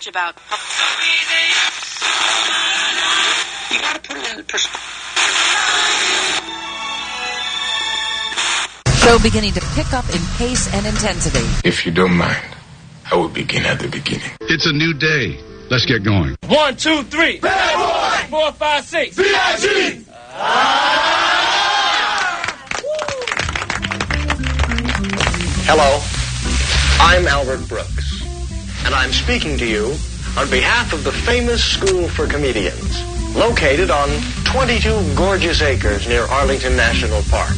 about. You gotta put it in perspective. Show beginning to pick up in pace and intensity. If you don't mind, I will begin at the beginning. It's a new day. Let's get going. 1, 2, 3. Bad boy! 4, 5, 6. B.I.G. Hello, I'm Albert Brooks, and I'm speaking to you on behalf of the famous School for Comedians, located on 22 gorgeous acres near Arlington National Park.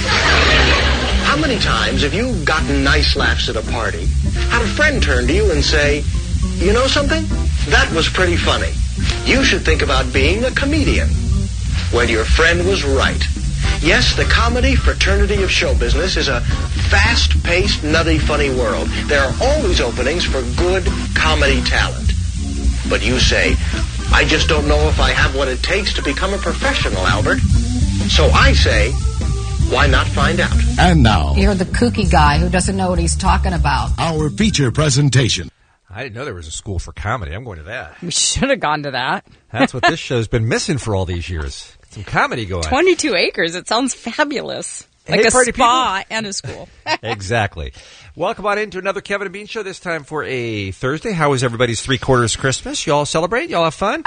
How many times have you gotten nice laughs at a party, had a friend turn to you and say, you know something? That was pretty funny. You should think about being a comedian. Well, your friend was right. Yes, the comedy fraternity of show business is a fast-paced, nutty, funny world. There are always openings for good comedy talent. But you say, I just don't know if I have what it takes to become a professional, Albert. So I say, why not find out? And now, You're the kooky guy who doesn't know what he's talking about. our feature presentation. I didn't know there was a school for comedy. I'm going to that. We should have gone to that. That's what this show's been missing for all these years. Get some comedy going. 22 acres. It sounds fabulous. Like Hey, a party spa and a school. Exactly. Welcome on into another Kevin and Bean show, this time for a Thursday. How was everybody's three-quarters Christmas? You all celebrate? You all have fun?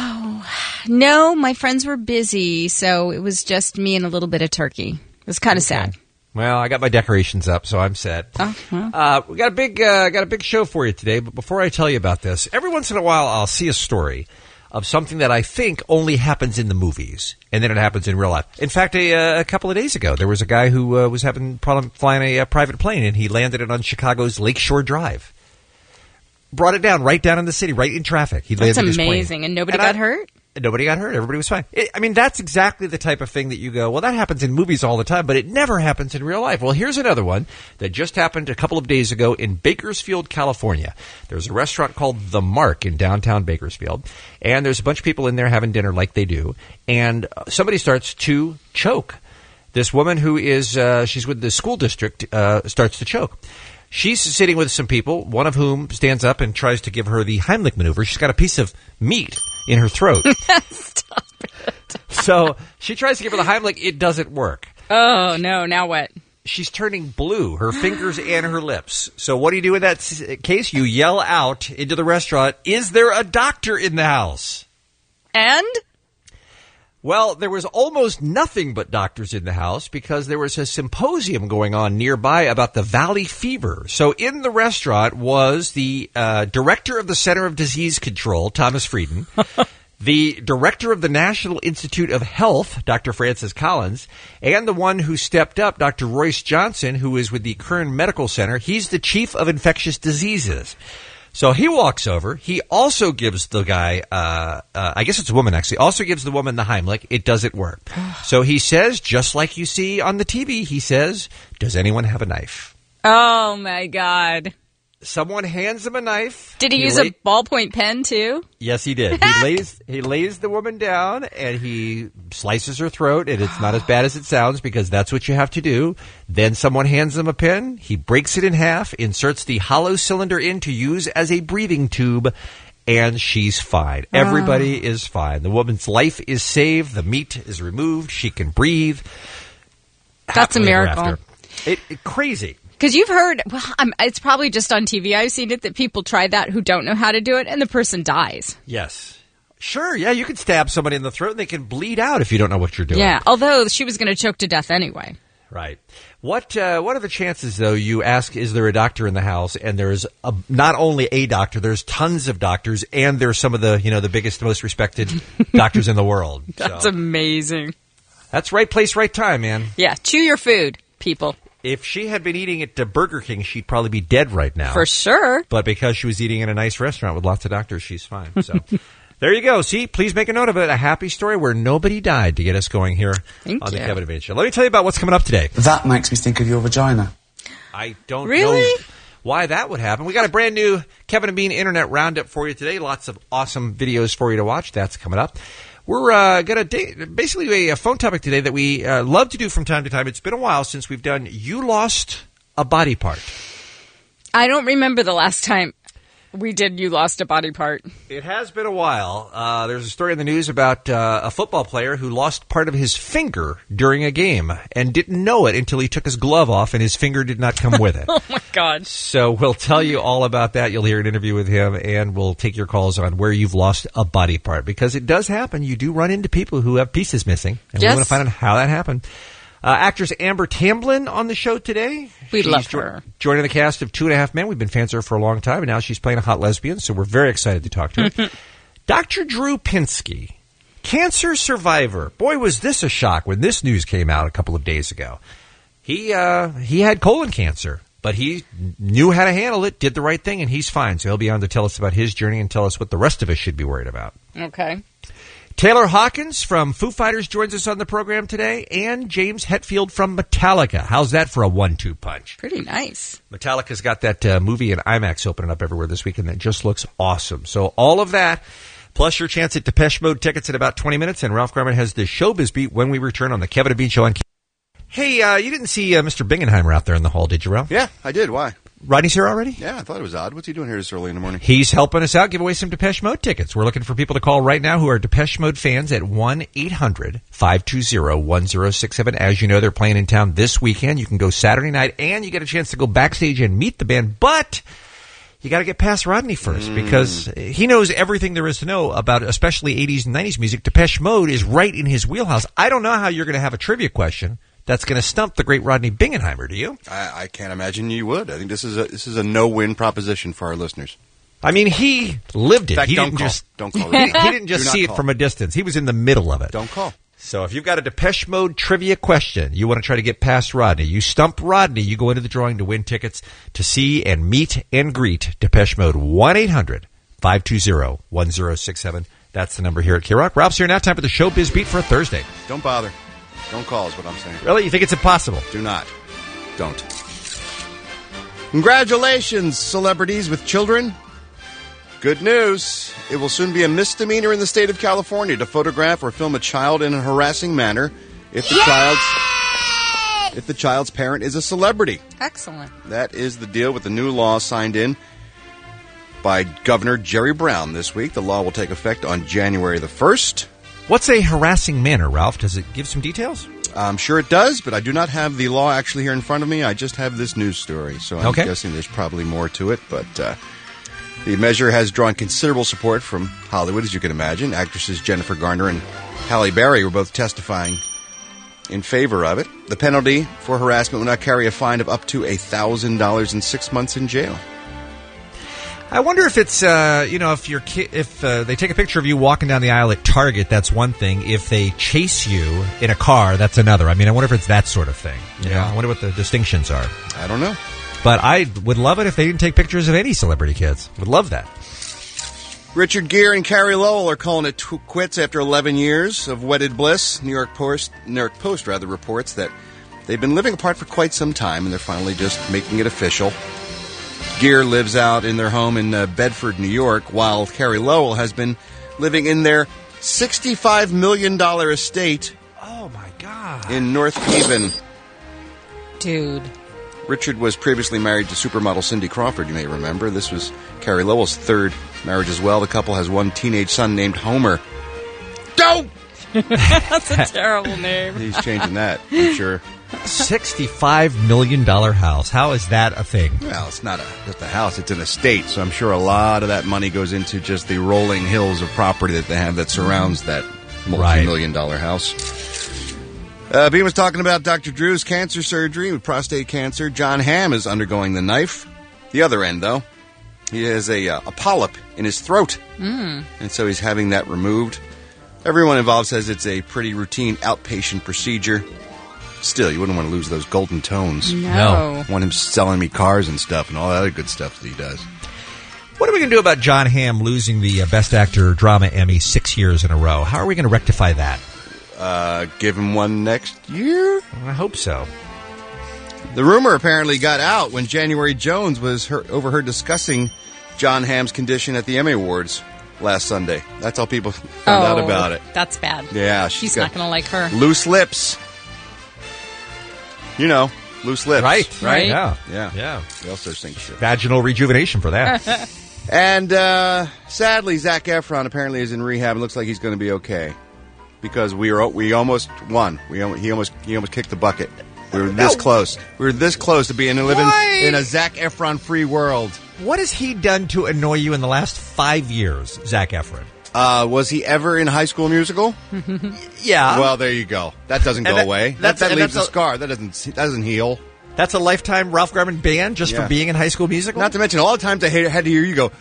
No, my friends were busy, so it was just me and a little bit of turkey. It was kind of sad. Well, I got my decorations up, so I'm set. Oh, well. We got a big show for you today, but before I tell you about this, every once in a while I'll see a story of something that I think only happens in the movies, and then it happens in real life. In fact, a couple of days ago, there was a guy who was having problem flying a private plane, and he landed it on Chicago's Lakeshore Drive. Brought it down, right down in the city, right in traffic. He That's landed his plane. amazing. And nobody got hurt? Nobody got hurt. Everybody was fine. That's exactly the type of thing that you go, well, that happens in movies all the time, but it never happens in real life. Well, here's another one that just happened a couple of days ago in Bakersfield, California. There's a restaurant called The Mark in downtown Bakersfield, and there's a bunch of people in there having dinner like they do, and somebody starts to choke. This woman who is, she's with the school district, starts to choke. She's sitting with some people, one of whom stands up and tries to give her the Heimlich maneuver. She's got a piece of meat in her throat. Stop it. So she tries to give her the Heimlich. It doesn't work. Oh, no. Now what? She's turning blue, her fingers and her lips. So what do you do in that case? You yell out into the restaurant, is there a doctor in the house? And? Well, there was almost nothing but doctors in the house because there was a symposium going on nearby about the valley fever. So in the restaurant was the director of the Center of Disease Control, Thomas Frieden, the director of the National Institute of Health, Dr. Francis Collins, and the one who stepped up, Dr. Royce Johnson, who is with the Kern Medical Center. He's the chief of infectious diseases. So he walks over. He also gives the guy, I guess it's a woman actually, also gives the woman the Heimlich. It doesn't work. So he says, just like you see on the TV, he says, does anyone have a knife? Oh, my God. Someone hands him a knife. Did he use a ballpoint pen, too? Yes, he did. He lays the woman down, and he slices her throat, and it's not as bad as it sounds because that's what you have to do. Then someone hands him a pen. He breaks it in half, inserts the hollow cylinder in to use as a breathing tube, and she's fine. Everybody is fine. The woman's life is saved. The meat is removed. She can breathe. That's a miracle. Crazy. Because you've heard, well, it's probably just on TV. I've seen it that people try that who don't know how to do it, and the person dies. Yes. Sure, yeah, you can stab somebody in the throat, and they can bleed out if you don't know what you're doing. Yeah, although she was going to choke to death anyway. Right. What are the chances, though, you ask, is there a doctor in the house, and there's not only a doctor, there's tons of doctors, and there's some of the, the biggest, most respected doctors in the world. That's amazing. That's right place, right time, man. Yeah, chew your food, people. If she had been eating at Burger King, she'd probably be dead right now. For sure. But because she was eating in a nice restaurant with lots of doctors, she's fine. So there you go. See, please make a note of it. A happy story where nobody died to get us going here on the Kevin and Bean Show. Let me tell you about what's coming up today. That makes me think of your vagina. I don't really know why that would happen. We got a brand new Kevin and Bean Internet Roundup for you today. Lots of awesome videos for you to watch. That's coming up. We're going to basically a phone topic today that we love to do from time to time. It's been a while since we've done You Lost a Body Part. I don't remember the last time. We did. You lost a body part. It has been a while. There's a story in the news about a football player who lost part of his finger during a game and didn't know it until he took his glove off and his finger did not come with it. Oh, my God. So we'll tell you all about that. You'll hear an interview with him, and we'll take your calls on where you've lost a body part, because it does happen. You do run into people who have pieces missing, and we want to find out how that happened. Actress Amber Tamblyn on the show today. We love her. Joining the cast of 2.5 Men. We've been fans of her for a long time, and now she's playing a hot lesbian, so we're very excited to talk to her. Dr. Drew Pinsky, cancer survivor. Boy, was this a shock when this news came out a couple of days ago. He had colon cancer, but he knew how to handle it, did the right thing, and he's fine. So he'll be on to tell us about his journey and tell us what the rest of us should be worried about. Okay. Taylor Hawkins from Foo Fighters joins us on the program today, and James Hetfield from Metallica. How's that for a 1-2 punch? Pretty nice. Metallica's got that movie in IMAX opening up everywhere this weekend that just looks awesome. So all of that, plus your chance at Depeche Mode tickets in about 20 minutes, and Ralph Garman has the Showbiz Beat when we return on the Kevin and Bean Show on. Hey, you didn't see Mr. Bingenheimer out there in the hall, did you, Ralph? Yeah, I did. Why? Rodney's here already? Yeah, I thought it was odd. What's he doing here this early in the morning? He's helping us out, give away some Depeche Mode tickets. We're looking for people to call right now who are Depeche Mode fans at 1-800-520-1067. As you know, they're playing in town this weekend. You can go Saturday night, and you get a chance to go backstage and meet the band. But you got to get past Rodney first, because he knows everything there is to know about especially 80s and 90s music. Depeche Mode is right in his wheelhouse. I don't know how you're going to have a trivia question that's going to stump the great Rodney Bingenheimer, do you? I can't imagine you would. I think this is a no-win proposition for our listeners. I mean, he lived it. In fact, he don't didn't call. just Don't call. He didn't just see it from a distance. He was in the middle of it. Don't call. So if you've got a Depeche Mode trivia question, you want to try to get past Rodney, you stump Rodney, you go into the drawing to win tickets to see and meet and greet Depeche Mode. 1-800-520-1067. That's the number here at K-Rock. Ralph's here now. Time for the Showbiz Beat for a Thursday. Don't bother. Don't call is what I'm saying. Really? You think it's impossible? Do not. Don't. Congratulations, celebrities with children. Good news. It will soon be a misdemeanor in the state of California to photograph or film a child in a harassing manner if the child's parent is a celebrity. Excellent. That is the deal with the new law signed in by Governor Jerry Brown this week. The law will take effect on January the 1st. What's a harassing manner, Ralph? Does it give some details? I'm sure it does, but I do not have the law actually here in front of me. I just have this news story, so I'm guessing there's probably more to it. But the measure has drawn considerable support from Hollywood, as you can imagine. Actresses Jennifer Garner and Halle Berry were both testifying in favor of it. The penalty for harassment will now carry a fine of up to $1,000 and 6 months in jail. I wonder if it's, if they take a picture of you walking down the aisle at Target, that's one thing. If they chase you in a car, that's another. I mean, I wonder if it's that sort of thing. Yeah. I wonder what the distinctions are. I don't know. But I would love it if they didn't take pictures of any celebrity kids. Would love that. Richard Gere and Carrie Lowell are calling it quits after 11 years of wedded bliss. New York Post reports that they've been living apart for quite some time, and they're finally just making it official. Gere lives out in their home in Bedford, New York, while Carrie Lowell has been living in their $65 million estate. Oh, my God. In North Haven. Dude. Richard was previously married to supermodel Cindy Crawford, you may remember. This was Carrie Lowell's third marriage as well. The couple has one teenage son named Homer. Don't! That's a terrible name. He's changing that, I'm sure. $65 million house. How is that a thing? Well, it's not just a house. It's an estate, so I'm sure a lot of that money goes into just the rolling hills of property that they have that surrounds that multi-million-dollar house. Bean was talking about Dr. Drew's cancer surgery with prostate cancer. John Hamm is undergoing the knife. The other end, though, he has a polyp in his throat, and so he's having that removed. Everyone involved says it's a pretty routine outpatient procedure. Still, you wouldn't want to lose those golden tones. No. Want him selling me cars and stuff and all that other good stuff that he does. What are we going to do about John Hamm losing the Best Actor Drama Emmy 6 years in a row? How are we going to rectify that? Give him one next year? I hope so. The rumor apparently got out when January Jones was overheard discussing John Hamm's condition at the Emmy Awards last Sunday. That's how people found out about it. That's bad. Yeah, she's not going to like her. Loose lips. You know, loose lips. Right. Right? Yeah. Yeah. They also think shit. Vaginal rejuvenation for that. And sadly, Zac Efron apparently is in rehab and looks like he's going to be okay because we almost won. He almost kicked the bucket. We were this close. We were this close to being living in a Zac Efron free world. What has he done to annoy you in the last 5 years, Zac Efron? Was he ever in High School Musical? Yeah. Well, there you go. That doesn't go away. That leaves a scar. That doesn't heal. That's a lifetime Ralph Garman ban just for being in High School Musical? Not to mention all the times I had to hear you go,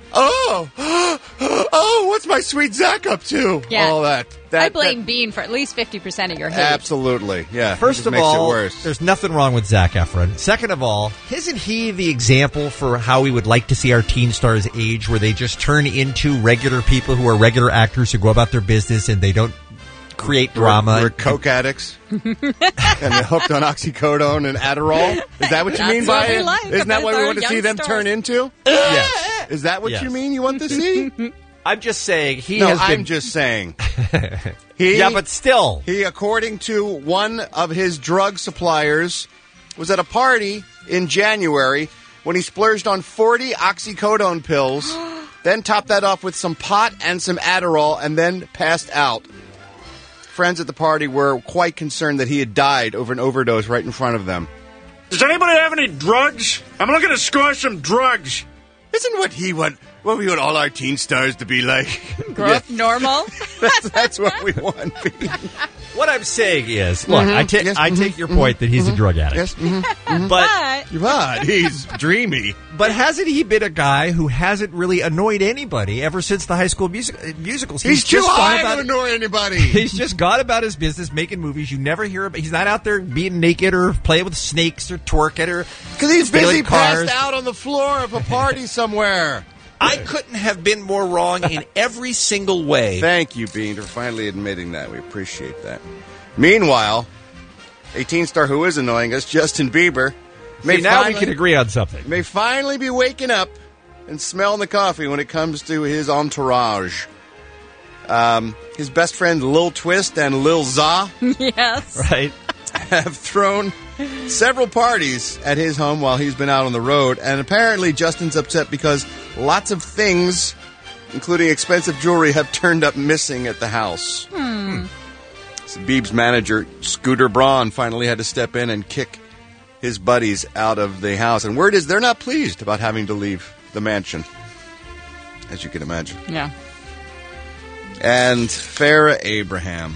oh, what's my sweet Zac up to? Yeah. All that. I blame Bean for at least 50% of your hate. Absolutely, yeah. First of makes all, it worse. there's nothing wrong with Zac Efron. Second of all, isn't he the example for how we would like to see our teen stars age, where they just turn into regular people who are regular actors who go about their business and they don't create drama? We're coke addicts and they're hooked on oxycodone and Adderall. Is that what you mean by it? Isn't that what we want to see them turn into? Yes. Is that what you mean you want to see? I'm just saying I'm just saying. Yeah, but still. He, according to one of his drug suppliers, was at a party in January when he splurged on 40 oxycodone pills, then topped that off with some pot and some Adderall, and then passed out. Friends at the party were quite concerned that he had died over an overdose right in front of them. Does anybody have any drugs? I'm looking to score some drugs. Isn't what we want all our teen stars to be like? Grow up normal? That's what we want. What I'm saying is, look, I take your point that he's a drug addict. Yes, But he's dreamy. But hasn't he been a guy who hasn't really annoyed anybody ever since the High School musicals? He's too high to annoy anybody. He's just gone about his business making movies. You never hear about. He's not out there being naked or playing with snakes or twerking or because he's busy cars. passed out on the floor of a party somewhere. I couldn't have been more wrong in every single way. Thank you, Bean, for finally admitting that. We appreciate that. Meanwhile, a teen star who is annoying us, Justin Bieber, we can agree on something. May finally be waking up and smelling the coffee when it comes to his entourage. His best friends Lil Twist and Lil Za Yes. Right. have thrown several parties at his home while he's been out on the road, and apparently Justin's upset because lots of things, including expensive jewelry, have turned up missing at the house. So Bieb's manager, Scooter Braun, finally had to step in and kick his buddies out of the house. And word is they're not pleased about having to leave the mansion, as you can imagine. Yeah. And Farrah Abraham.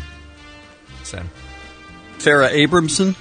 Farrah Abramson?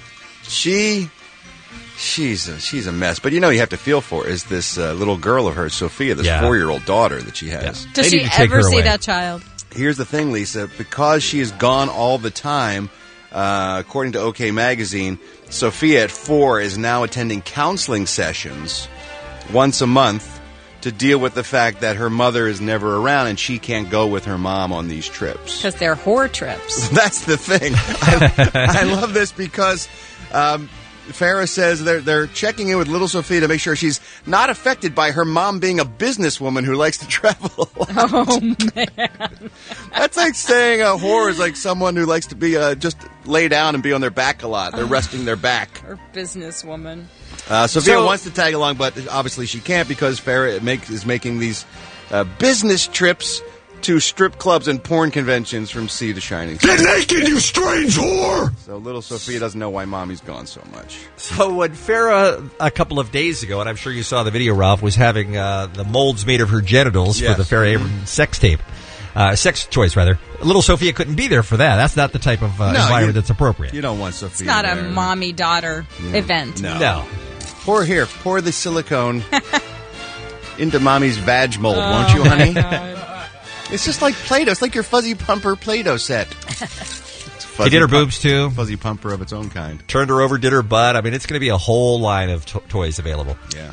She's a mess. But you have to feel for her is this little girl of hers, Sophia, this 4-year-old daughter that she has. Does she ever see that child? Here's the thing, Lisa. Because she is gone all the time, according to OK Magazine, Sophia at 4 is now attending counseling sessions once a month to deal with the fact that her mother is never around and she can't go with her mom on these trips. Because they're whore trips. That's the thing. I love this because Farrah says they're checking in with little Sophia to make sure she's not affected by her mom being a businesswoman who likes to travel a lot. Oh, man. That's like saying a whore is like someone who likes to be just lay down and be on their back a lot. They're resting their back. Or businesswoman. Sophia wants to tag along, but obviously she can't because Farrah is making these business trips to strip clubs and porn conventions from sea to shining. Get naked, you strange whore! So little Sophia doesn't know why mommy's gone so much. So when Farrah, a couple of days ago, and I'm sure you saw the video, Ralph, was having the molds made of her genitals for the Farrah Abrams sex tape. Sex toys, rather. Little Sophia couldn't be there for that. That's not the type of environment that's appropriate. You don't want Sophia It's not there. a mommy-daughter event. No. Pour the silicone into mommy's vag mold, won't you, honey? It's just like Play-Doh. It's like your Fuzzy Pumper Play-Doh set. He did her boobs, too. Fuzzy Pumper of its own kind. Turned her over, did her butt. I mean, it's going to be a whole line of toys available. Yeah.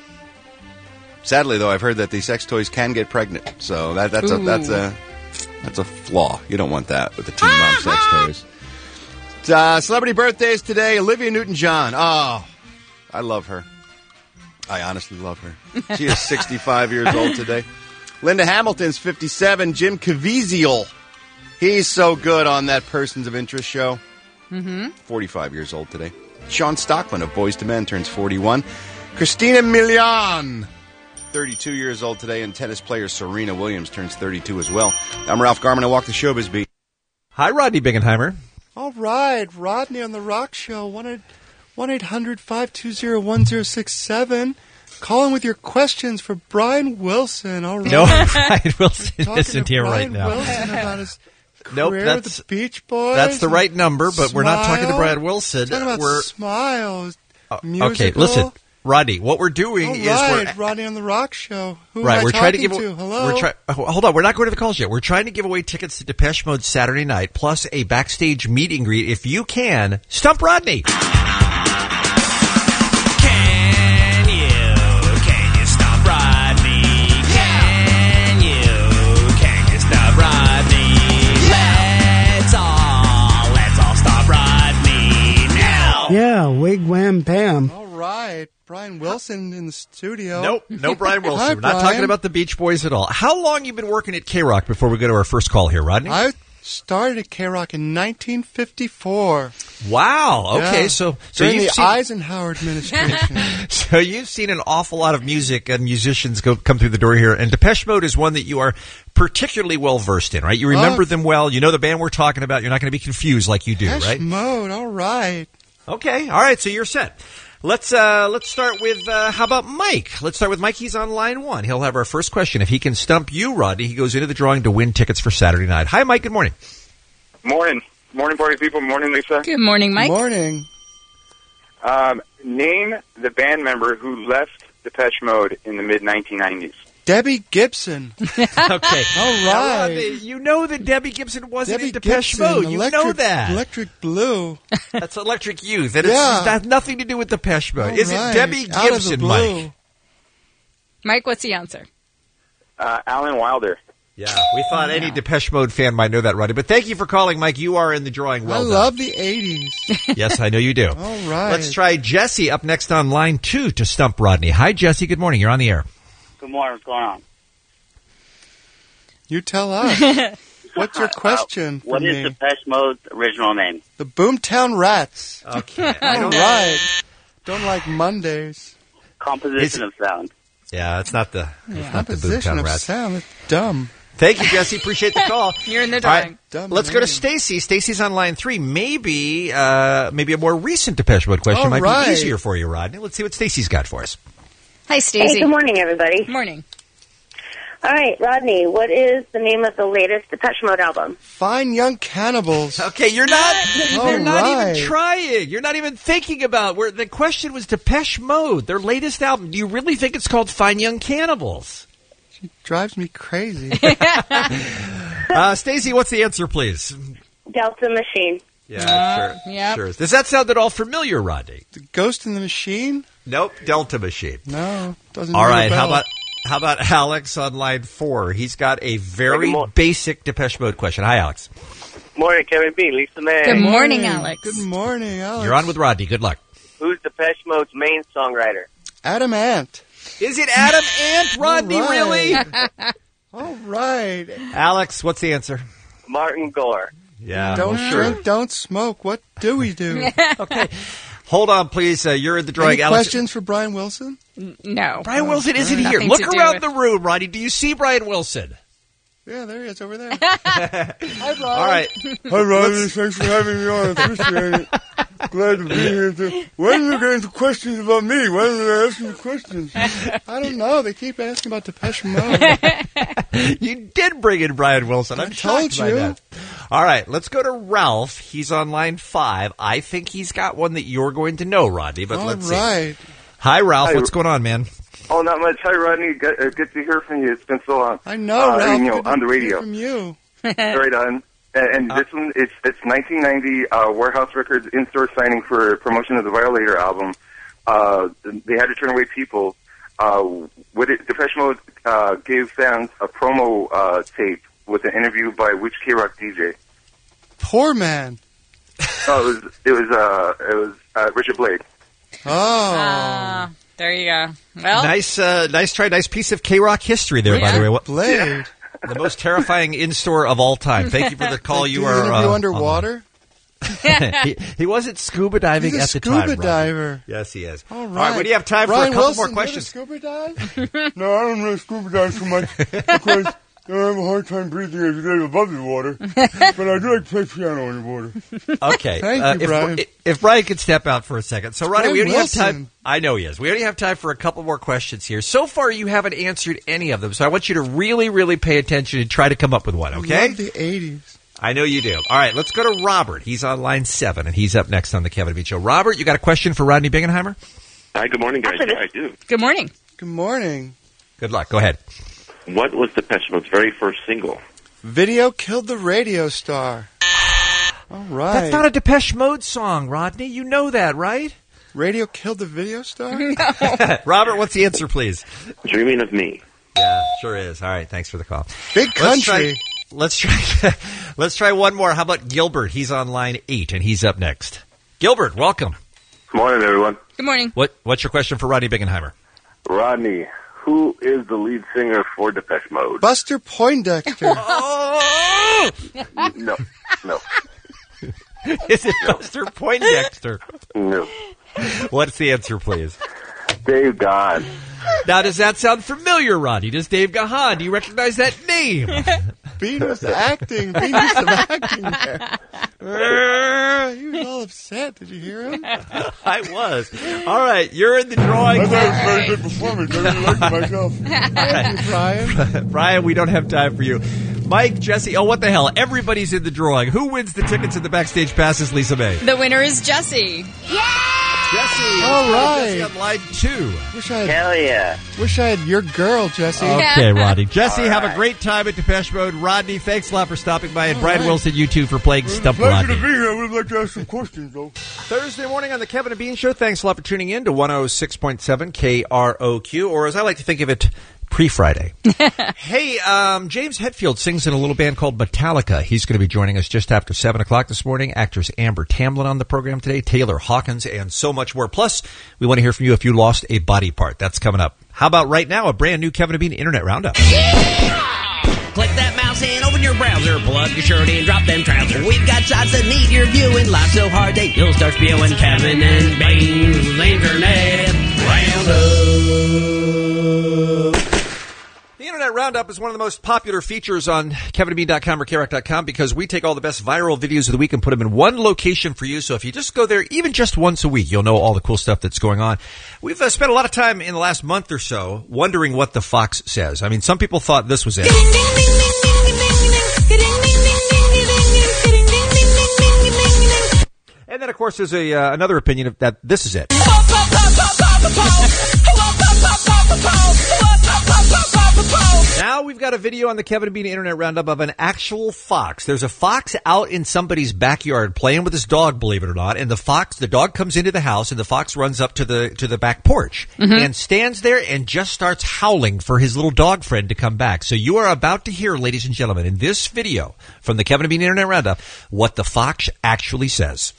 Sadly, though, I've heard that the sex toys can get pregnant. So that's a flaw. You don't want that with the Teen Mom sex toys. Celebrity birthdays today. Olivia Newton-John. Oh, I love her. I honestly love her. She is 65 years old today. Linda Hamilton's 57. Jim Caviezel. He's so good on that Persons of Interest show. 45 years old today. Sean Stockman of Boyz II Men turns 41. Christina Milian, 32 years old today, and tennis player Serena Williams turns 32 as well. I'm Ralph Garman. I walk the showbiz beat. Hi, Rodney Bingenheimer. All right, Rodney on the Rock Show, 1-800-520-1067. Call in with your questions for Brian Wilson. All right. No, Brian Wilson isn't here right now. Wilson about his Nope, career that's with the Beach Boys. That's the right number, but we're not talking to Brian Wilson. We're talking about Smile. Okay, listen, Rodney. What we're doing is we're Rodney on the Rock Show. Who right. am I We're trying to give. Hello. Hold on. We're not going to the calls yet. We're trying to give away tickets to Depeche Mode Saturday night, plus a backstage meet and greet. If you can, stump Rodney. Can you stop Rodney? Can you stop Rodney? Let's all stop Rodney now. Yeah, wigwam Pam. All right, Brian Wilson in the studio. Nope, no Brian Wilson. Hi, We're not talking about the Beach Boys at all. How long you been working at K-Rock before we go to our first call here, Rodney? I started at K-Rock in 1954. Wow. Okay, Yeah. so during you've the seen, Eisenhower administration. so you've seen an awful lot of music and musicians come through the door here, and Depeche Mode is one that you are particularly well versed in, right? You remember them well. You know the band we're talking about. You're not going to be confused like you do, Depeche right? Mode. All right. Okay. All right. So you're set. Let's start with how about Mike? Let's start with Mike. He's on line 1. He'll have our first question. If he can stump you, Rodney, he goes into the drawing to win tickets for Saturday night. Hi, Mike. Good morning. Morning, party people. Morning, Lisa. Good morning, Mike. Morning. Name the band member who left Depeche Mode in the mid 1990s. Debbie Gibson. Okay. All right. Rodney, you know that Debbie Gibson wasn't Debbie in Depeche Gibson, Mode. You know that. Electric Blue. That's Electric Youth. And Yeah. that has nothing to do with Depeche Mode. All Is it right. Debbie Out of the Gibson, blue. Mike? Mike, what's the answer? Alan Wilder. Yeah, we thought any Depeche Mode fan might know that, Rodney. But thank you for calling, Mike. You are in the drawing. Well I done. love the 80s. Yes, I know you do. All right. Let's try Jesse up next on line 2 to stump Rodney. Hi, Jesse. Good morning. You're on the air. Good morning. What's going on? You tell us. What's your question for What me? is Depeche Mode's original name? The Boomtown Rats. Okay. All right. Don't like Mondays. Composition of sound. Yeah, it's not the Composition Boomtown of Rats. sound. That's dumb. Thank you, Jesse. Appreciate the call. You're in the All drawing. right, Dumb let's go to name. Stacy. Stacy's on line 3. Maybe a more recent Depeche Mode question All might right. be easier for you, Rodney. Let's see what Stacy's got for us. Hi, Stacey. Hey, good morning, everybody. Morning. All right, Rodney, what is the name of the latest Depeche Mode album? Fine Young Cannibals. Okay, you're not right. even trying. You're not even thinking about where the question was Depeche Mode, their latest album. Do you really think it's called Fine Young Cannibals? She drives me crazy. Stacy, what's the answer, please? Delta Machine. Yeah, sure. Does that sound at all familiar, Rodney? The Ghost in the Machine? Nope, Delta Machine. No, doesn't All ring a right, bell. how about Alex on line 4? He's got a very basic Depeche Mode question. Hi, Alex. Morning, Kevin B. Lisa May. Good morning, Alex. Good morning, Alex. You're on with Rodney. Good luck. Who's Depeche Mode's main songwriter? Adam Ant. Is it Adam Ant, Rodney, All right. really? All right. Alex, what's the answer? Martin Gore. Yeah. Don't well, drink, don't smoke. What do we do? Okay. Hold on, please. You're in the drawing. Any Alex. questions for Brian Wilson? No. Brian Wilson isn't here. Nothing Look to do around with- the room, Rodney. Do you see Brian Wilson? Yeah, there he is over there. Hi, Brian. All right. Hi, Rodney. Thanks for having me on. I appreciate it. Glad to be here. Why did you get into questions about me? Why did they ask me questions? I don't know. They keep asking about Depeche Mode. You did bring in Brian Wilson. I'm told shocked by you. that. All right, let's go to Ralph. He's on line 5. I think he's got one that you're going to know, Rodney, but All let's right. see. Hi, Ralph. Hi. What's going on, man? Oh, not much. Hi, Rodney. Good to hear from you. It's been so long. I know, Ralph. You know, Good on the to hear radio. from you. Right on. And this one, it's 1990 Warehouse Records in-store signing for promotion of the Violator album. They had to turn away people. Depeche Mode gave fans a promo tape with an interview by which K-Rock DJ? Poor man. Oh, it was Richard Blade. Oh. There you go. Well, Nice try. Nice piece of K-Rock history there, by the way. What, Blade. the most terrifying in-store of all time. Thank you for the call. Like, You do are interview underwater. He wasn't scuba diving He's a at the time. scuba diver. Yes, he is. All All right, right. we do have time Brian for a couple Wilson, more questions. You ever scuba dive? No, I don't really scuba dive too much because I have a hard time breathing as you get above the water. But I do like to play piano in the water. Okay. Thank you, Brian. If Brian could step out for a second. So, Ronnie, we Brian only have time. Wilson. I know he is. We only have time for a couple more questions here. So far, you haven't answered any of them. So I want you to really, really pay attention and try to come up with one, okay? I love the 80s. I know you do. All right, let's go to Robert. He's on line 7, and he's up next on the Kevin and Bean Show. Robert, you got a question for Rodney Bingenheimer? Hi, good morning, guys. Yeah, I do. Good morning. Good morning. Good luck. Go ahead. What was Depeche Mode's very first single? Video killed the radio star. All right. That's not a Depeche Mode song, Rodney. You know that, right? Radio killed the video star? Robert, what's the answer, please? Dreaming of Me. Yeah, sure is. All right, thanks for the call. Big country. Let's try one more. How about Gilbert? He's on line 8, and he's up next. Gilbert, welcome. Morning, everyone. Good morning. What's your question for Rodney Bingenheimer? Rodney, who is the lead singer for Depeche Mode? Buster Poindexter. No. Is it Buster Poindexter? No. What's the answer, please? Dave Gahan. Now, does that sound familiar, Rodney? Does Dave Gahan? Do you recognize that name? Bean was acting. Bean did some acting there. He was all upset. Did you hear him? I was. All right, you're in the drawing. I thought it was a very good performance. I really liked it myself. Thank you, Brian. Brian, we don't have time for you. Mike, Jesse, oh, what the hell? Everybody's in the drawing. Who wins the tickets and the backstage passes, Lisa May? The winner is Jesse. Jesse. All right. Jesse on line 2. Hell yeah. Wish I had your girl, Jesse. Okay, Rodney. Jesse, All have a right. great time at Depeche Mode. Rodney, thanks a lot for stopping by. And Brian Wilson, you too, for playing Stump Pleasure Rodney. to be here. I would like to ask some questions, though. Thursday morning on the Kevin and Bean Show. Thanks a lot for tuning in to 106.7 KROQ, or as I like to think of it, pre-Friday. Hey, James Hetfield sings in a little band called Metallica. He's going to be joining us just after 7 o'clock this morning. Actors Amber Tamblyn on the program today, Taylor Hawkins, and so much more. Plus, we want to hear from you if you lost a body part. That's coming up. How about right now, a brand new Kevin and Bean Internet Roundup. Click that mouse and open your browser. Plug your shirt in, drop them trousers. We've got sites that need your viewing. Life so hard that you'll start spewing. Kevin and Bean's Internet Roundup. The Internet Roundup is one of the most popular features on kevinandbean.com or KROQ.com because we take all the best viral videos of the week and put them in one location for you. So if you just go there even just once a week, you'll know all the cool stuff that's going on. We've spent a lot of time in the last month or so wondering what the Fox says. I mean, some people thought this was it. And then, of course, there's another opinion of that this is it. Now we've got a video on the Kevin and Bean Internet Roundup of an actual fox. There's a fox out in somebody's backyard playing with his dog, believe it or not. And the dog comes into the house, and the fox runs up to the back porch and stands there and just starts howling for his little dog friend to come back. So you are about to hear, ladies and gentlemen, in this video from the Kevin and Bean Internet Roundup, what the fox actually says.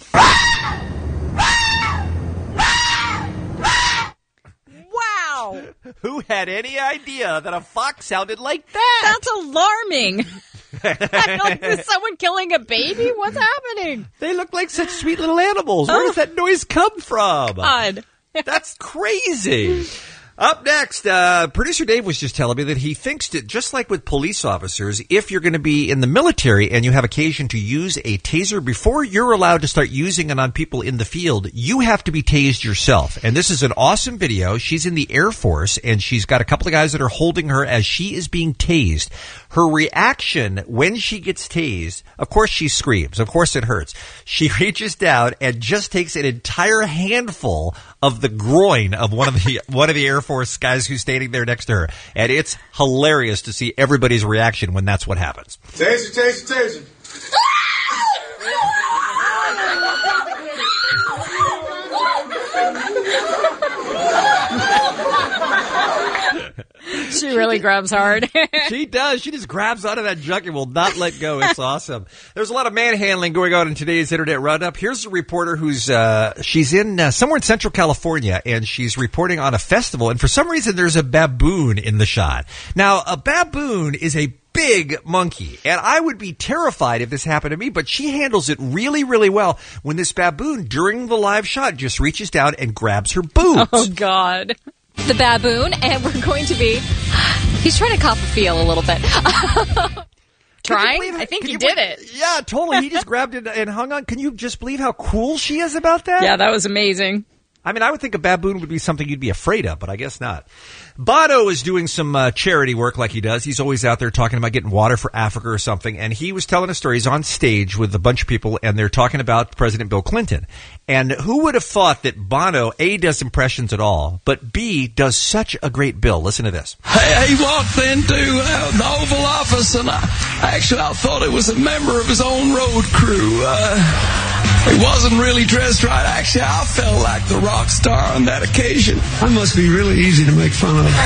Wow. Who had any idea that a fox sounded like that? That's alarming. Is someone killing a baby? What's happening? They look like such sweet little animals. Where does that noise come from? God. That's crazy. Up next, producer Dave was just telling me that he thinks that just like with police officers, if you're going to be in the military and you have occasion to use a taser, before you're allowed to start using it on people in the field, you have to be tased yourself. And this is an awesome video. She's in the Air Force, and she's got a couple of guys that are holding her as she is being tased. Her reaction when she gets tased, of course she screams. Of course it hurts. She reaches down and just takes an entire handful of the groin of one of the Air Force guys who's standing there next to her. And it's hilarious to see everybody's reaction when that's what happens. Taser, taser, taser. She really grabs hard. She does. She just grabs onto that junk and will not let go. It's awesome. There's a lot of manhandling going on in today's Internet Roundup. Here's a reporter who's she's in somewhere in Central California, and she's reporting on a festival. And for some reason, there's a baboon in the shot. Now, a baboon is a big monkey, and I would be terrified if this happened to me, but she handles it really, really well when this baboon, during the live shot, just reaches down and grabs her boobs. Oh, God. The baboon, and we're going to be... He's trying to cop a feel a little bit. Trying? I think he did it. Yeah, totally. He just grabbed it and hung on. Can you just believe how cool she is about that? Yeah, that was amazing. I mean, I would think a baboon would be something you'd be afraid of, but I guess not. Bono is doing some charity work like he does. He's always out there talking about getting water for Africa or something, and he was telling a story. He's on stage with a bunch of people, and they're talking about President Bill Clinton. And who would have thought that Bono, A, does impressions at all, but B, does such a great Bill? Listen to this. He walked into the Oval Office, and I thought it was a member of his own road crew. He wasn't really dressed right. Actually, I felt like the rock star on that occasion. I must be really easy to make fun of.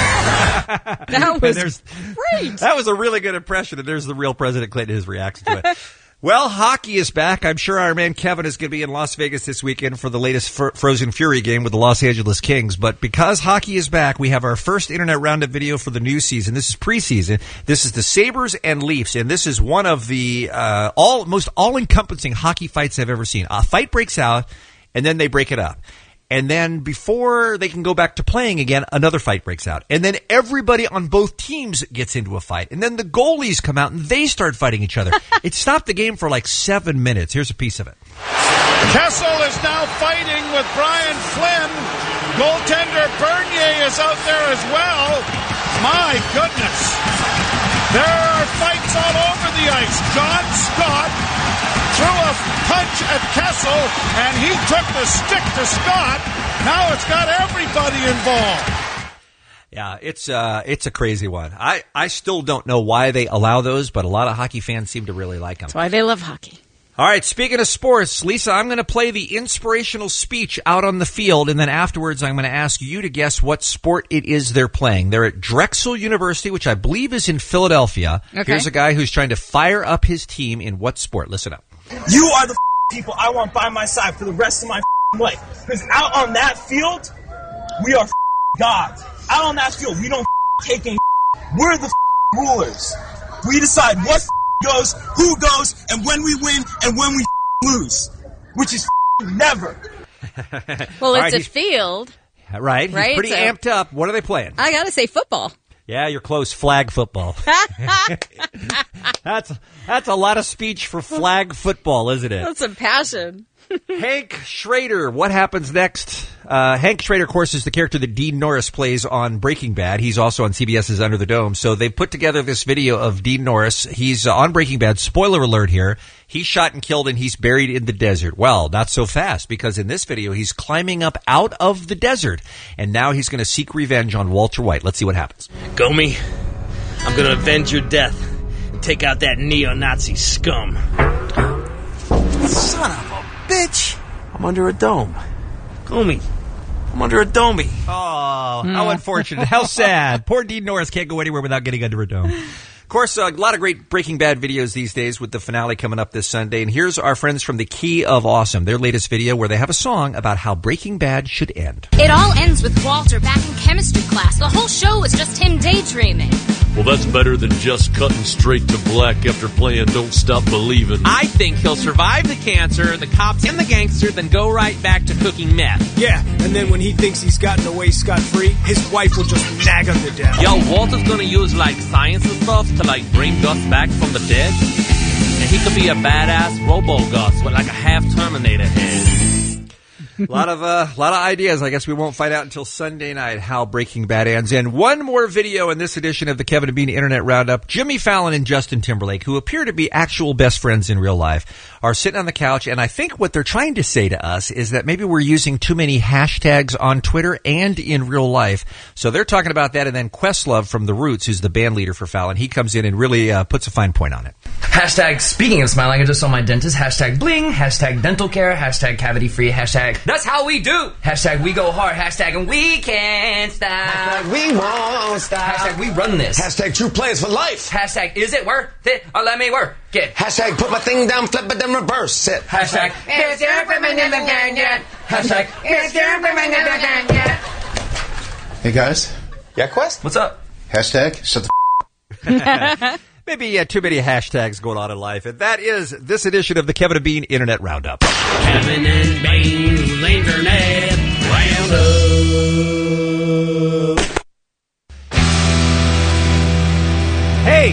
That was great. That was a really good impression, and there's the real President Clinton, his reaction to it. Well, hockey is back. I'm sure our man Kevin is going to be in Las Vegas this weekend for the latest Frozen Fury game with the Los Angeles Kings. But because hockey is back, we have our first Internet Roundup video for the new season. This is preseason. This is the Sabres and Leafs, and this is one of the most all-encompassing hockey fights I've ever seen. A fight breaks out, and then they break it up. And then before they can go back to playing again, another fight breaks out. And then everybody on both teams gets into a fight. And then the goalies come out and they start fighting each other. It stopped the game for like 7 minutes. Here's a piece of it. Kessel is now fighting with Brian Flynn. Goaltender Bernier is out there as well. My goodness. There are fights all over the ice. John Scott threw a punch at Kessel, and he took the stick to Scott. Now it's got everybody involved. Yeah, it's a crazy one. I still don't know why they allow those, but a lot of hockey fans seem to really like them. That's why they love hockey. All right, speaking of sports, Lisa, I'm going to play the inspirational speech out on the field, and then afterwards I'm going to ask you to guess what sport it is they're playing. They're at Drexel University, which I believe is in Philadelphia. Okay. Here's a guy who's trying to fire up his team in what sport? Listen up. You are the people I want by my side for the rest of my life. Because out on that field, we are gods. Out on that field, we don't take any. We're the rulers. We decide what goes, who goes, and when we win and when we lose. Which is never. Well, it's a field. Right. He's pretty amped up. What are they playing? I got to say football. Yeah, you're close. Flag football. That's a lot of speech for flag football, isn't it? That's some passion. Hank Schrader, what happens next? Hank Schrader, of course, is the character that Dean Norris plays on Breaking Bad. He's also on CBS's Under the Dome. So they put together this video of Dean Norris. He's on Breaking Bad. Spoiler alert here. He's shot and killed, and he's buried in the desert. Well, not so fast, because in this video, he's climbing up out of the desert, and now he's going to seek revenge on Walter White. Let's see what happens. Gomi, I'm going to avenge your death and take out that neo-Nazi scum. Son of a bitch! I'm under a dome. Gomi, I'm under a dome. Oh, how unfortunate. How sad. Poor Dean Norris can't go anywhere without getting under a dome. Of course, a lot of great Breaking Bad videos these days with the finale coming up this Sunday. And here's our friends from the Key of Awesome, their latest video where they have a song about how Breaking Bad should end. It all ends with Walter back in chemistry class. The whole show was just him daydreaming. Well, that's better than just cutting straight to black after playing Don't Stop Believin'. I think he'll survive the cancer, the cops, and the gangster, then go right back to cooking meth. Yeah, and then when he thinks he's gotten away scot-free, his wife will just nag him to death. Yo, Walter's gonna use, science and stuff to, bring Gus back from the dead. And he could be a badass Robo-Gus with, a half Terminator head. A lot of ideas. I guess we won't find out until Sunday night how Breaking Bad ends. And one more video in this edition of the Kevin and Bean Internet Roundup. Jimmy Fallon and Justin Timberlake, who appear to be actual best friends in real life, are sitting on the couch. And I think what they're trying to say to us is that maybe we're using too many hashtags on Twitter and in real life. So they're talking about that. And then Questlove from The Roots, who's the band leader for Fallon, he comes in and really puts a fine point on it. Hashtag speaking of smiling, I just saw my dentist. Hashtag bling. Hashtag dental care. Hashtag cavity free. Hashtag that's how we do. Hashtag we go hard. Hashtag and we can't stop. Hashtag we won't stop. Hashtag we run this. Hashtag true players for life. Hashtag is it worth it or let me work it. Hashtag put my thing down, flip it, then reverse it. Hashtag it's your Hashtag it's your Hey guys. Yeah, Quest? What's up? Hashtag shut the Maybe too many hashtags going on in life. And that is this edition of the Kevin and Bean Internet Roundup. Kevin and Bean's Internet Roundup. Hey!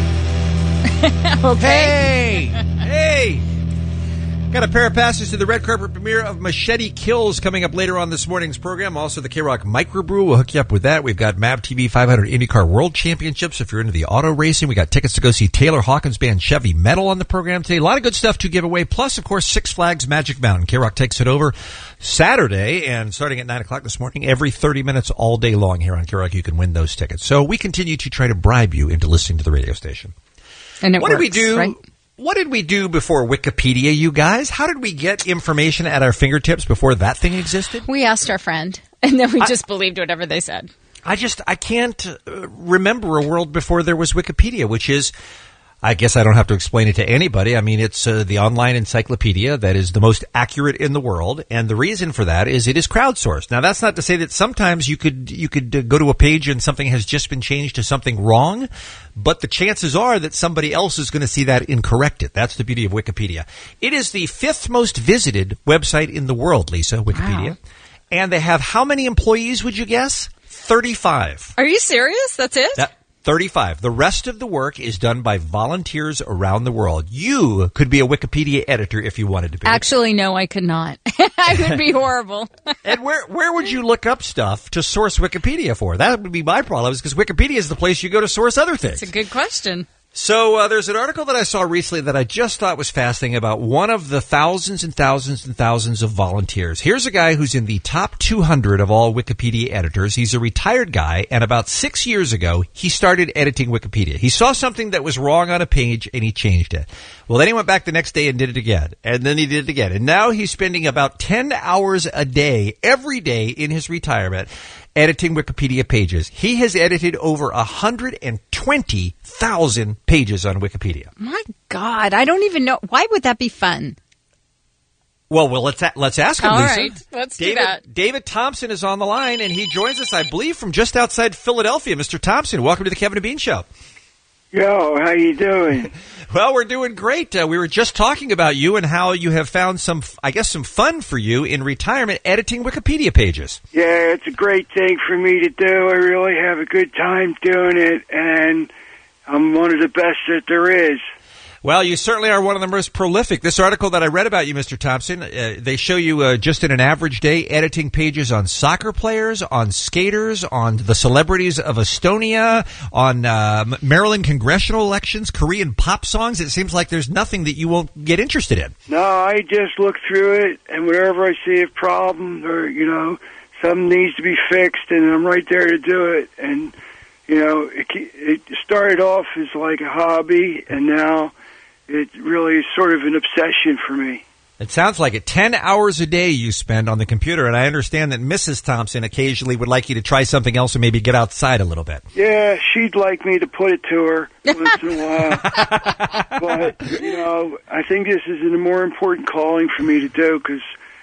Okay. Hey! Got a pair of passes to the red carpet premiere of Machete Kills coming up later on this morning's program. Also, the K-Rock Microbrew will hook you up with that. We've got MAV TV 500 IndyCar World Championships if you're into the auto racing. We got tickets to go see Taylor Hawkins Band Chevy Metal on the program today. A lot of good stuff to give away. Plus, of course, Six Flags Magic Mountain. K-Rock takes it over Saturday, and starting at 9 o'clock this morning, every 30 minutes all day long here on K-Rock, you can win those tickets. So we continue to try to bribe you into listening to the radio station. And What did we do? Right? What did we do before Wikipedia, you guys? How did we get information at our fingertips before that thing existed? We asked our friend, and then we just believed whatever they said. I can't remember a world before there was Wikipedia, which is, I guess I don't have to explain it to anybody. I mean, it's the online encyclopedia that is the most accurate in the world, and the reason for that is it is crowdsourced. Now, that's not to say that sometimes you could go to a page and something has just been changed to something wrong, but the chances are that somebody else is going to see that and correct it. That's the beauty of Wikipedia. It is the 5th most visited website in the world, Lisa, Wikipedia. Wow. And they have how many employees, would you guess? 35. Are you serious? That's it? 35. The rest of the work is done by volunteers around the world. You could be a Wikipedia editor if you wanted to be. Actually, no, I could not. I would be horrible. And where would you look up stuff to source Wikipedia for? That would be my problem, is because Wikipedia is the place you go to source other things. It's a good question. So there's an article that I saw recently that I just thought was fascinating about one of the thousands and thousands and thousands of volunteers. Here's a guy who's in the top 200 of all Wikipedia editors. He's a retired guy, and about 6 years ago, he started editing Wikipedia. He saw something that was wrong on a page, and he changed it. Well, then he went back the next day and did it again, and then he did it again. And now he's spending about 10 hours a day, every day in his retirement, editing Wikipedia pages. He has edited over 120,000 pages on Wikipedia. My God, I don't even know. Why would that be fun? Well, let's ask him, All Lisa. right, let's do that. David Thompson is on the line, and he joins us, I believe, from just outside Philadelphia. Mr. Thompson, welcome to the Kevin and Bean Show. Yo, how you doing? Well, we're doing great. We were just talking about you and how you have found some fun for you in retirement editing Wikipedia pages. Yeah, it's a great thing for me to do. I really have a good time doing it, and I'm one of the best that there is. Well, you certainly are one of the most prolific. This article that I read about you, Mr. Thompson, they show you just in an average day editing pages on soccer players, on skaters, on the celebrities of Estonia, on Maryland congressional elections, Korean pop songs. It seems like there's nothing that you won't get interested in. No, I just look through it, and whenever I see a problem or, something needs to be fixed, and I'm right there to do it. And, it started off as like a hobby, and now it really is sort of an obsession for me. It sounds like it. 10 hours a day you spend on the computer, and I understand that Mrs. Thompson occasionally would like you to try something else and maybe get outside a little bit. Yeah, she'd like me to put it to her once in a while. But, I think this is a more important calling for me to do because,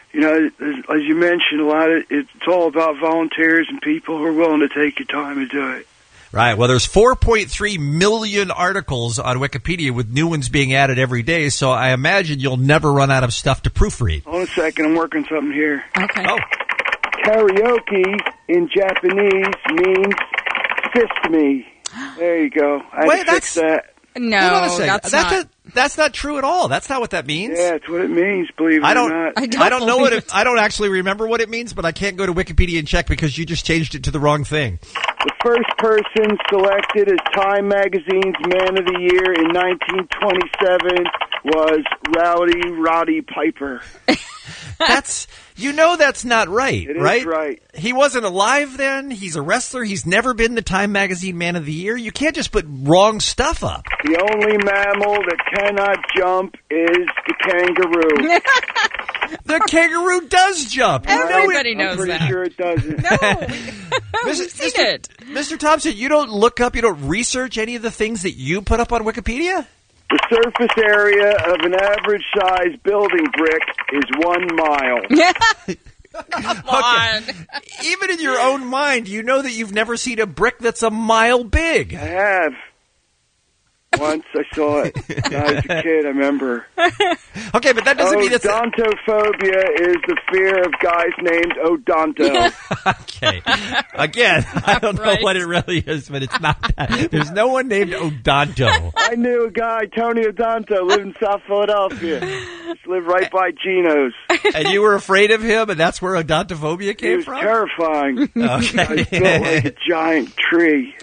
as you mentioned, it's all about volunteers and people who are willing to take your time to do it. Right. Well, there's 4.3 million articles on Wikipedia with new ones being added every day, so I imagine you'll never run out of stuff to proofread. Hold on a second. I'm working something here. Okay. Oh. Karaoke in Japanese means fist me. There you go. I had to fix that. No, that's not true at all. That's not what that means. Yeah, it's what it means, believe it or not. I don't actually remember what it means, but I can't go to Wikipedia and check because you just changed it to the wrong thing. The first person selected as Time Magazine's Man of the Year in 1927 was Roddy Piper. That's not right, It right? is right. He wasn't alive then. He's a wrestler. He's never been the Time Magazine Man of the Year. You can't just put wrong stuff up. The only mammal that cannot jump is the kangaroo. The kangaroo does jump. Everybody knows that. I'm pretty sure it doesn't. No, we've seen it. Mr. Thompson, you don't look up, you don't research any of the things that you put up on Wikipedia? The surface area of an average-sized building brick is 1 mile. Come on. Okay. Even in your own mind, you know that you've never seen a brick that's a mile big. I have. Once I saw it when I was a kid, I remember. Okay, but that doesn't mean it's... Odontophobia is the fear of guys named Odonto. Okay. Again, I don't know what it really is, but it's not that. There's no one named Odonto. I knew a guy, Tony Odonto, lived in South Philadelphia. Just lived right by Gino's. And you were afraid of him, and that's where odontophobia came from? He was terrifying. Okay. He built like a giant tree.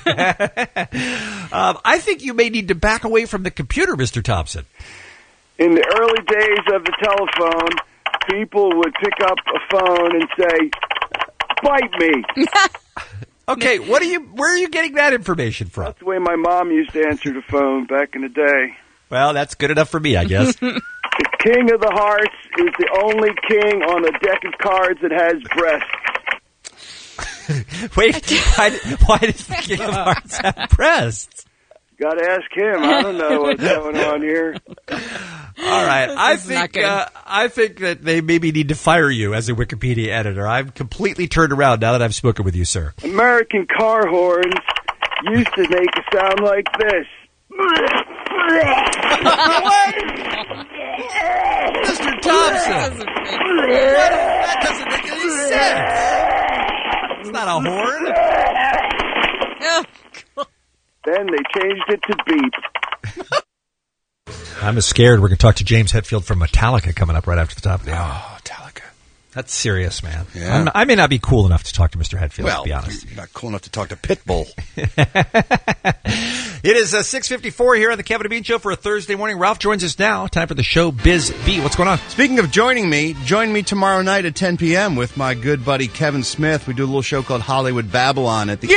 I think you may need to back away from the computer, Mr. Thompson. In the early days of the telephone, people would pick up a phone and say, "Bite me." Okay, where are you getting that information from? That's the way my mom used to answer the phone back in the day. Well, that's good enough for me, I guess. The King of the Hearts is the only king on a deck of cards that has breasts. Wait, why does the King of Hearts have breasts? Got to ask him. I don't know what's going on here. All right, I think that they maybe need to fire you as a Wikipedia editor. I'm completely turned around now that I've spoken with you, sir. American car horns used to make a sound like this. Mr. Thompson! That doesn't make any sense. It's not a horn. Then they changed it to beep. I'm scared. We're going to talk to James Hetfield from Metallica coming up right after the top of the hour. Oh, Metallica. That's serious, man. Yeah. I may not be cool enough to talk to Mr. Hetfield, to be honest. You're not cool enough to talk to Pitbull. It is 6:54 here on the Kevin and Bean Show for a Thursday morning. Ralph joins us now. Time for the show Biz B. What's going on? Speaking of join me tomorrow night at 10 p.m. with my good buddy Kevin Smith. We do a little show called Hollywood Babylon at the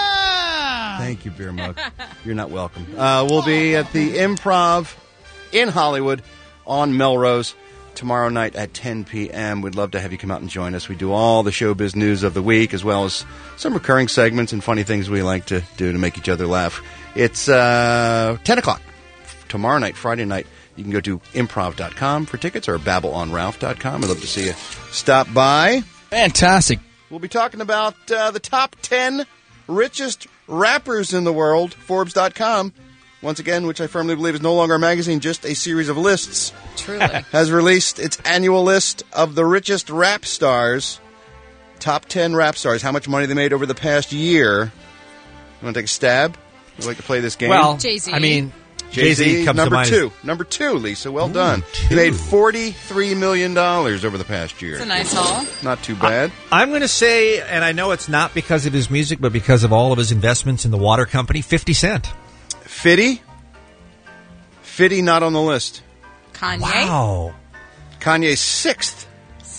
Thank you, Beer Mug. You're not welcome. We'll be at the Improv in Hollywood on Melrose tomorrow night at 10 p.m. We'd love to have you come out and join us. We do all the showbiz news of the week, as well as some recurring segments and funny things we like to do to make each other laugh. It's 10 o'clock tomorrow night, Friday night. You can go to improv.com for tickets or babbleonralph.com. I'd love to see you stop by. Fantastic. We'll be talking about the top 10 richest rappers in the world, Forbes.com. Once again, which I firmly believe is no longer a magazine, just a series of lists. Truly. Has released its annual list of the richest rap stars. Top 10 rap stars, how much money they made over the past year. You want to take a stab? Would you like to play this game? Well, Jay-Z. I mean, Jay-Z comes number to mind. two. Number two, Lisa. Well done. He made $43 million over the past year. It's a nice haul. Not too bad. I'm going to say, and I know it's not because of his music, but because of all of his investments in the water company, 50 Cent. Fitty not on the list. Kanye. Wow. Kanye's sixth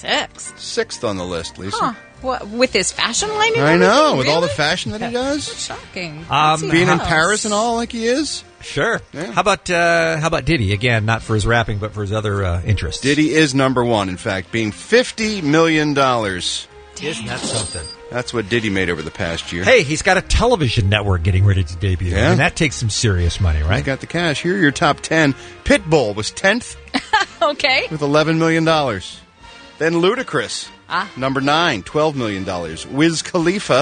on the list, Lisa. Huh. What, with his fashion line and I know, everything? with Really? all the fashion that he does. That's shocking. Being in Paris and all like he is. Sure. Yeah. How about Diddy? Again, not for his rapping, but for his other interests. Diddy is number one, in fact, being $50 million. Isn't that something? That's what Diddy made over the past year. Hey, he's got a television network getting ready to debut. Yeah. And that takes some serious money, right? He's got the cash. Here are your top 10. Pitbull was 10th Okay. with $11 million. Then Ludacris, number 9, $12 million. Wiz Khalifa,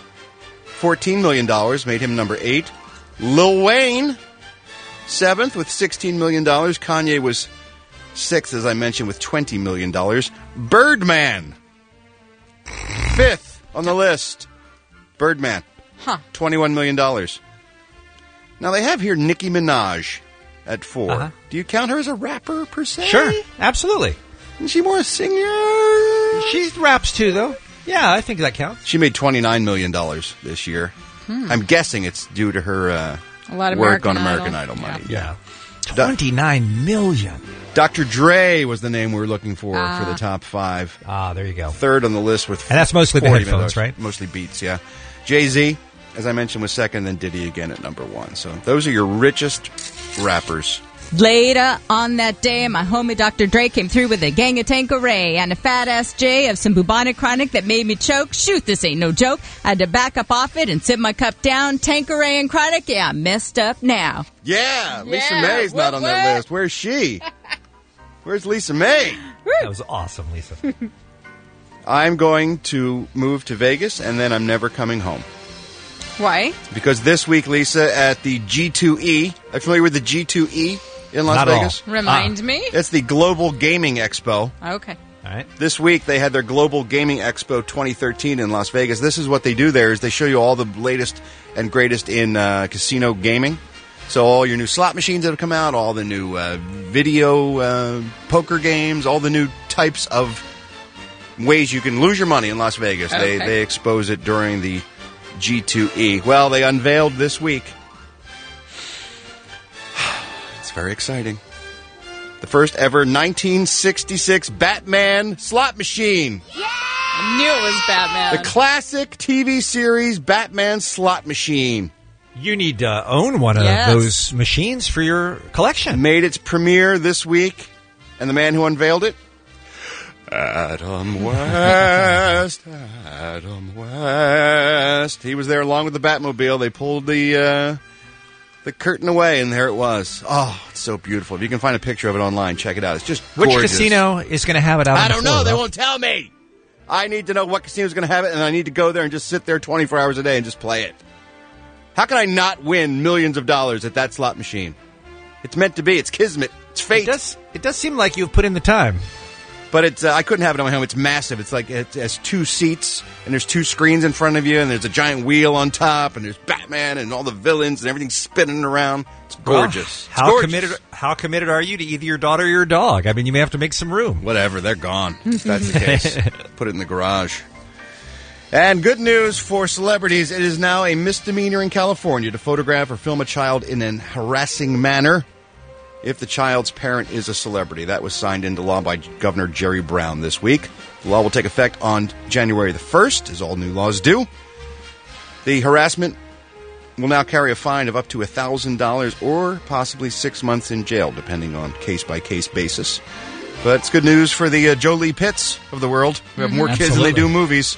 $14 million, made him number 8. Lil Wayne, 7th with $16 million. Kanye was 6th, as I mentioned, with $20 million. Birdman, 5th on the list. Birdman, $21 million. Now, they have here Nicki Minaj at 4. Do you count her as a rapper, per se? Sure, absolutely. Isn't she more a singer? She raps, too, though. Yeah, I think that counts. She made $29 million this year. I'm guessing it's due to her A lot of work on American American Idol money. Yeah. $29 million. Dr. Dre was the name we were looking for the top 5. There you go. 3rd on the list with And that's mostly the $40 headphones, million. right? Mostly Beats, yeah. Jay-Z, as I mentioned, was 2nd, then Diddy again at number 1. So those are your richest rappers. Later on that day, my homie Dr. Dre came through with a gang of Tanqueray and a fat-ass J of some bubonic chronic that made me choke. Shoot, this ain't no joke. I had to back up off it and sit my cup down. Tanqueray and chronic, yeah, I'm messed up now. Yeah, Lisa May's not on that list. Where's she? Where's Lisa May? That was awesome, Lisa. I'm going to move to Vegas, and then I'm never coming home. Why? Because this week, Lisa, at the G2E, are you familiar with the G2E in Las Vegas? Remind me. It's the Global Gaming Expo. Okay. All right. This week, they had their Global Gaming Expo 2013 in Las Vegas. This is what they do there is they show you all the latest and greatest in casino gaming. So all your new slot machines that have come out, all the new video poker games, all the new types of ways you can lose your money in Las Vegas. Okay. They expose it during the G2E. Well, they unveiled this week. It's very exciting. The first ever 1966 Batman slot machine. I knew it was Batman. The classic TV series Batman slot machine. You need to own one of those machines for your collection. Made its premiere this week, and the man who unveiled it, Adam West. Adam West. He was there along with the Batmobile. They pulled the curtain away, and there it was. Oh, it's so beautiful. If you can find a picture of it online, check it out. It's just gorgeous. Which casino is going to have it out on the floor? I don't know. They won't tell me. I need to know what casino is going to have it, and I need to go there and just sit there 24 hours a day and just play it. How can I not win millions of dollars at that slot machine? It's meant to be. It's kismet. It's fate. It does seem like you've put in the time. But it's I couldn't have it on my home. It's massive. It's like it has 2 seats, and there's 2 screens in front of you, and there's a giant wheel on top, and there's Batman and all the villains, and everything's spinning around. It's gorgeous. Well, how committed are you to either your daughter or your dog? I mean, you may have to make some room. Whatever. They're gone. If that's the case. Put it in the garage. And good news for celebrities. It is now a misdemeanor in California to photograph or film a child in an harassing manner if the child's parent is a celebrity. That was signed into law by Governor Jerry Brown this week. The law will take effect on January the 1st, as all new laws do. The harassment will now carry a fine of up to $1,000 or possibly 6 months in jail, depending on case-by-case basis. But it's good news for the Jolie Pitts of the world, who have more kids than they do movies.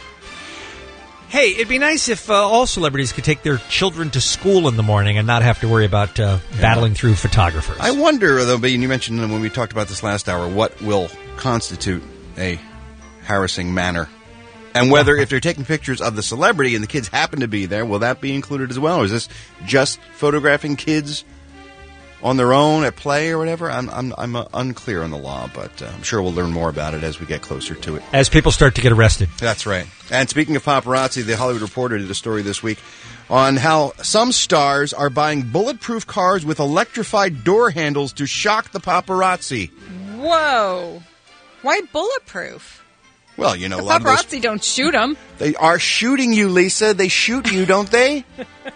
Hey, it'd be nice if all celebrities could take their children to school in the morning and not have to worry about battling through photographers. I wonder, though, and you mentioned when we talked about this last hour, what will constitute a harassing manner. And whether, if they're taking pictures of the celebrity and the kids happen to be there, will that be included as well? Or is this just photographing kids on their own at play or whatever? I'm unclear on the law, but I'm sure we'll learn more about it as we get closer to it. As people start to get arrested. That's right. And speaking of paparazzi, the Hollywood Reporter did a story this week on how some stars are buying bulletproof cars with electrified door handles to shock the paparazzi. Whoa. Why bulletproof? Well, you know, the a lot paparazzi of those, don't shoot them. They are shooting you, Lisa. They shoot you, don't they?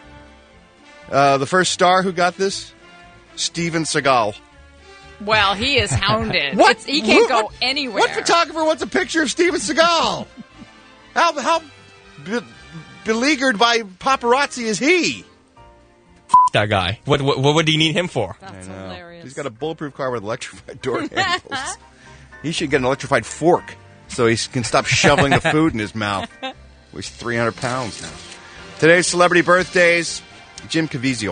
The first star who got this? Steven Seagal. Well, he is hounded. What? He can't go anywhere. What photographer wants a picture of Steven Seagal? How beleaguered by paparazzi is he? That guy. What do you need him for? That's hilarious. He's got a bulletproof car with electrified door handles. He should get an electrified fork so he can stop shoveling the food in his mouth. Weighs 300 pounds now. Today's celebrity birthdays, Jim Caviezel.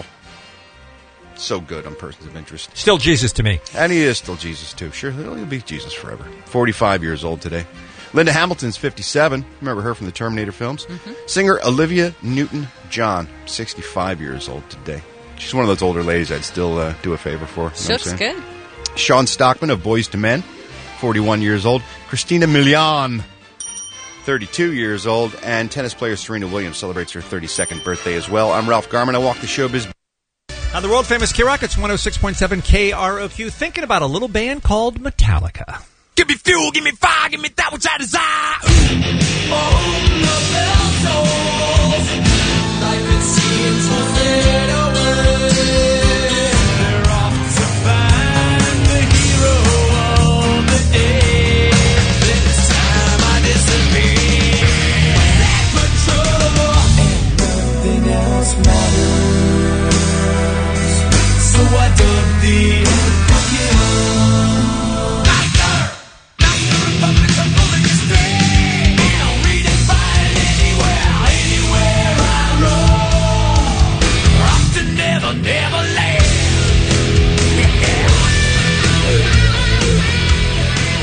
So good on Persons of Interest. Still Jesus to me. And he is still Jesus, too. Sure, he'll be Jesus forever. 45 years old today. Linda Hamilton's 57. Remember her from the Terminator films? Mm-hmm. Singer Olivia Newton-John, 65 years old today. She's one of those older ladies I'd still do a favor for. She looks good. Sean Stockman of Boyz II Men, 41 years old. Christina Milian, 32 years old. And tennis player Serena Williams celebrates her 32nd birthday as well. I'm Ralph Garman. I walk the showbiz. On the world-famous K-Rock, it's 106.7 KROQ. Thinking about a little band called Metallica. Give me fuel, give me fire, give me that which I desire. Life it seems will fade away. They're off to find the hero of the day. This time I disappear. That patrol and nothing else matters. So I dug the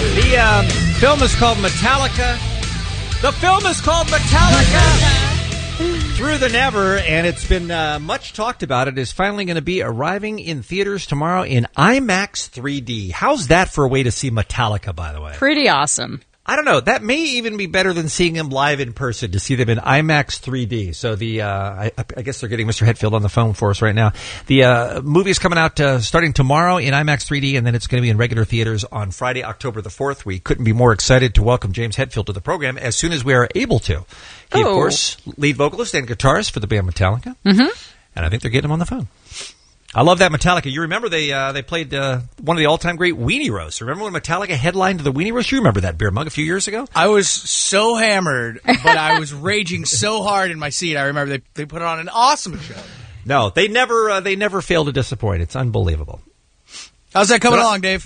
The film is called Metallica. The film is called Metallica. Through the Never, and it's been much talked about. It is finally going to be arriving in theaters tomorrow in IMAX 3D. How's that for a way to see Metallica, by the way? Pretty awesome. I don't know. That may even be better than seeing them live in person, to see them in IMAX 3D. So I guess they're getting Mr. Hetfield on the phone for us right now. The movie is coming out starting tomorrow in IMAX 3D, and then it's going to be in regular theaters on Friday, October the 4th. We couldn't be more excited to welcome James Hetfield to the program as soon as we are able to. He, of course, lead vocalist and guitarist for the band Metallica. Mm-hmm. And I think they're getting him on the phone. I love that Metallica. You remember they played one of the all-time great Weenie Roasts. Remember when Metallica headlined the Weenie Roast? You remember that, Beer Mug, a few years ago? I was so hammered, but I was raging so hard in my seat. I remember they put on an awesome show. No, they never fail to disappoint. It's unbelievable. How's that coming along, Dave?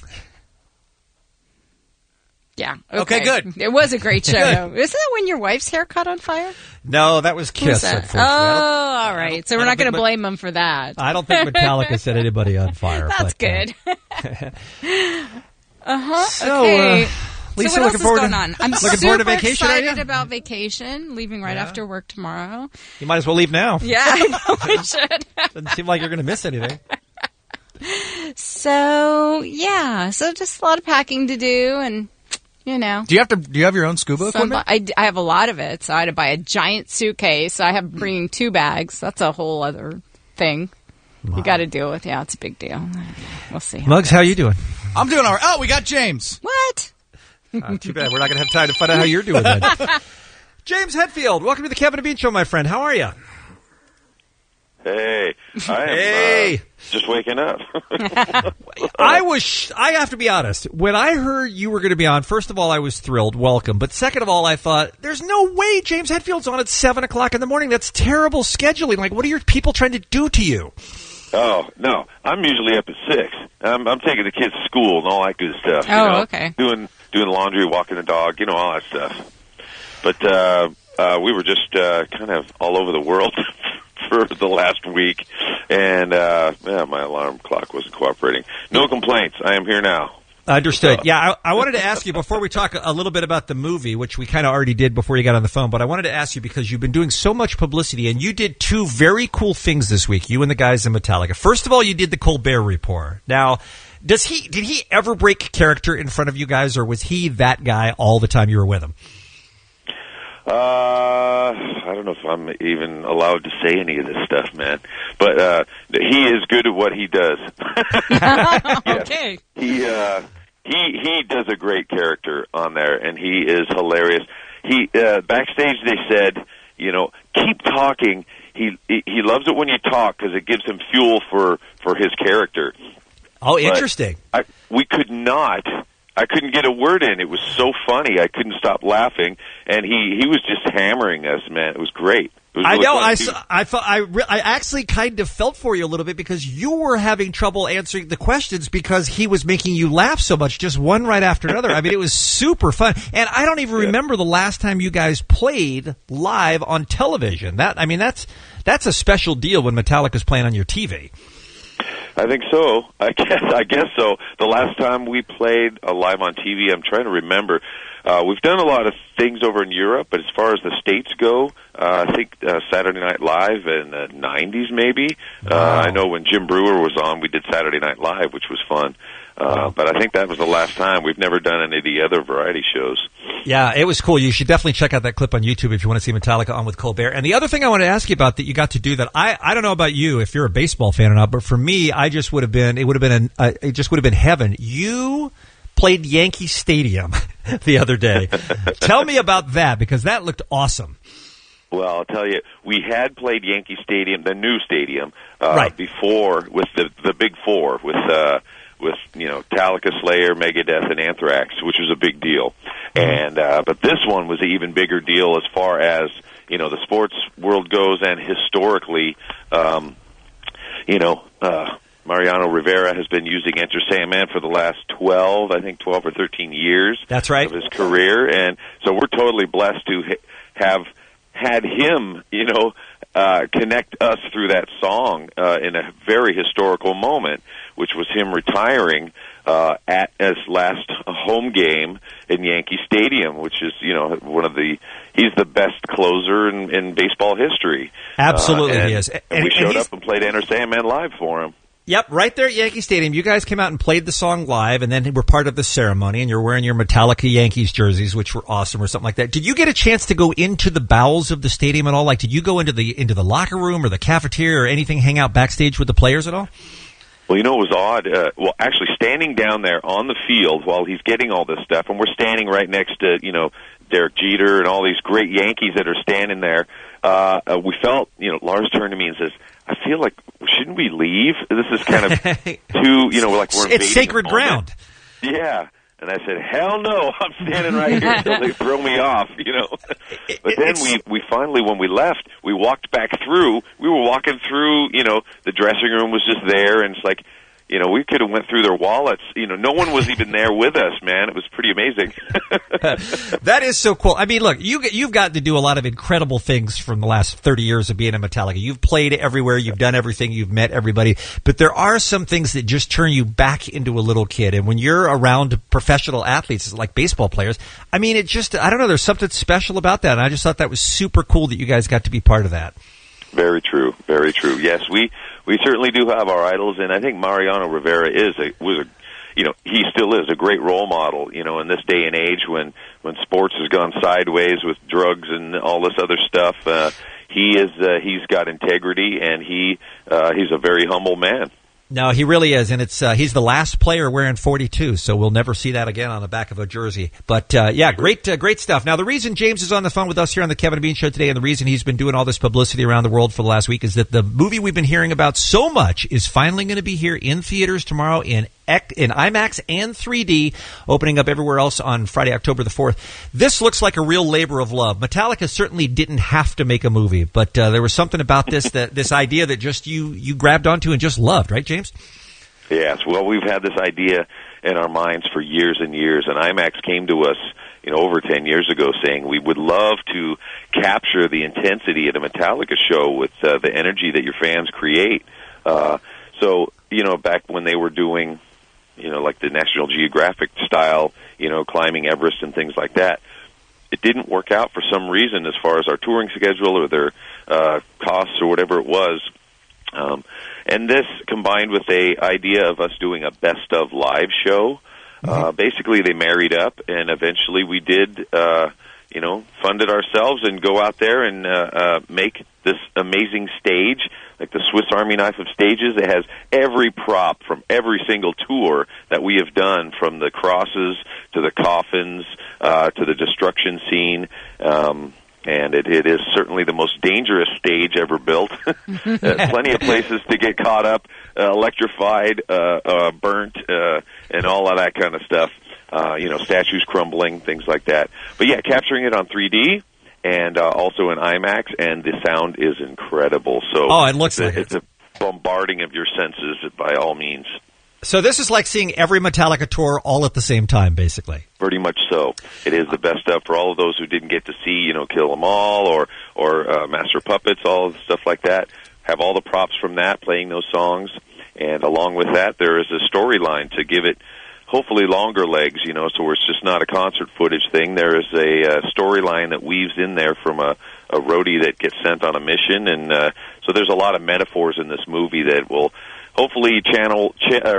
Yeah. Okay, good. It was a great show. Isn't that when your wife's hair caught on fire? No, that was Kiss, that? unfortunately. Oh, all right. So we're not going to blame them for that. I don't think Metallica set anybody on fire. That's good. So, okay. Lisa, so what else looking forward is going to, on? I'm looking super forward to vacation, excited about vacation, leaving right after work tomorrow. You might as well leave now. Yeah, I know we should. Doesn't seem like you're going to miss anything. So, yeah. So just a lot of packing to do, and, you know. Do you have your own scuba equipment? I have a lot of it, so I had to buy a giant suitcase. I have bringing 2 bags. That's a whole other thing you got to deal with. Yeah, it's a big deal. We'll see. Muggs, how you doing? I'm doing all right. Oh, we got James. What? Too bad. We're not going to have time to find out how you're doing then. James Hetfield, welcome to the Kevin and Bean Show, my friend. How are you? Hey, I am just waking up. I have to be honest. When I heard you were going to be on, first of all, I was thrilled. Welcome. But second of all, I thought, there's no way James Hetfield's on at 7 o'clock in the morning. That's terrible scheduling. Like, what are your people trying to do to you? Oh, no. I'm usually up at 6. I'm taking the kids to school and all that good stuff. Oh, you know? okay. Doing laundry, walking the dog, all that stuff. But we were just kind of all over the world for the last week, and my alarm clock wasn't cooperating. No complaints. I am here now. Understood. Yeah, I wanted to ask you before we talk a little bit about the movie, which we kind of already did before you got on the phone, but I wanted to ask you because you've been doing so much publicity, and you did 2 very cool things this week, you and the guys in Metallica. First of all, you did the Colbert Report. Now, did he ever break character in front of you guys, or was he that guy all the time you were with him? I don't know if I'm even allowed to say any of this stuff, man. But he is good at what he does. Okay. He does a great character on there, and he is hilarious. He backstage they said, keep talking. He loves it when you talk because it gives him fuel for his character. Oh, interesting. I couldn't get a word in. It was so funny. I couldn't stop laughing, and he was just hammering us, man. It was great. It was really I actually kind of felt for you a little bit because you were having trouble answering the questions because he was making you laugh so much, just one right after another. I mean, it was super fun. And I don't even remember the last time you guys played live on television. That's a special deal when Metallica's playing on your TV. I think so. I guess so. The last time we played live on TV, I'm trying to remember. We've done a lot of things over in Europe, but as far as the States go, I think Saturday Night Live in the 90s maybe. Wow. I know when Jim Brewer was on, we did Saturday Night Live, which was fun. But I think that was the last time. We've never done any of the other variety shows. Yeah, it was cool. You should definitely check out that clip on YouTube if you want to see Metallica on with Colbert. And the other thing I want to ask you about that you got to do that I don't know about you if you're a baseball fan or not, but for me, it just would have been heaven. You played Yankee Stadium the other day. Tell me about that because that looked awesome. Well, I'll tell you, we had played Yankee Stadium, the new stadium, before with the Big Four with Metallica, Slayer, Megadeth, and Anthrax, which was a big deal. And but this one was an even bigger deal as far as the sports world goes, and historically, Mariano Rivera has been using Enter Sandman for the last 12 or 13 years. That's right. Of his career, and so we're totally blessed to have had him, connect us through that song in a very historical moment, which was him retiring at his last home game in Yankee Stadium, which is one of the he's the best closer in baseball history. Absolutely, he is. And we showed up and played Enter Sandman live for him. Yep, right there at Yankee Stadium. You guys came out and played the song live, and then were part of the ceremony, and you're wearing your Metallica Yankees jerseys, which were awesome, or something like that. Did you get a chance to go into the bowels of the stadium at all? Like, did you go into the locker room or the cafeteria or anything, hang out backstage with the players at all? Well, you know, it was odd. Well, actually, standing down there on the field while he's getting all this stuff, and we're standing right next to, Derek Jeter and all these great Yankees that are standing there, we felt, Lars turned to me and says, I feel like, shouldn't we leave? This is kind of too, like we're invading it's sacred ground. Yeah. And I said, hell no, I'm standing right here until they throw me off, But then we finally, when we left, we walked back through. We were walking through, the dressing room was just there, and it's like, we could have went through their wallets. No one was even there with us, man. It was pretty amazing. That is so cool. I mean, look, you've got to do a lot of incredible things from the last 30 years of being in Metallica. You've played everywhere. You've done everything. You've met everybody. But there are some things that just turn you back into a little kid. And when you're around professional athletes, like baseball players, I mean, it just, I don't know, there's something special about that. And I just thought that was super cool that you guys got to be part of that. Very true. Very true. Yes, we certainly do have our idols, and I think Mariano Rivera he still is a great role model, in this day and age when sports has gone sideways with drugs and all this other stuff. He's got integrity, and he's a very humble man. No, he really is, and it's he's the last player wearing 42, so we'll never see that again on the back of a jersey. But great stuff. Now, the reason James is on the phone with us here on the Kevin and Bean Show today, and the reason he's been doing all this publicity around the world for the last week, is that the movie we've been hearing about so much is finally going to be here in theaters tomorrow in IMAX and 3D, opening up everywhere else on Friday, October the 4th. This looks like a real labor of love. Metallica certainly didn't have to make a movie, but there was something about this idea that just you grabbed onto and just loved, right, James? Yes. Well, we've had this idea in our minds for years and years, and IMAX came to us, over 10 years ago, saying we would love to capture the intensity at a Metallica show with the energy that your fans create. So, back when they were doing, like the National Geographic style, climbing Everest and things like that, it didn't work out for some reason as far as our touring schedule or their costs or whatever it was. And this combined with the idea of us doing a best of live show, basically they married up, and eventually we did, fund it ourselves and go out there and make this amazing stage, like the Swiss Army knife of stages. It has every prop from every single tour that we have done, from the crosses to the coffins to the destruction scene. And it is certainly the most dangerous stage ever built. Plenty of places to get caught up, electrified, burnt, and all of that kind of stuff. Statues crumbling, things like that. But yeah, capturing it on 3D and also in IMAX, and the sound is incredible. So it looks like it's a bombarding of your senses by all means. So this is like seeing every Metallica tour all at the same time, basically. Pretty much so. It is the best stuff for all of those who didn't get to see, Kill 'Em All or Master of Puppets, all the stuff like that. Have all the props from that, playing those songs. And along with that, there is a storyline to give it hopefully longer legs, so it's just not a concert footage thing. There is a storyline that weaves in there from a roadie that gets sent on a mission. And so there's a lot of metaphors in this movie that will hopefully challenge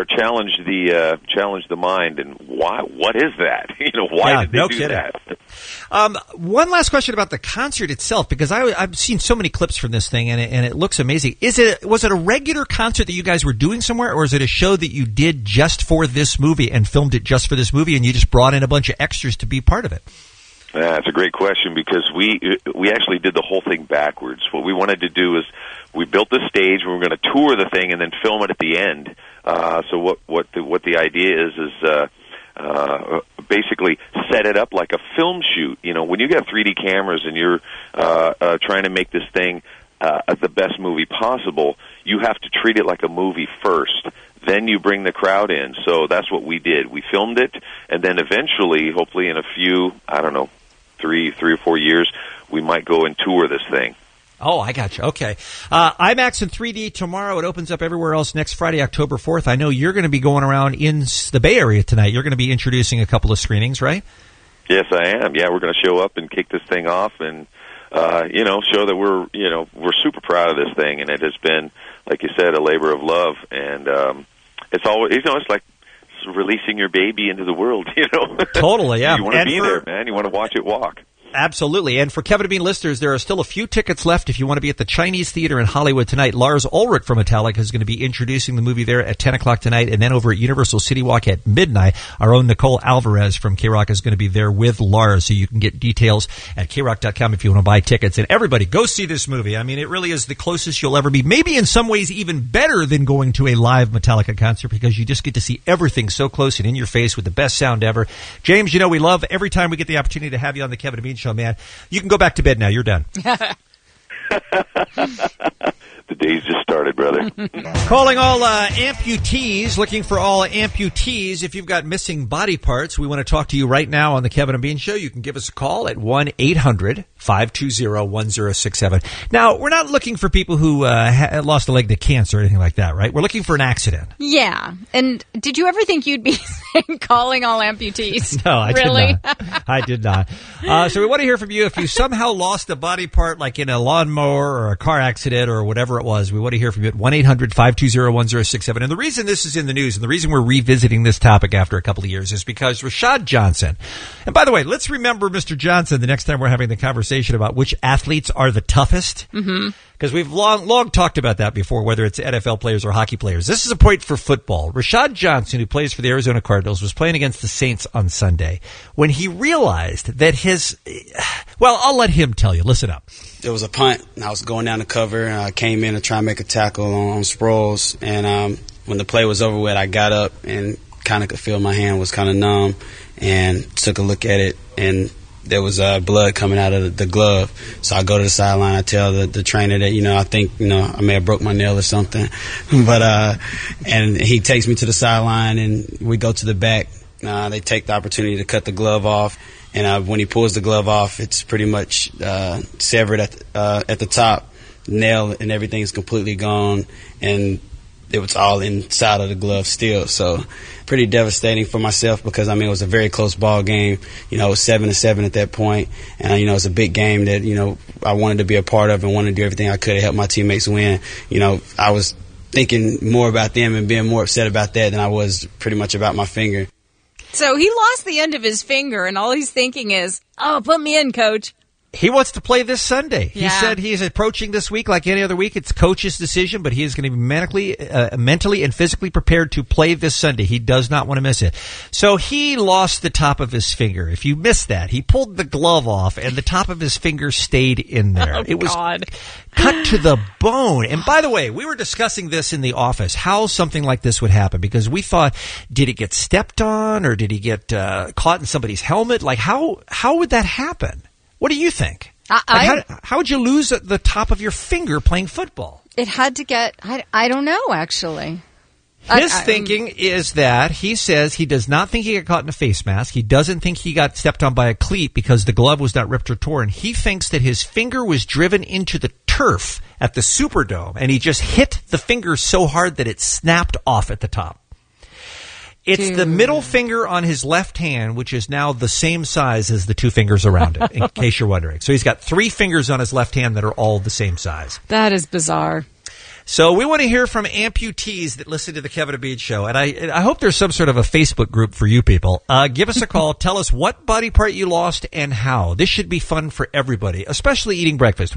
the mind. And what is that? Why did they do that? One last question about the concert itself, because I've seen so many clips from this thing, and it looks amazing. Was it a regular concert that you guys were doing somewhere, or is it a show that you did just for this movie and filmed it just for this movie, and you just brought in a bunch of extras to be part of it? That's a great question, because we actually did the whole thing backwards. What we wanted to do is we built the stage, we were going to tour the thing and then film it at the end. So what the idea is basically set it up like a film shoot. When you got 3D cameras and you're trying to make this thing the best movie possible, you have to treat it like a movie first. Then you bring the crowd in. So that's what we did. We filmed it, and then eventually, hopefully in a few, 3 or 4 years, we might go and tour this thing. Oh, I got you. Okay. IMAX and 3D tomorrow. It opens up everywhere else next Friday, October 4th. I know you're going to be going around in the Bay Area tonight. You're going to be introducing a couple of screenings, right? Yes, I am. Yeah, we're going to show up and kick this thing off and, show that we're super proud of this thing. And it has been, like you said, a labor of love. And it's always, it's like releasing your baby into the world, Totally, yeah. You want to be there, man. You want to watch it walk. Absolutely. And for Kevin and Bean listeners, there are still a few tickets left if you want to be at the Chinese Theater in Hollywood tonight. Lars Ulrich from Metallica is going to be introducing the movie there at 10 o'clock tonight. And then over at Universal City Walk at midnight, our own Nicole Alvarez from K-Rock is going to be there with Lars. So you can get details at krock.com if you want to buy tickets. And everybody, go see this movie. I mean, it really is the closest you'll ever be. Maybe in some ways even better than going to a live Metallica concert because you just get to see everything so close and in your face with the best sound ever. James, we love every time we get the opportunity to have you on the Kevin and Bean Show, man. You can go back to bed now. You're done. The day's just started, brother. Calling all amputees, looking for all amputees. If you've got missing body parts, we want to talk to you right now on the Kevin and Bean Show. You can give us a call at 1-800-520-1067. Now, we're not looking for people who lost a leg to cancer or anything like that, right? We're looking for an accident. Yeah. And did you ever think you'd be calling all amputees? No, I really? did not. I did not. So we want to hear from you. If you somehow lost a body part, like in a lawnmower or a car accident or whatever it was, we want to hear from you at 1-800-520-1067. And the reason this is in the news and the reason we're revisiting this topic after a couple of years is because Rashad Johnson, and by the way, let's remember Mr. Johnson the next time we're having the conversation about which athletes are the toughest. Mm-hmm. Because we've long talked about that before, whether it's NFL players or hockey players. This is a point for football. Rashad Johnson, who plays for the Arizona Cardinals, was playing against the Saints on Sunday when he realized that I'll let him tell you. Listen up. There was a punt, and I was going down the cover, and I came in to try and make a tackle on Sproles. And when the play was over with, I got up and kind of could feel my hand was kind of numb and took a look at it, and there was blood coming out of the glove. So I go to the sideline. I tell the trainer that, I think, I may have broke my nail or something. But and he takes me to the sideline, and we go to the back. They take the opportunity to cut the glove off. And when he pulls the glove off, it's pretty much severed at the top. Nail and everything is completely gone. And it was all inside of the glove still. So pretty devastating for myself because, it was a very close ball game. It was 7-7 at that point. And, it was a big game that, I wanted to be a part of and wanted to do everything I could to help my teammates win. I was thinking more about them and being more upset about that than I was pretty much about my finger. So he lost the end of his finger, and all he's thinking is, put me in, coach. He wants to play this Sunday. Yeah. He said he's approaching this week like any other week. It's coach's decision, but he is going to be mentally and physically prepared to play this Sunday. He does not want to miss it. So he lost the top of his finger. If you missed that, he pulled the glove off, and the top of his finger stayed in there. It was cut to the bone. And by the way, we were discussing this in the office, how something like this would happen, because we thought, did it get stepped on, or did he get caught in somebody's helmet? Like, how would that happen? What do you think? How would you lose the top of your finger playing football? It had to get, I don't know, actually. His thinking is that he says he does not think he got caught in a face mask. He doesn't think he got stepped on by a cleat because the glove was not ripped or torn. He thinks that his finger was driven into the turf at the Superdome, and he just hit the finger so hard that it snapped off at the top. It's the middle finger on his left hand, which is now the same size as the two fingers around it, in case you're wondering. So he's got 3 fingers on his left hand that are all the same size. That is bizarre. So we want to hear from amputees that listen to the Kevin and Bean Show. And I hope there's some sort of a Facebook group for you people. Give us a call. Tell us what body part you lost and how. This should be fun for everybody, especially eating breakfast.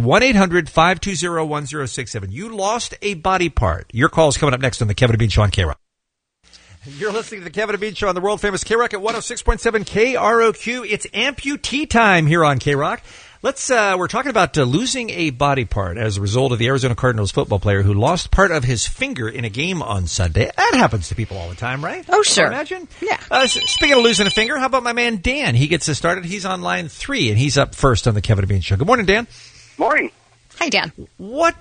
1-800-520-1067. You lost a body part. Your call is coming up next on the Kevin and Bean Show on K-Rock. You're listening to the Kevin and Bean Show on the world-famous K-Rock at 106.7 KROQ. It's amputee time here on K-Rock. We're talking about losing a body part as a result of the Arizona Cardinals football player who lost part of his finger in a game on Sunday. That happens to people all the time, right? Oh, sure. Imagine? Yeah. Speaking of losing a finger, how about my man Dan? He gets us started. He's on line 3, and he's up first on the Kevin and Bean Show. Good morning, Dan. Morning. Hi, Dan. What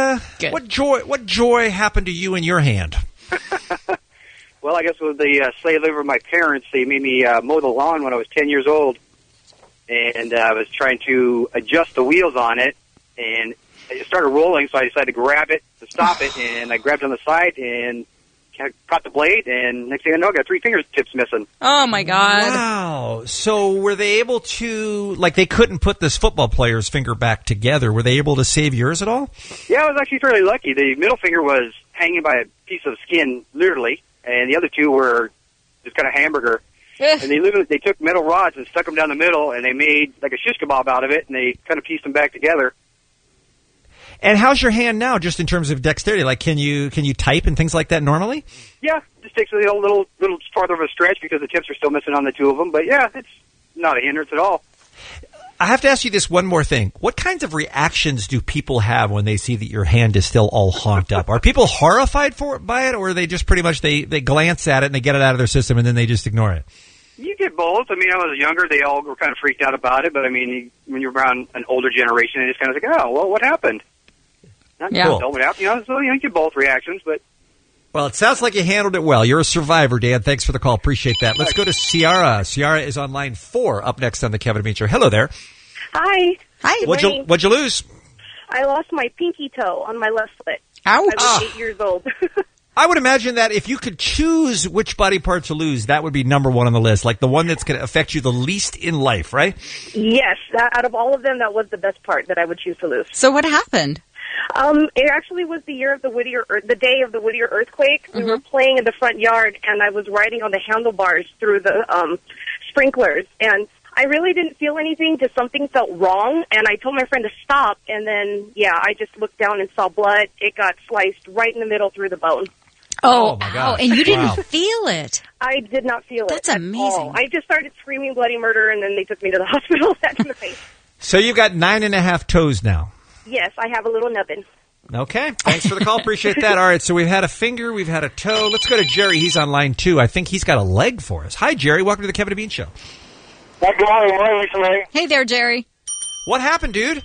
joy happened to you in your hand? Well, I guess with the slave labor of my parents, they made me mow the lawn when I was 10 years old. And I was trying to adjust the wheels on it, and it started rolling, so I decided to grab it to stop it, and I grabbed on the side and caught the blade, and next thing I know, I got 3 fingertips missing. Oh, my God. Wow. So were they able to, like, they couldn't put this football player's finger back together. Were they able to save yours at all? Yeah, I was actually fairly lucky. The middle finger was hanging by a piece of skin, literally, and the other 2 were just kind of hamburger. And they took metal rods and stuck them down the middle, and they made like a shish kebab out of it, and they kind of pieced them back together. And how's your hand now, just in terms of dexterity? Like, can you type and things like that normally? Yeah, just takes a little farther of a stretch because the tips are still missing on the 2 of them. But yeah, it's not a hindrance at all. I have to ask you this one more thing. What kinds of reactions do people have when they see that your hand is still all honked up? Are people horrified by it, or are they just pretty much they glance at it and they get it out of their system and then they just ignore it? You get both. I mean, I was younger. They all were kind of freaked out about it. But, I mean, when you're around an older generation, it's kind of like, oh, well, what happened? Cool. What happened? So you get both reactions. But Well, it sounds like you handled it well. You're a survivor, Dan. Thanks for the call. Appreciate that. Let's go to Ciara. Ciara is on line 4 up next on the Kevin and Bean Show. Hello there. Hi. What'd you lose? I lost my pinky toe on my left foot. Ouch. I was 8 years old. I would imagine that if you could choose which body part to lose, that would be number 1 on the list, like the one that's going to affect you the least in life, right? Yes. Out of all of them, that was the best part that I would choose to lose. So what happened? It actually was the year of the day of the Whittier earthquake. We were playing in the front yard, and I was riding on the handlebars through the sprinklers, and I really didn't feel anything, just something felt wrong, and I told my friend to stop, and then, I just looked down and saw blood. It got sliced right in the middle through the bone. Oh my God. And you didn't feel it. I did not feel it. That's amazing. I just started screaming bloody murder, and then they took me to the hospital. That's in the face. So you've got 9.5 toes now. Yes, I have a little nubbin. Okay. Thanks for the call. Appreciate that. All right. So we've had a finger. We've had a toe. Let's go to Jerry. He's on line 2. I think he's got a leg for us. Hi, Jerry. Welcome to the Kevin and Bean Show. Good morning, Lisa. Hey there, Jerry. What happened, dude?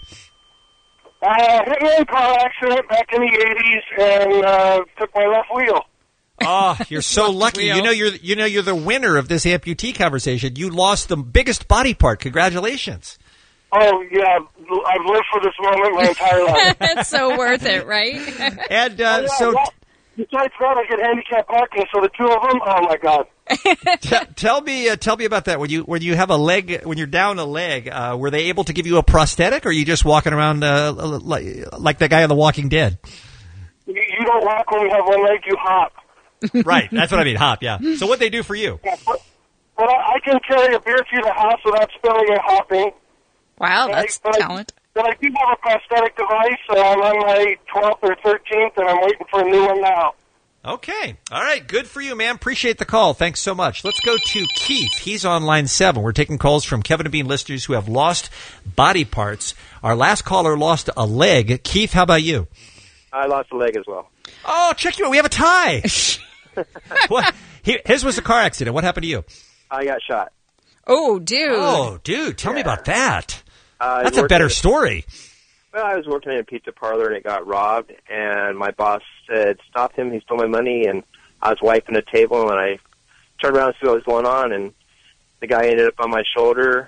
Hit me in a car accident back in the 80s and took my left wheel. Oh, you're so lucky. You know you're the winner of this amputee conversation. You lost the biggest body part. Congratulations. Oh, yeah. I've lived for this moment my entire life. It's so worth it, right? And besides that, I get handicap parking, so the 2 of them, oh, my God. Tell me about that. When you have a leg, when you're down a leg, were they able to give you a prosthetic, or are you just walking around like the guy on The Walking Dead? You don't walk when you have one leg, you hop. Right, that's what I mean, hop, yeah. So what'd they do for you? Yeah, but I can carry a beer through the house without spilling and hopping. Wow, that's talent. But I do have a prosthetic device, so I'm on my 12th or 13th, and I'm waiting for a new one now. Okay. All right. Good for you, man. Appreciate the call. Thanks so much. Let's go to Keith. He's on line 7. We're taking calls from Kevin and Bean listeners who have lost body parts. Our last caller lost a leg. Keith, how about you? I lost a leg as well. Oh, check you out. We have a tie. What? His was a car accident. What happened to you? I got shot. Oh, dude. Oh, dude. Tell me about that. That's a better story. Well, I was working in a pizza parlor and it got robbed, and my boss said, "Stop him, he stole my money," and I was wiping a table, and I turned around to see what was going on, and the guy ended up on my shoulder,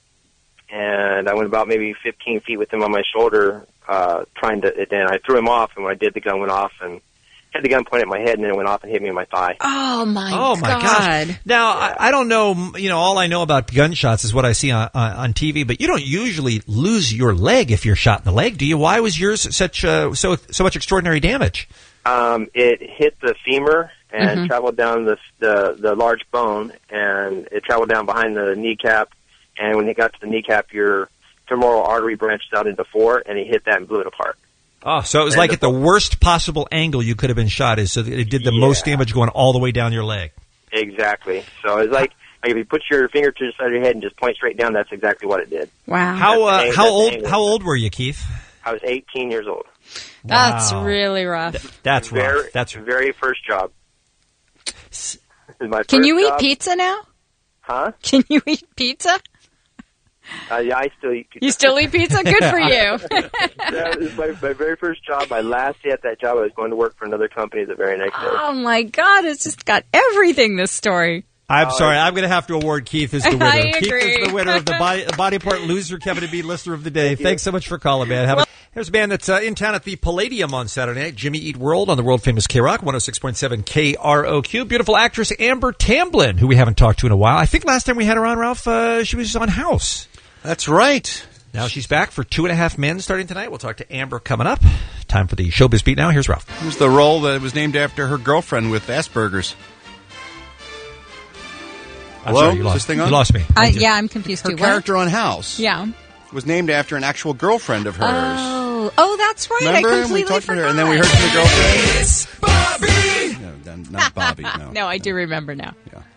and I went about maybe 15 feet with him on my shoulder, and I threw him off, and when I did, the gun went off, and had the gun pointed at my head, and then it went off and hit me in my thigh. Oh, my God. Gosh. Now, I don't know, all I know about gunshots is what I see on TV, but you don't usually lose your leg if you're shot in the leg, do you? Why was yours such so much extraordinary damage? It hit the femur and traveled down the large bone, and it traveled down behind the kneecap, and when it got to the kneecap, your femoral artery branched out into 4, and he hit that and blew it apart. Oh, so it was like at the worst possible angle you could have been shot so that it did the most damage going all the way down your leg. Exactly. So it's like if you put your finger to the side of your head and just point straight down, that's exactly what it did. Wow. How old were you, Keith? I was 18 years old. That's really rough. That's rough. That's your very first job. Can you eat pizza now? Huh? Can you eat pizza? Yeah, I still eat pizza. You still eat pizza? Good for you. Yeah, it was my very first job. My last day at that job, I was going to work for another company the very next day. Oh, my God. It's just got everything, this story. I'm sorry. I'm going to have to award Keith as the winner. I agree. Keith is the winner of the body part loser, Kevin and Bean listener of the day. Thanks so much for calling, man. There's a band that's in town at the Palladium on Saturday night, Jimmy Eat World on the world-famous K-Rock, 106.7 KROQ. Beautiful actress Amber Tamblyn, who we haven't talked to in a while. I think last time we had her on, Ralph, she was on House. That's right. Now she's back for 2.5 Men starting tonight. We'll talk to Amber coming up. Time for the Showbiz Beat now. Here's Ralph. It was the role that was named after her girlfriend with Asperger's. Hello? Sorry, Is this thing on? You lost me. Yeah, I'm confused Her too. character on House Yeah. was named after an actual girlfriend of hers. Oh, that's right. Remember? I We completely talked about forgot. her, and then we heard from the girlfriend. It's Bobby! No, not Bobby, no. No, I do remember now.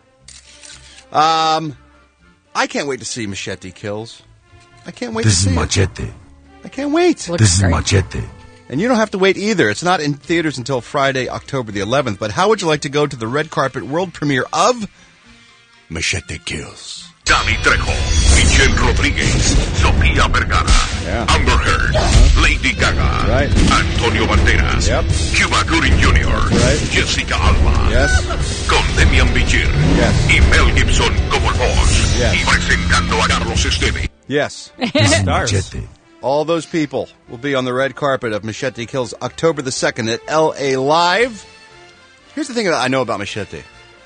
I can't wait to see Machete Kills. I can't wait to see Machete. I can't wait. This is Machete. And you don't have to wait either. It's not in theaters until Friday, October the 11th. But how would you like to go to the red carpet world premiere of Machete Kills? Danny Trejo, Michelle Rodriguez, Sofía Vergara, Amber Heard, Lady Gaga, Antonio Banderas, Cuba Gooding Jr., Jessica Alba, con Demian Bichir y Mel Gibson como el boss, y presentando a Carlos Esteve. Yes. Machete. All those people will be on the red carpet of Machete Kills October the 2nd at LA Live. Here's the thing that I know about Machete.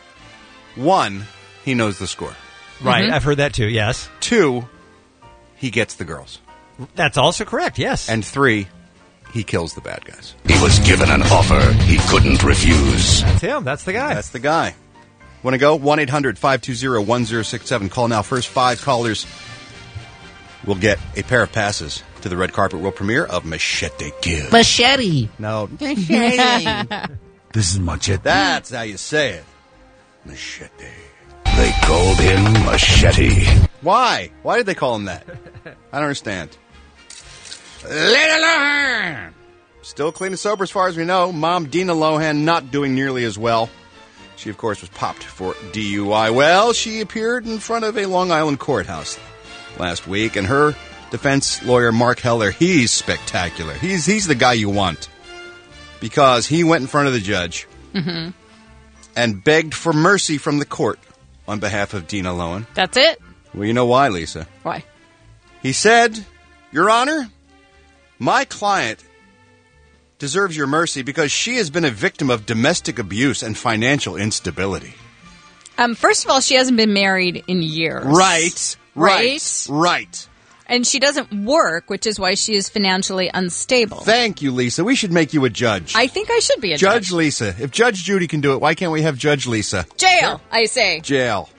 1, he knows the score. Right, I've heard that too, yes. 2, he gets the girls. That's also correct, yes. And 3, he kills the bad guys. He was given an offer he couldn't refuse. That's him. That's the guy. That's the guy. Want to go? 1-800-520-1067. Call now. First 5 callers will get a pair of passes to the red carpet world premiere of Machete Kills. Machete. No. This is Machete. That's how you say it. Machete. They called him Machete. Why? Why did they call him that? I don't understand. Lena Lohan! Still clean and sober as far as we know. Mom Dina Lohan not doing nearly as well. She, of course, was popped for DUI. Well, she appeared in front of a Long Island courthouse last week, and her defense lawyer, Mark Heller, he's spectacular. He's the guy you want. Because he went in front of the judge and begged for mercy from the court on behalf of Dina Lohan. That's it? Well, you know why, Lisa. Why? He said, Your Honor, my client deserves your mercy because she has been a victim of domestic abuse and financial instability. First of all, she hasn't been married in years. Right. And she doesn't work, which is why she is financially unstable. Thank you, Lisa. We should make you a judge. I think I should be a judge. Judge Lisa. If Judge Judy can do it, why can't we have Judge Lisa? Jail, I say. Jail.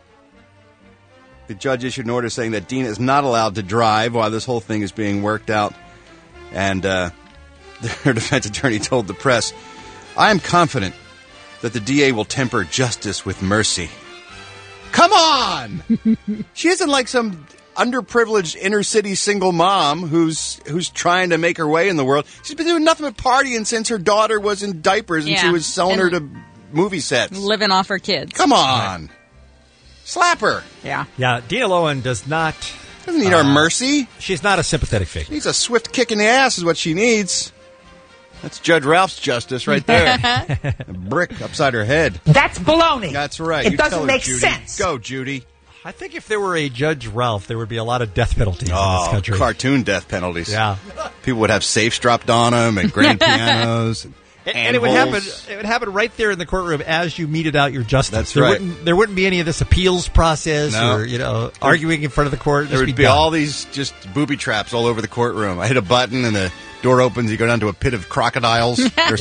The judge issued an order saying that Dina is not allowed to drive while this whole thing is being worked out. And her defense attorney told the press, I am confident that the DA will temper justice with mercy. Come on! She isn't like some underprivileged inner-city single mom who's trying to make her way in the world. She's been doing nothing but partying since her daughter was in diapers and she was selling her to movie sets. Living off her kids. Come on. Slap her. Yeah. Yeah, Dina Lohan doesn't need our mercy. She's not a sympathetic figure. She needs a swift kick in the ass is what she needs. That's Judge Ralph's justice right there. A brick upside her head. That's baloney. That's right. It You tell doesn't her, make Judy. sense. Go, Judy. I think if there were a Judge Ralph, there would be a lot of death penalties in this country. Cartoon death penalties. Yeah. People would have safes dropped on them and grand pianos. And it would happen. It would happen right there in the courtroom as you meted out your justice. That's right. There wouldn't be any of this appeals process No. or arguing in front of the court. There would be all these just booby traps all over the courtroom. I hit a button and the door opens. You go down to a pit of crocodiles.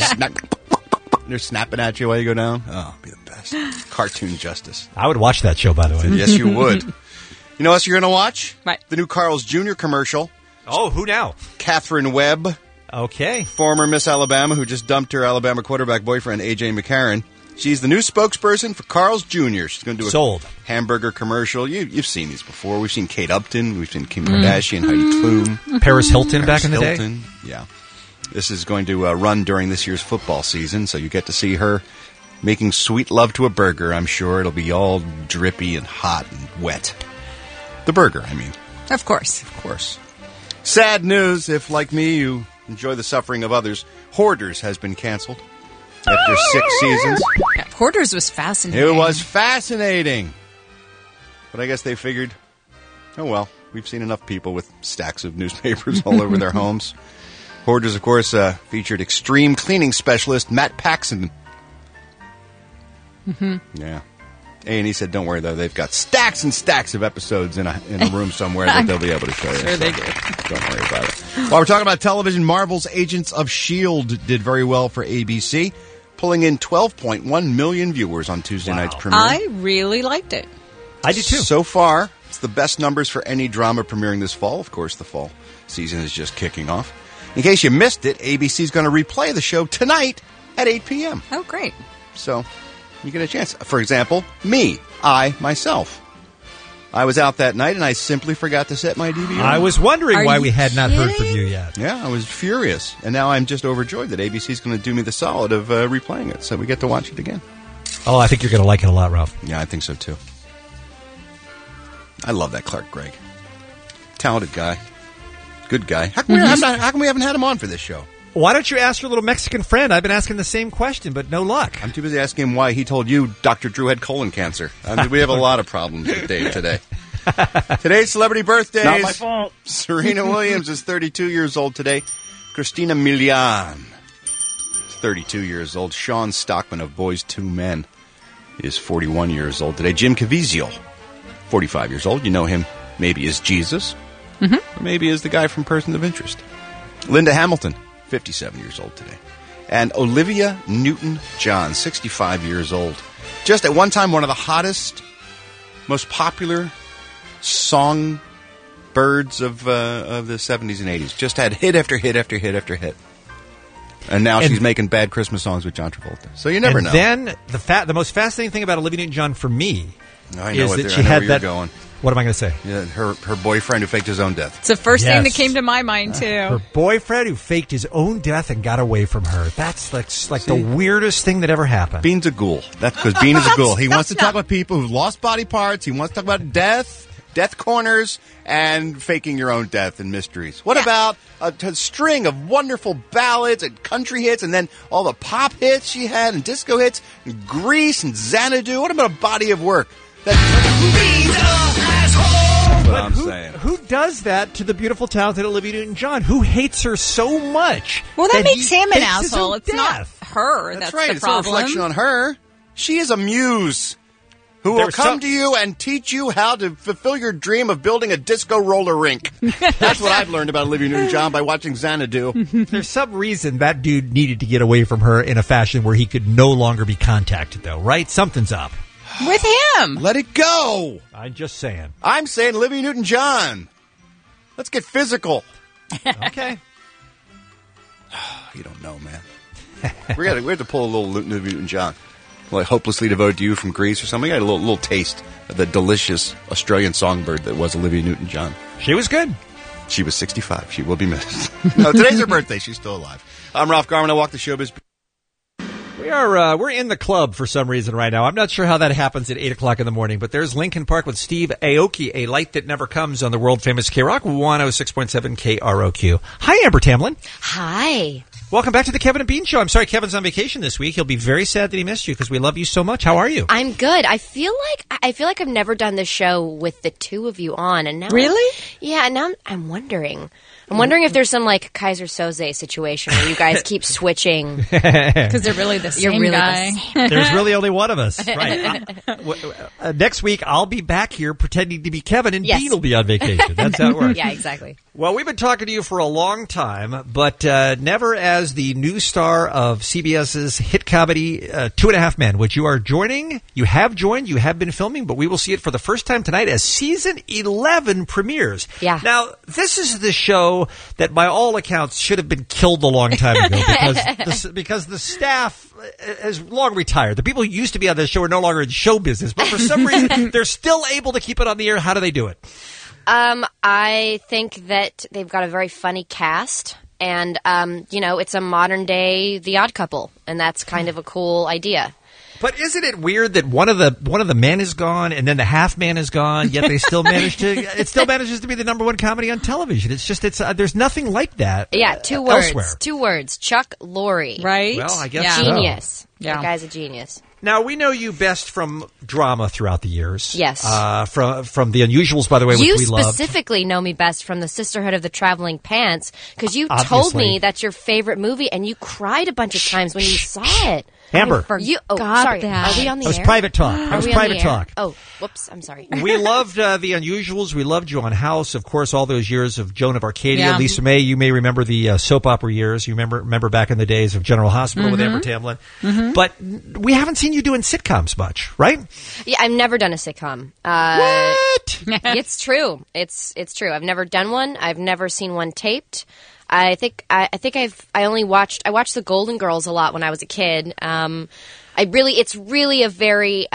They're snapping at you while you go down. Oh, it'd be the best. Cartoon justice. I would watch that show, by the way. Yes, you would. You know what else you're going to watch? Right. The new Carl's Jr. commercial. Oh, who now? Catherine Webb. Okay. Former Miss Alabama who just dumped her Alabama quarterback boyfriend, A.J. McCarron. She's the new spokesperson for Carl's Jr. She's going to do a hamburger commercial. You've seen these before. We've seen Kate Upton. We've seen Kim Kardashian, Heidi Klum. Paris Hilton back in the day. Yeah. This is going to run during this year's football season, so you get to see her making sweet love to a burger. I'm sure it'll be all drippy and hot and wet. The burger, I mean. Of course. Of course. Sad news, if, like me, you enjoy the suffering of others. Hoarders has been canceled after 6 seasons. Yeah, Hoarders was fascinating. It was fascinating. But I guess they figured, oh, well, we've seen enough people with stacks of newspapers all over their homes. Hoarders, of course, featured extreme cleaning specialist Matt Paxton. Mm-hmm. Yeah. A&E said, don't worry, though. They've got stacks and stacks of episodes in a room somewhere that they'll be able to show you. Sure they do. Don't worry about it. While we're talking about television, Marvel's Agents of S.H.I.E.L.D. did very well for ABC, pulling in 12.1 million viewers on Tuesday night's premiere. I really liked it. I did too. So far, it's the best numbers for any drama premiering this fall. Of course, the fall season is just kicking off. In case you missed it, ABC's going to replay the show tonight at 8 p.m. Oh, great. So you get a chance. For example, myself. I was out that night, and I simply forgot to set my DVR. I was wondering Are why you we had not heard kidding? from you yet. Yeah, I was furious. And now I'm just overjoyed that ABC's going to do me the solid of replaying it, so we get to watch it again. Oh, I think you're going to like it a lot, Ralph. Yeah, I think so, too. I love that Clark Gregg. Talented guy. Good guy. How come we haven't had him on for this show? Why don't you ask your little Mexican friend? I've been asking the same question, but no luck. I'm too busy asking him why he told you Dr. Drew had colon cancer. I mean, we have a lot of problems with Dave today. Today's celebrity birthdays. Not my fault. Serena Williams is 32 years old today. Christina Milian is 32 years old. Sean Stockman of Boys II Men is 41 years old today. Jim Caviezel, 45 years old. You know him maybe as Jesus, or maybe as the guy from Person of Interest. Linda Hamilton, 57 years old today. And Olivia Newton-John, 65 years old. Just at one time, one of the hottest, most popular songbirds of the 70s and 80s. Just had hit after hit after hit after hit. And now she's making bad Christmas songs with John Travolta. So you never know. Then the most fascinating thing about Olivia Newton-John for me is that she I know had where that. you're going. What am I going to say? Yeah, her boyfriend who faked his own death. It's the first thing that Yes. came to my mind, too. Her boyfriend who faked his own death and got away from her. That's like the weirdest thing that ever happened. Bean's a ghoul. That's because Bean is a ghoul. He wants to talk about people who've lost body parts. He wants to talk about death corners, and faking your own death and mysteries. What about a string of wonderful ballads and country hits, and then all the pop hits she had, and disco hits, and Grease and Xanadu? What about a body of work? That's what I'm saying. Who does that to the beautiful, talented Olivia Newton-John? Who hates her so much? Well, that makes he him an fakes his asshole. own It's not death. her. That's That's right. the It's a problem. reflection on her. She is a muse who will There's come some- to you and teach you how to fulfill your dream of building a disco roller rink. That's what I've learned about Olivia Newton-John by watching Xanadu. There's some reason that dude needed to get away from her in a fashion where he could no longer be contacted, though, right? Something's up. With him. Let it go. I'm just saying. I'm saying Olivia Newton-John. Let's get physical. Okay. You don't know, man. we have to pull a little Olivia Newton-John. Like Hopelessly Devoted to You from Greece or something. I got a little taste of the delicious Australian songbird that was Olivia Newton-John. She was good. She was 65. She will be missed. No, today's her birthday. She's still alive. I'm Ralph Garman. I walk the showbiz. We're in the club for some reason right now. I'm not sure how that happens at 8 o'clock in the morning, but there's Lincoln Park with Steve Aoki, A Light That Never Comes on the world-famous K-Rock 106.7 KROQ. Hi, Amber Tamlin. Hi. Welcome back to the Kevin and Bean Show. I'm sorry Kevin's on vacation this week. He'll be very sad that he missed you because we love you so much. How are you? I'm good. I feel like I've never done this show with the two of you on, and now Really? Yeah, and now I'm wondering. I'm wondering if there's some like Kaiser Soze situation where you guys keep switching Because they're really the You're same really the guy. same. There's really only one of us. Right. Next week, I'll be back here pretending to be Kevin, and Yes. Bean will be on vacation. That's how it works. Yeah, exactly. Well, we've been talking to you for a long time, but never as the new star of CBS's hit comedy, 2.5 Men, which you are joining. You have joined. You have been filming, but we will see it for the first time tonight as season 11 premieres. Yeah. Now, this is the show that, by all accounts, should have been killed a long time ago because the staff has long retired. The people who used to be on this show are no longer in show business, but for some reason, they're still able to keep it on the air. How do they do it? I think that they've got a very funny cast, and it's a modern day The Odd Couple, and that's kind of a cool idea. But isn't it weird that one of the men is gone and then the half man is gone, yet they still manage to it still manages to be the number one comedy on television? It's just there's nothing like that. Yeah, two words. elsewhere. 2 words. Chuck Lorre. Right? Well, I guess Yeah. so. Genius. Yeah. That guy's a genius. Now, we know you best from drama throughout the years. Yes. From The Unusuals, by the way, which You we loved. specifically know me best from the Sisterhood of the Traveling Pants because you told Obviously. me that's your favorite movie and you cried a bunch of times when you saw it. Amber. You, forgot sorry. that. Are we on the That was air? private talk. Are That was we on the private air? talk. Oh, whoops. I'm sorry. We loved The Unusuals. We loved you on House. Of course, all those years of Joan of Arcadia. Yeah. Lisa May, you may remember the soap opera years. You remember back in the days of General Hospital with Amber Tamblyn. But we haven't seen you doing sitcoms much, right? Yeah, I've never done a sitcom. What? It's true. It's true. I've never done one. I've never seen one taped. I watched The Golden Girls a lot when I was a kid. It's really a very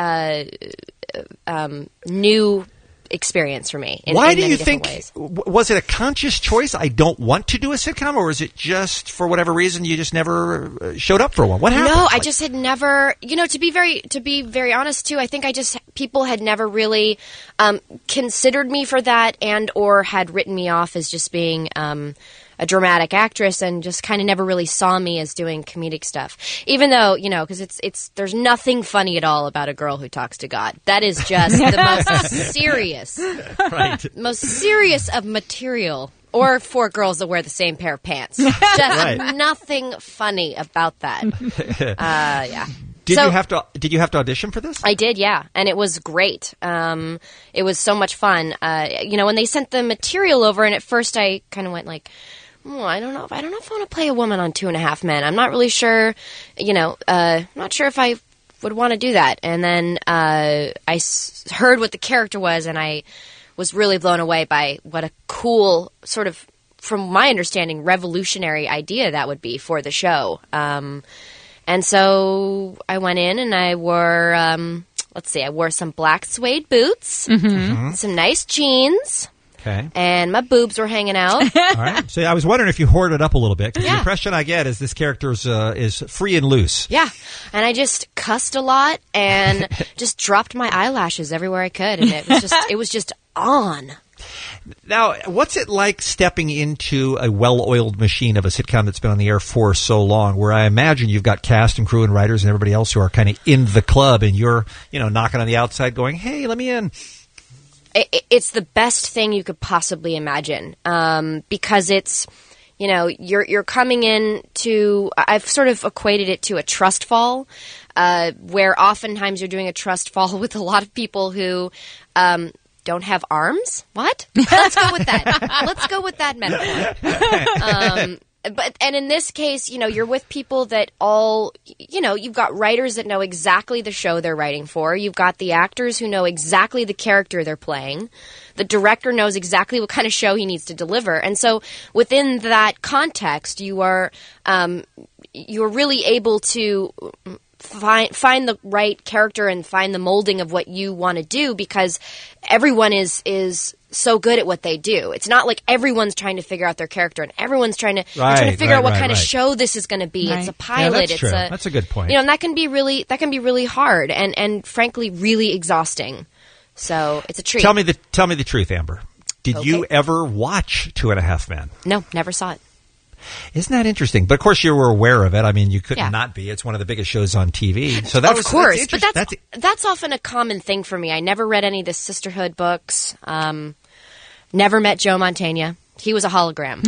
new experience for me. Why in do many you different think? ways. Was it a conscious choice? I don't want to do a sitcom, or is it just for whatever reason you just never showed up for one? What happened? No, I just had never. To be very honest too, I think people had never really considered me for that, and or had written me off as just being a dramatic actress, and just kind of never really saw me as doing comedic stuff. Even though, because there's nothing funny at all about a girl who talks to God. That is just the most serious, most serious of material. Or 4 girls that wear the same pair of pants. Just nothing funny about that. Yeah. Did you have to audition for this? I did, yeah, and it was great. It was so much fun. When they sent the material over, and at first I kind of went like, I don't know if I want to play a woman on 2.5 Men. I'm not really sure. Not sure if I would want to do that. And then I heard what the character was, and I was really blown away by what a cool sort of, from my understanding, revolutionary idea that would be for the show. And so I went in and I wore, I wore some black suede boots, some nice jeans. Okay. And my boobs were hanging out. All right. So I was wondering if you hoarded up a little bit. 'Cause the impression I get is this character is free and loose. Yeah. And I just cussed a lot and just dropped my eyelashes everywhere I could. And it was just on. Now, what's it like stepping into a well-oiled machine of a sitcom that's been on the air for so long, where I imagine you've got cast and crew and writers and everybody else who are kind of in the club, and you're, knocking on the outside going, hey, let me in. It's the best thing you could possibly imagine, because it's, you're coming in to, I've sort of equated it to a trust fall, where oftentimes you're doing a trust fall with a lot of people who don't have arms. What? Let's go with that. Let's go with that metaphor. And in this case, you're with people that all, you've got writers that know exactly the show they're writing for. You've got the actors who know exactly the character they're playing. The director knows exactly what kind of show he needs to deliver. And so within that context, you're really able to find the right character and find the molding of what you want to do, because everyone is so good at what they do. It's not like everyone's trying to figure out their character and everyone's trying to figure out what kind of show this is going to be. It's a pilot. Yeah, that's true. That's a good point. And that can be really hard and frankly really exhausting. So it's a treat. Tell me the truth, Amber. Did you ever watch 2.5 Men? No, never saw it. Isn't that interesting? But of course you were aware of it. I mean, you couldn't not be. It's one of the biggest shows on TV. So that's, of course, that's but that's often a common thing for me. I never read any of the Sisterhood books. Never met Joe Mantegna. He was a hologram.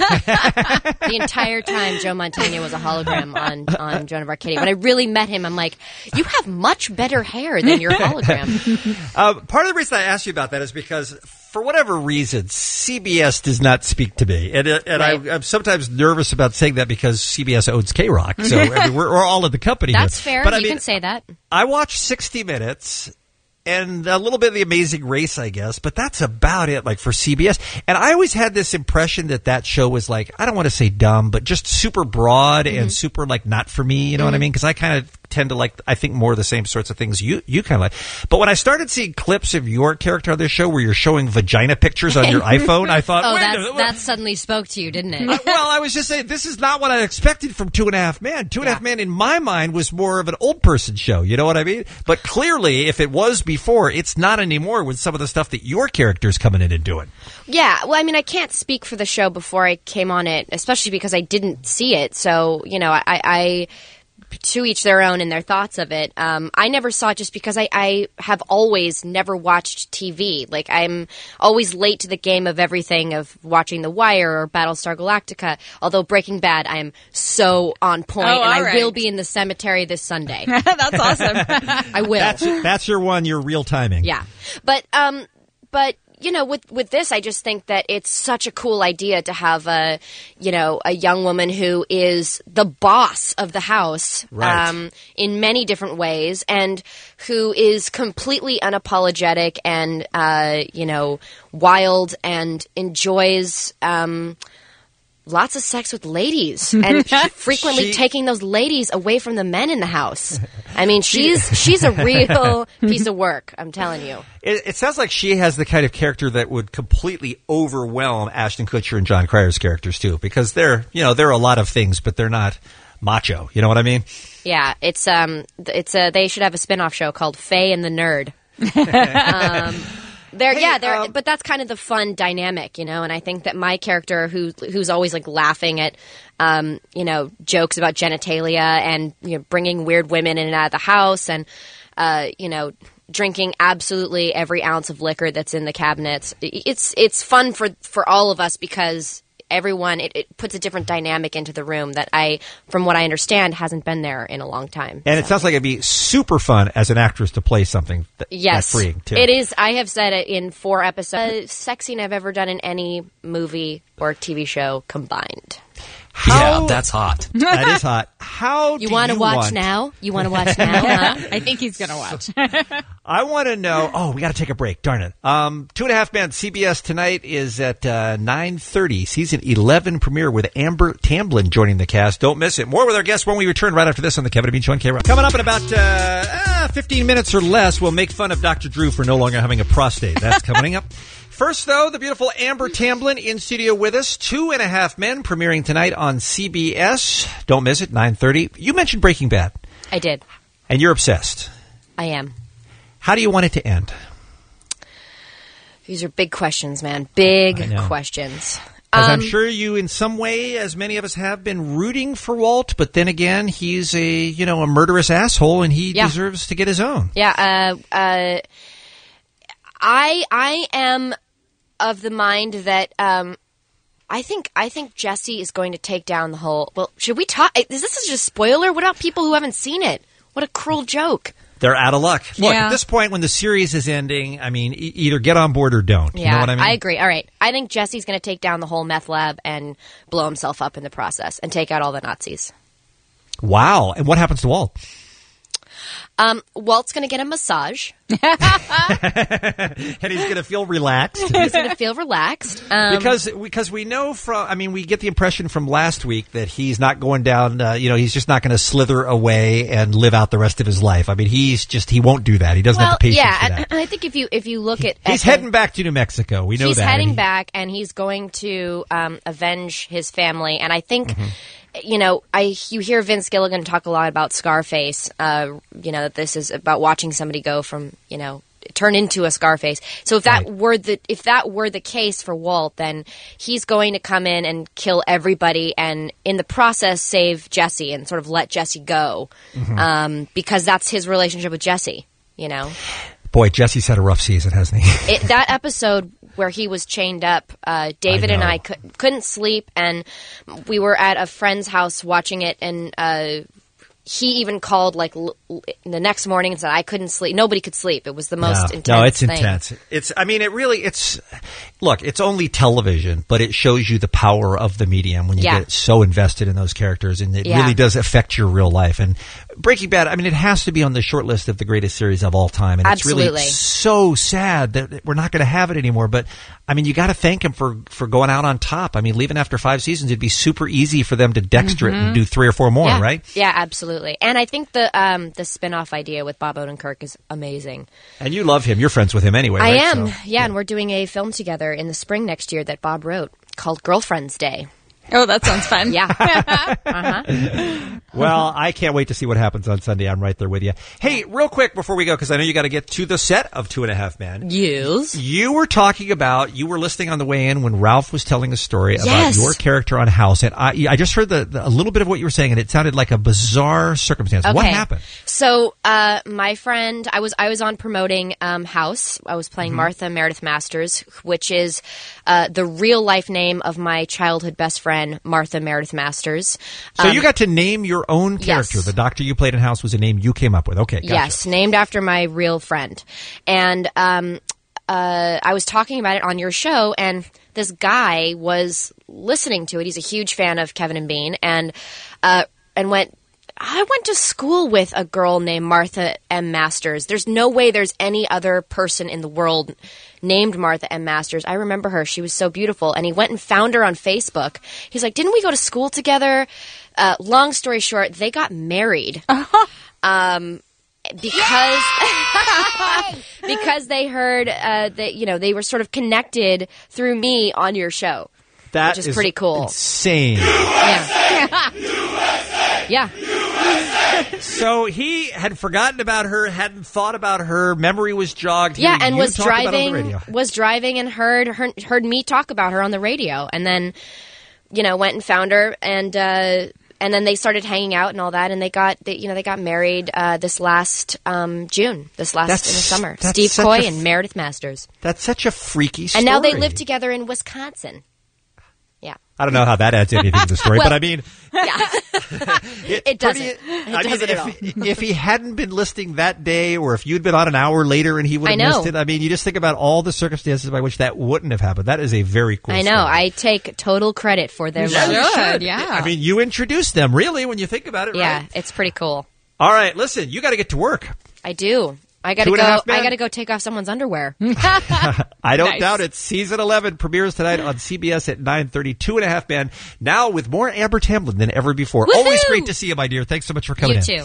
The entire time, Joe Mantegna was a hologram on Joan of Arcadia. When I really met him, I'm like, you have much better hair than your hologram. Part of the reason I asked you about that is because, for whatever reason, CBS does not speak to me. And I'm sometimes nervous about saying that because CBS owns K-Rock. So we're all in the company That's here. fair. But You can say that. I watched 60 Minutes and a little bit of The Amazing Race, I guess, but that's about it, like, for CBS. And I always had this impression that show was, like, I don't want to say dumb, but just super broad and super, like, not for me, you know what I mean? Because I kind of tend to like, I think, more of the same sorts of things you kind of like. But when I started seeing clips of your character on this show where you're showing vagina pictures on your iPhone, I thought, that suddenly spoke to you, didn't it? Well, I was just saying, this is not what I expected from 2.5 Men. 2.5 Men, in my mind, was more of an old person show. You know what I mean? But clearly, if it was before, it's not anymore with some of the stuff that your character's coming in and doing. Yeah, well, I mean, I can't speak for the show before I came on it, especially because I didn't see it. So, to each their own in their thoughts of it. I never saw it just because I have always never watched TV. Like, I'm always late to the game of everything, of watching The Wire or Battlestar Galactica. Although Breaking Bad, I am so on point, and I will be in the cemetery this Sunday. That's awesome. I will. That's your one, your real timing. Yeah. But you know, with this, I just think that it's such a cool idea to have a young woman who is the boss of the house, Right. In many different ways, and who is completely unapologetic and, wild and enjoys, lots of sex with ladies and frequently taking those ladies away from the men in the house. I mean, she's a real piece of work, I'm telling you. It sounds like she has the kind of character that would completely overwhelm Ashton Kutcher and John Cryer's characters too, because they're a lot of things, but they're not macho. You know what I mean? Yeah, they should have a spin-off show called Faye and the Nerd. But that's kind of the fun dynamic, you know. And I think that my character, who's always like laughing at, jokes about genitalia and bringing weird women in and out of the house, and drinking absolutely every ounce of liquor that's in the cabinets. It's fun for all of us because everyone it puts a different dynamic into the room that from what I understand, hasn't been there in a long time. And it sounds like it'd be super fun as an actress to play something that's freeing too. It is. I have said it in 4 episodes. Sexy I've ever done in any movie or TV show combined. Yeah, that's hot. That is hot. How do you want to watch now? You want to watch now? Huh? I think he's going to watch. I want to know. Oh, we got to take a break. Darn it. 2.5 Men CBS tonight is at 9:30. Season 11 premiere with Amber Tamblyn joining the cast. Don't miss it. More with our guests when we return right after this on the Kevin and Bean Show on K-Rock. Coming up in about 15 minutes or less, we'll make fun of Dr. Drew for no longer having a prostate. That's coming up. First, though, the beautiful Amber Tamblyn in studio with us. 2.5 Men premiering tonight on CBS. Don't miss it, 9:30. You mentioned Breaking Bad. I did. And you're obsessed. I am. How do you want it to end? These are big questions, man. Big questions. Because I'm sure you, in some way, as many of us have, been rooting for Walt, but then again, he's a murderous asshole, and he deserves to get his own. Yeah. I am of the mind that I think Jesse is going to take down the whole. Well, should we talk? This is just a spoiler. What about people who haven't seen it? What a cruel joke. They're out of luck. Look, at this point, when the series is ending, I mean, either get on board or don't. Yeah, you know what I mean? I agree. All right. I think Jesse's going to take down the whole meth lab and blow himself up in the process and take out all the Nazis. Wow. And what happens to Walt? Walt's going to get a massage. And he's going to feel relaxed. He's going to feel relaxed. Because we know we get the impression from last week that he's not going down, he's just not going to slither away and live out the rest of his life. I mean, he won't do that. He doesn't have the patience for that. And I think if you look at... He's heading back to New Mexico. We know he's that. He's heading back, and he's going to avenge his family. And I think... Mm-hmm. You hear Vince Gilligan talk a lot about Scarface, that this is about watching somebody go from, turn into a Scarface. So if that were the case for Walt, then he's going to come in and kill everybody and in the process save Jesse and sort of let Jesse go. Mm-hmm. Because that's his relationship with Jesse, Boy, Jesse's had a rough season, hasn't he? That episode where he was chained up, David and I couldn't sleep, and we were at a friend's house watching it, and he even called the next morning and said, I couldn't sleep. Nobody could sleep. It was the most intense No, it's thing. intense. Look, it's only television, but it shows you the power of the medium when you get so invested in those characters, and it really does affect your real life. And Breaking Bad, it has to be on the short list of the greatest series of all time. And Absolutely. It's really so sad that we're not going to have it anymore. But, you got to thank him for going out on top. Leaving after 5 seasons, it'd be super easy for them to Dexter it and do 3 or 4 more, right? Yeah, absolutely. And I think the spin-off idea with Bob Odenkirk is amazing. And you love him. You're friends with him anyway, I right? am, and we're doing a film together in the spring next year that Bob wrote called Girlfriend's Day. Oh, that sounds fun. Yeah. Well, I can't wait to see what happens on Sunday. I'm right there with you. Hey, real quick before we go, because I know you got to get to the set of 2.5 Men. Yes. You were talking about, you were listening on the way in when Ralph was telling a story about Yes. your character on House. And I just heard a little bit of what you were saying, and it sounded like a bizarre circumstance. Okay. What happened? So, my friend, I was on promoting House. I was playing Martha Meredith Masters, which is the real life name of my childhood best friend, Martha Meredith Masters. So you got to name your own character. Yes. The doctor you played in House was a name you came up with. Okay, gotcha. Yes, named after my real friend. And I was talking about it on your show, and this guy was listening to it. He's a huge fan of Kevin and Bean, and went, I went to school with a girl named Martha M. Masters. There's no way there's any other person in the world named Martha M. Masters. I remember her. She was so beautiful. And he went and found her on Facebook. He's like, didn't we go to school together? Long story short, they got married. Because they heard that, they were sort of connected through me on your show. That which is pretty cool. Insane. Yeah. So he had forgotten about her, hadn't thought about her, memory was jogged. Yeah, Hearing and you was talk about it on the radio. driving and heard me talk about her on the radio, and then went and found her, and then they started hanging out and all that, and they got married this last June, in the summer. Steve Coy and Meredith Masters. That's such a freaky story. And now they live together in Wisconsin. Yeah. I don't know how that adds anything to the story, Well, but I mean, yeah. It doesn't. It doesn't at all. If he hadn't been listening that day, or if you'd been on an hour later and he would have missed it, I mean, you just think about all the circumstances by which that wouldn't have happened. That is a very cool I know. story. I take total credit for their love. You should. I mean, you introduced them, really, when you think about it, Yeah, right? it's pretty cool. All right, listen, you got to get to work. I do. I gotta 2.5 go. Men? I gotta go take off someone's underwear. I don't Nice. doubt it. Season 11 premieres tonight on CBS at 9:30. 2.5 Men. Now with more Amber Tamblyn than ever before. Woohoo! Always great to see you, my dear. Thanks so much for coming You in. too.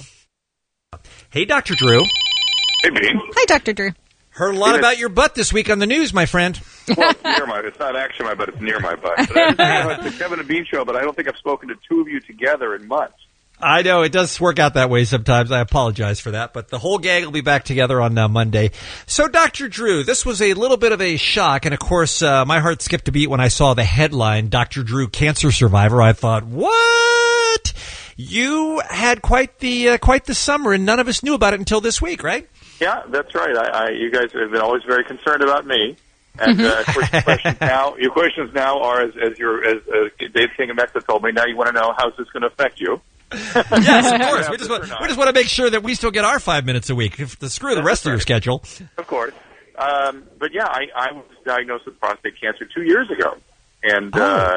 Hey, Dr. Drew. Hey, Bean. Hi, Dr. Drew. Heard a lot about your butt this week on the news, my friend. Well, it's near my. It's not actually my butt. It's near my butt. But I was thinking about the Kevin and Bean show, but I don't think I've spoken to two of you together in months. I know it does work out that way sometimes. I apologize for that, but the whole gang will be back together on Monday. So, Dr. Drew, this was a little bit of a shock, and of course, my heart skipped a beat when I saw the headline, Dr. Drew, cancer survivor. I thought, what? You had quite the summer, and none of us knew about it until this week, right? Yeah, that's right. You guys have been always very concerned about me. And of course, your questions now are, as Dave King of Mexico told me, now you want to know how's this going to affect you. Yes, of course. We just want to make sure that we still get our 5 minutes a week. Screw the rest of your schedule. Of course. But yeah, I was diagnosed with prostate cancer 2 years ago. And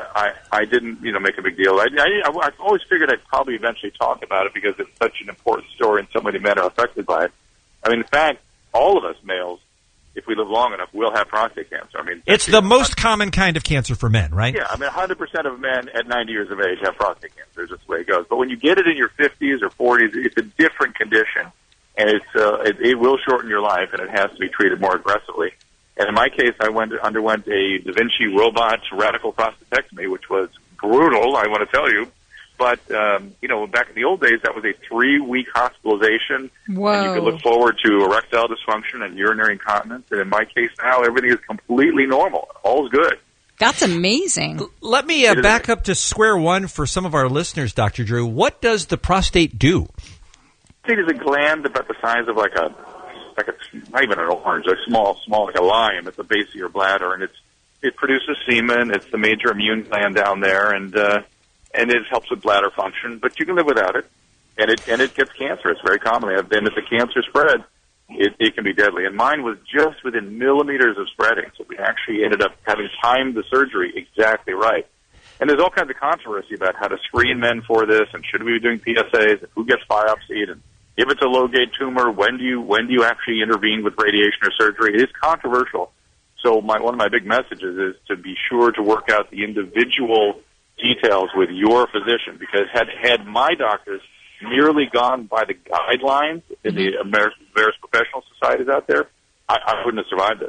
I didn't, make a big deal. I've always figured I'd probably eventually talk about it because it's such an important story and so many men are affected by it. I mean, in fact, all of us males, if we live long enough, will have prostate cancer. I mean, It's the most common kind of cancer for men, right? Yeah, I mean, 100% of men at 90 years of age have prostate cancer. That's the way it goes. But when you get it in your 50s or 40s, it's a different condition, and it will shorten your life, and it has to be treated more aggressively. And in my case, I underwent a Da Vinci robot radical prostatectomy, which was brutal, I want to tell you. But, back in the old days, that was a 3-week hospitalization. Whoa. And you could look forward to erectile dysfunction and urinary incontinence. And in my case now, everything is completely normal. All's good. That's amazing. Let me back up to square one for some of our listeners, Dr. Drew. What does the prostate do? Prostate is a gland about the size of like a not even an orange, a small, like a lime at the base of your bladder. And it produces semen. It's the major immune gland down there. And it helps with bladder function, but you can live without it. And it gets cancer. It's very common. And if the cancer spreads, it can be deadly. And mine was just within millimeters of spreading, so we actually ended up having timed the surgery exactly right. And there's all kinds of controversy about how to screen men for this, and should we be doing PSAs, and who gets biopsied, and if it's a low-grade tumor, when do you actually intervene with radiation or surgery? It is controversial. So one of my big messages is to be sure to work out the individual details with your physician, because had my doctors merely gone by the guidelines in the various professional societies out there, I wouldn't have survived this.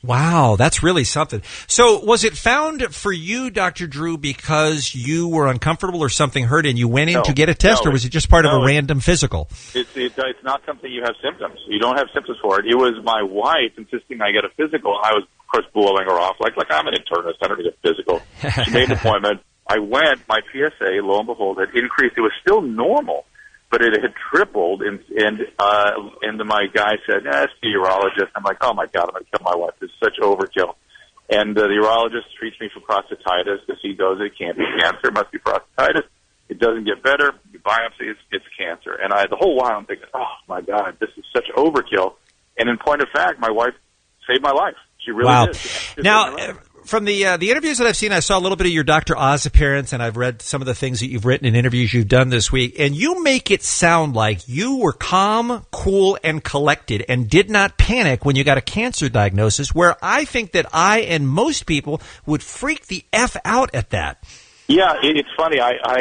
Wow, that's really something. So was it found for you, Dr. Drew, because you were uncomfortable or something hurt and you went in No, to get a test, no, or was it just part of no, a random physical? It's not something you have symptoms. You don't have symptoms for it. It was my wife insisting I get a physical. I was, of course, blowing her off. Like I'm an internist. I don't need a physical. She made an appointment. I went. My PSA, lo and behold, had increased. It was still normal, but it had tripled. And my guy said, "Ask the urologist." I'm like, "Oh my God, I'm going to kill my wife. This is such overkill." And the urologist treats me for prostatitis because he goes, "It can't be cancer. It must be prostatitis. It doesn't get better. You biopsy, it's cancer." And the whole while I'm thinking, "Oh my God, this is such overkill." And in point of fact, my wife saved my life. She really did. Now, from the interviews that I've seen, I saw a little bit of your Dr. Oz appearance, and I've read some of the things that you've written in interviews you've done this week, and you make it sound like you were calm, cool, and collected and did not panic when you got a cancer diagnosis, where I think that I and most people would freak the F out at that. Yeah, it's funny.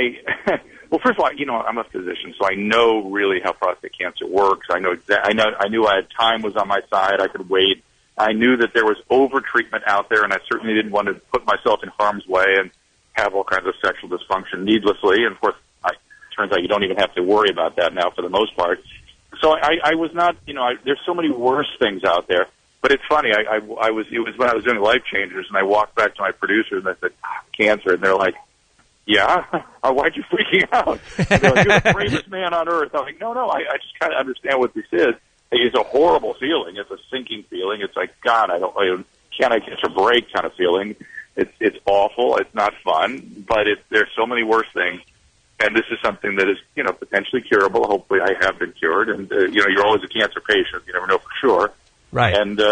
Well, first of all, I'm a physician, so I know really how prostate cancer works. I knew time was on my side. I could wait. I knew that there was over-treatment out there, and I certainly didn't want to put myself in harm's way and have all kinds of sexual dysfunction needlessly. And, of course, it turns out you don't even have to worry about that now for the most part. So I was not, there's so many worse things out there. But it's funny. It was when I was doing Life Changers, and I walked back to my producers, and I said, cancer. And they're like, yeah? Why'd you freaking out? And they're like, you're the bravest man on earth. I'm like, no, I just kind of understand what this is. It's a horrible feeling. It's a sinking feeling. It's like, God, can I catch a break kind of feeling. It's awful. It's not fun, but there's so many worse things. And this is something that is, potentially curable. Hopefully I have been cured. And, you're always a cancer patient. You never know for sure. Right. And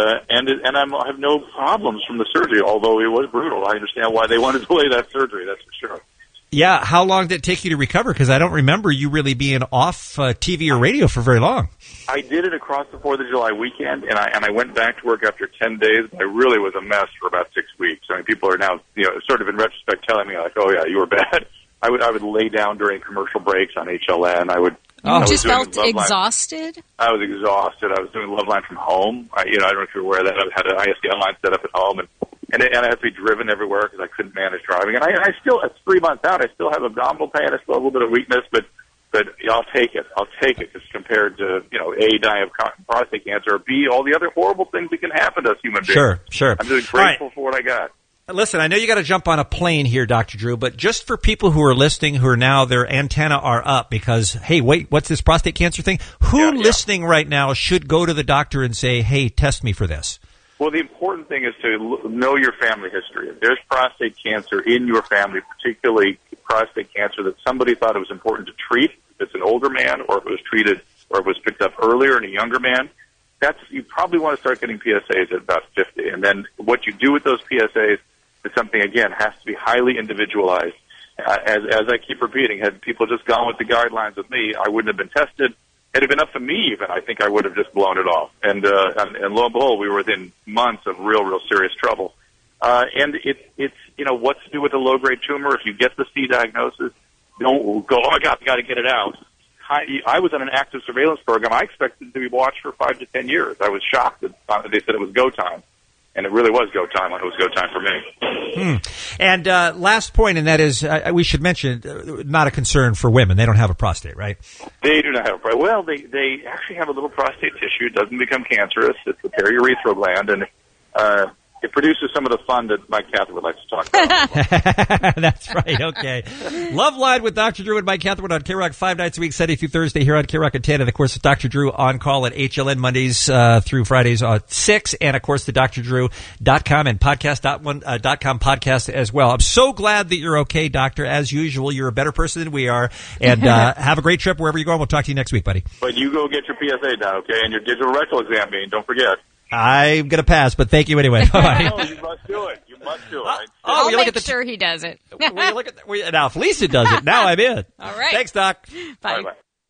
I have no problems from the surgery, although it was brutal. I understand why they wanted to delay that surgery. That's for sure. Yeah. How long did it take you to recover? Because I don't remember you really being off TV or radio for very long. I did it across the 4th of July weekend, and I went back to work after 10 days. But I really was a mess for about 6 weeks. I mean, people are now, sort of in retrospect telling me, like, oh, yeah, you were bad. I would lay down during commercial breaks on HLN. You just felt exhausted? I was exhausted. I was doing Loveline from home. I don't know if you're aware of that. I had an ISDN line set up at home, and I had to be driven everywhere because I couldn't manage driving. And I still, it's 3 months out, I still have abdominal pain. I still have a little bit of weakness, but I'll take it. I'll take it because compared to, A, dying of prostate cancer, or B, all the other horrible things that can happen to us human beings. Sure. I'm just grateful for what I got. Listen, I know you got to jump on a plane here, Dr. Drew, but just for people who are listening, who are now, their antenna are up because, hey, wait, what's this prostate cancer thing? Who listening right now should go to the doctor and say, hey, test me for this? Well, the important thing is to know your family history. If there's prostate cancer in your family, particularly prostate cancer that somebody thought it was important to treat, if it's an older man or if it was treated or if it was picked up earlier in a younger man, you probably want to start getting PSAs at about 50. And then what you do with those PSAs is something, again, has to be highly individualized. As I keep repeating, had people just gone with the guidelines with me, I wouldn't have been tested. Had it been up to me even, I think I would have just blown it off. And lo and behold, we were within months of real serious trouble. And it's what to do with a low-grade tumor. If you get the C diagnosis, don't go, oh, my God, got to get it out. I was on an active surveillance program. I expected to be watched for 5 to 10 years. I was shocked that they said it was go time. And it really was go time when it was go time for me. And last point, and that is, we should mention, not a concern for women. They don't have a prostate, right? They do not have a prostate. Well, they actually have a little prostate tissue. It doesn't become cancerous. It's the periurethral gland, and it produces some of the fun that Mike Catherwood would like to talk about. That's right. Okay. Love Line with Dr. Drew and Mike Catherwood on K-Rock 5 nights a week, Sunday through Thursday here on K-Rock at 10. And, of course, Dr. Drew on call at HLN Mondays through Fridays at 6. And, of course, the drdrew.com and podcast.com podcast as well. I'm so glad that you're okay, Doctor. As usual, you're a better person than we are. And have a great trip wherever you're going. We'll talk to you next week, buddy. But you go get your PSA done, okay? And your digital rectal exam, don't forget. I'm going to pass, but thank you anyway. Bye-bye. No, you must do it. You must do it. I'll make sure he does it. Now, if Lisa does it, now I'm in. All right. Thanks, Doc. Bye.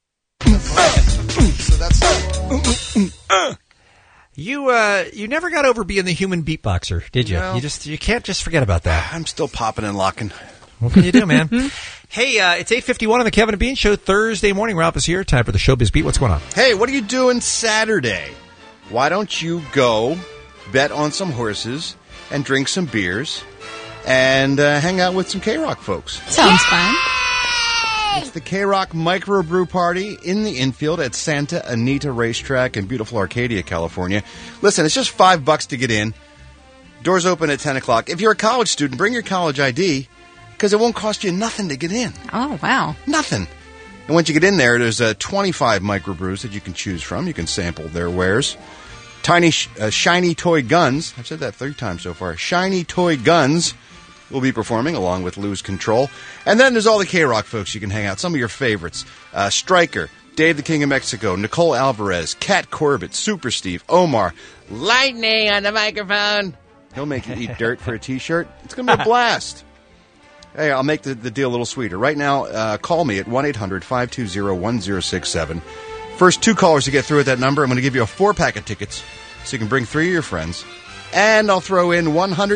You never got over being the human beatboxer, did you? No. You can't just forget about that. I'm still popping and locking. What can you do, man? Hey, it's 8:51 on the Kevin and Bean Show Thursday morning. Ralph is here. Time for the Showbiz Beat. What's going on? Hey, what are you doing Saturday? Why don't you go bet on some horses, and drink some beers, and hang out with some K-Rock folks. Sounds fun. It's the K-Rock Microbrew Party in the infield at Santa Anita Racetrack in beautiful Arcadia, California. Listen, it's just $5 to get in. Doors open at 10 o'clock. If you're a college student, bring your college ID, because it won't cost you nothing to get in. Oh, wow. Nothing. And once you get in there, there's 25 microbrews that you can choose from. You can sample their wares. Tiny, shiny toy guns. I've said that 3 times so far. Shiny toy guns will be performing along with Lose Control. And then there's all the K-Rock folks you can hang out. Some of your favorites. Stryker, Dave the King of Mexico, Nicole Alvarez, Cat Corbett, Super Steve, Omar, Lightning on the microphone. He'll make you eat dirt for a T-shirt. It's going to be a blast. Hey, I'll make the deal a little sweeter. Right now, call me at 1-800-520-1067. First 2 callers to get through at that number, I'm going to give you a 4-pack of tickets so you can bring 3 of your friends. And I'll throw in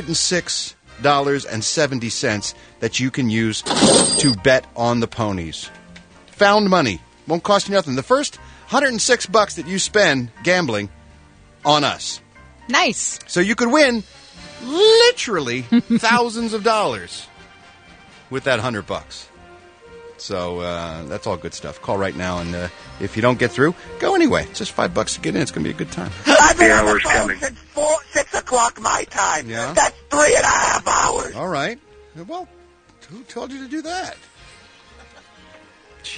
$106.70 that you can use to bet on the ponies. Found money. Won't cost you nothing. The first $106 that you spend gambling on us. Nice. So you could win literally thousands of dollars with that $100. So that's all good stuff. Call right now, and if you don't get through, go anyway. It's just $5 to get in. It's going to be a good time. I've been on the phone since 6 o'clock my time. Yeah? That's 3.5 hours. All right. Well, who told you to do that? Jeez.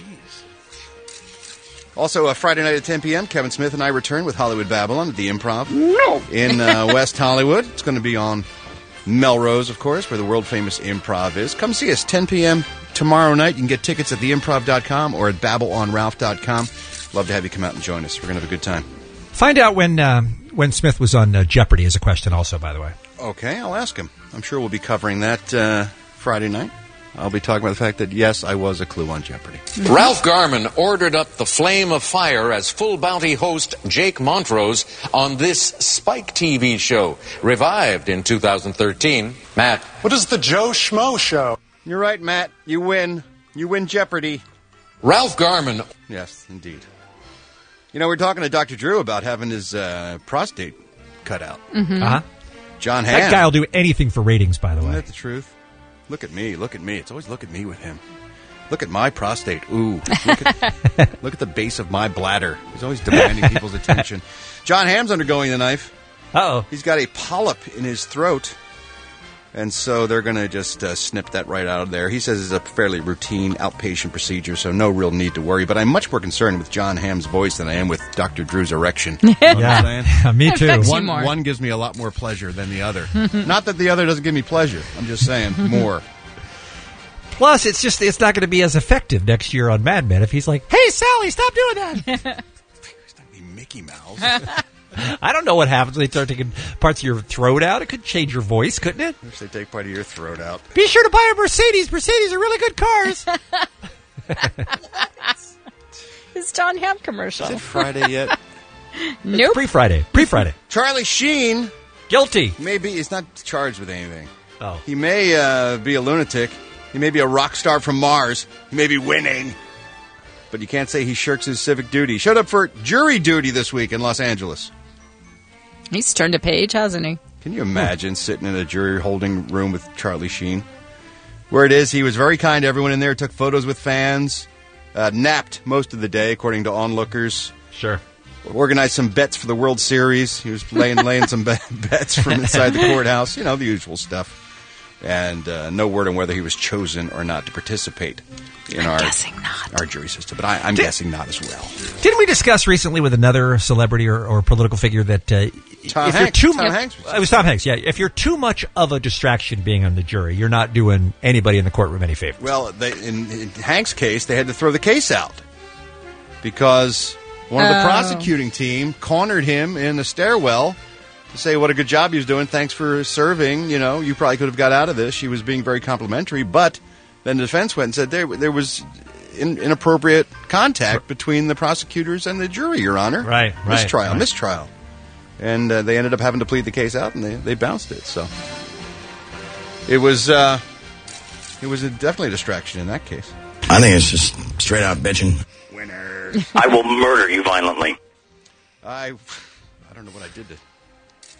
Also, Friday night at 10 p.m., Kevin Smith and I return with Hollywood Babylon at the Improv in West Hollywood. It's going to be on Melrose, of course, where the world-famous Improv is. Come see us, 10 p.m. tomorrow night. You can get tickets at theimprov.com or at babblonralph.com. Love to have you come out and join us. We're going to have a good time. Find out when Smith was on Jeopardy is a question also, by the way. Okay, I'll ask him. I'm sure we'll be covering that Friday night. I'll be talking about the fact that, yes, I was a clue on Jeopardy. Ralph Garman ordered up the flame of fire as Full Bounty host Jake Montrose on this Spike TV show, revived in 2013. Matt. What is the Joe Schmo show? You're right, Matt. You win. You win Jeopardy. Ralph Garman. Yes, indeed. You know, we're talking to Dr. Drew about having his prostate cut out. Mm-hmm. Uh-huh. John Hamm. That guy will do anything for ratings, by the way. Isn't that the truth? Look at me. Look at me. It's always look at me with him. Look at my prostate. Ooh. Look at the base of my bladder. He's always demanding people's attention. John Hamm's undergoing the knife. Uh-oh. He's got a polyp in his throat. And so they're going to just snip that right out of there. He says it's a fairly routine outpatient procedure, so no real need to worry. But I'm much more concerned with John Hamm's voice than I am with Dr. Drew's erection. You know what I'm saying? Me too. One gives me a lot more pleasure than the other. Not that the other doesn't give me pleasure. I'm just saying more. Plus, it's not going to be as effective next year on Mad Men if he's like, "Hey, Sally, stop doing that." It's not going to be Mickey Mouse. I don't know what happens when they start taking parts of your throat out. It could change your voice, couldn't it? If they take part of your throat out. Be sure to buy a Mercedes. Mercedes are really good cars. It's John Hamm commercial. Is it Friday yet? Nope. Pre-Friday. Pre-Friday. Charlie Sheen. Guilty. Maybe he's not charged with anything. Oh. He may be a lunatic. He may be a rock star from Mars. He may be winning. But you can't say he shirks his civic duty. He showed up for jury duty this week in Los Angeles. He's turned a page, hasn't he? Can you imagine sitting in a jury holding room with Charlie Sheen? Where it is, he was very kind to everyone in there, took photos with fans, napped most of the day, according to onlookers. Sure. Organized some bets for the World Series. He was laying some bets from inside the courthouse. You know, the usual stuff. And no word on whether he was chosen or not to participate in our jury system. But I'm guessing not as well. Didn't we discuss recently with another celebrity or political figure that Tom if Hanks. you're too Tom Hanks. It was Tom Hanks, yeah. If you're too much of a distraction being on the jury, you're not doing anybody in the courtroom any favors. Well, in Hank's case, they had to throw the case out because one of the prosecuting team cornered him in the stairwell to say what a good job he was doing. Thanks for serving. You know, you probably could have got out of this. She was being very complimentary, but then the defense went and said there was inappropriate contact between the prosecutors and the jury, Your Honor. Right. Mistrial. And they ended up having to plead the case out, and they bounced it. So it was definitely a distraction in that case. I think it's just straight out bitching. I will murder you violently. I don't know what I did to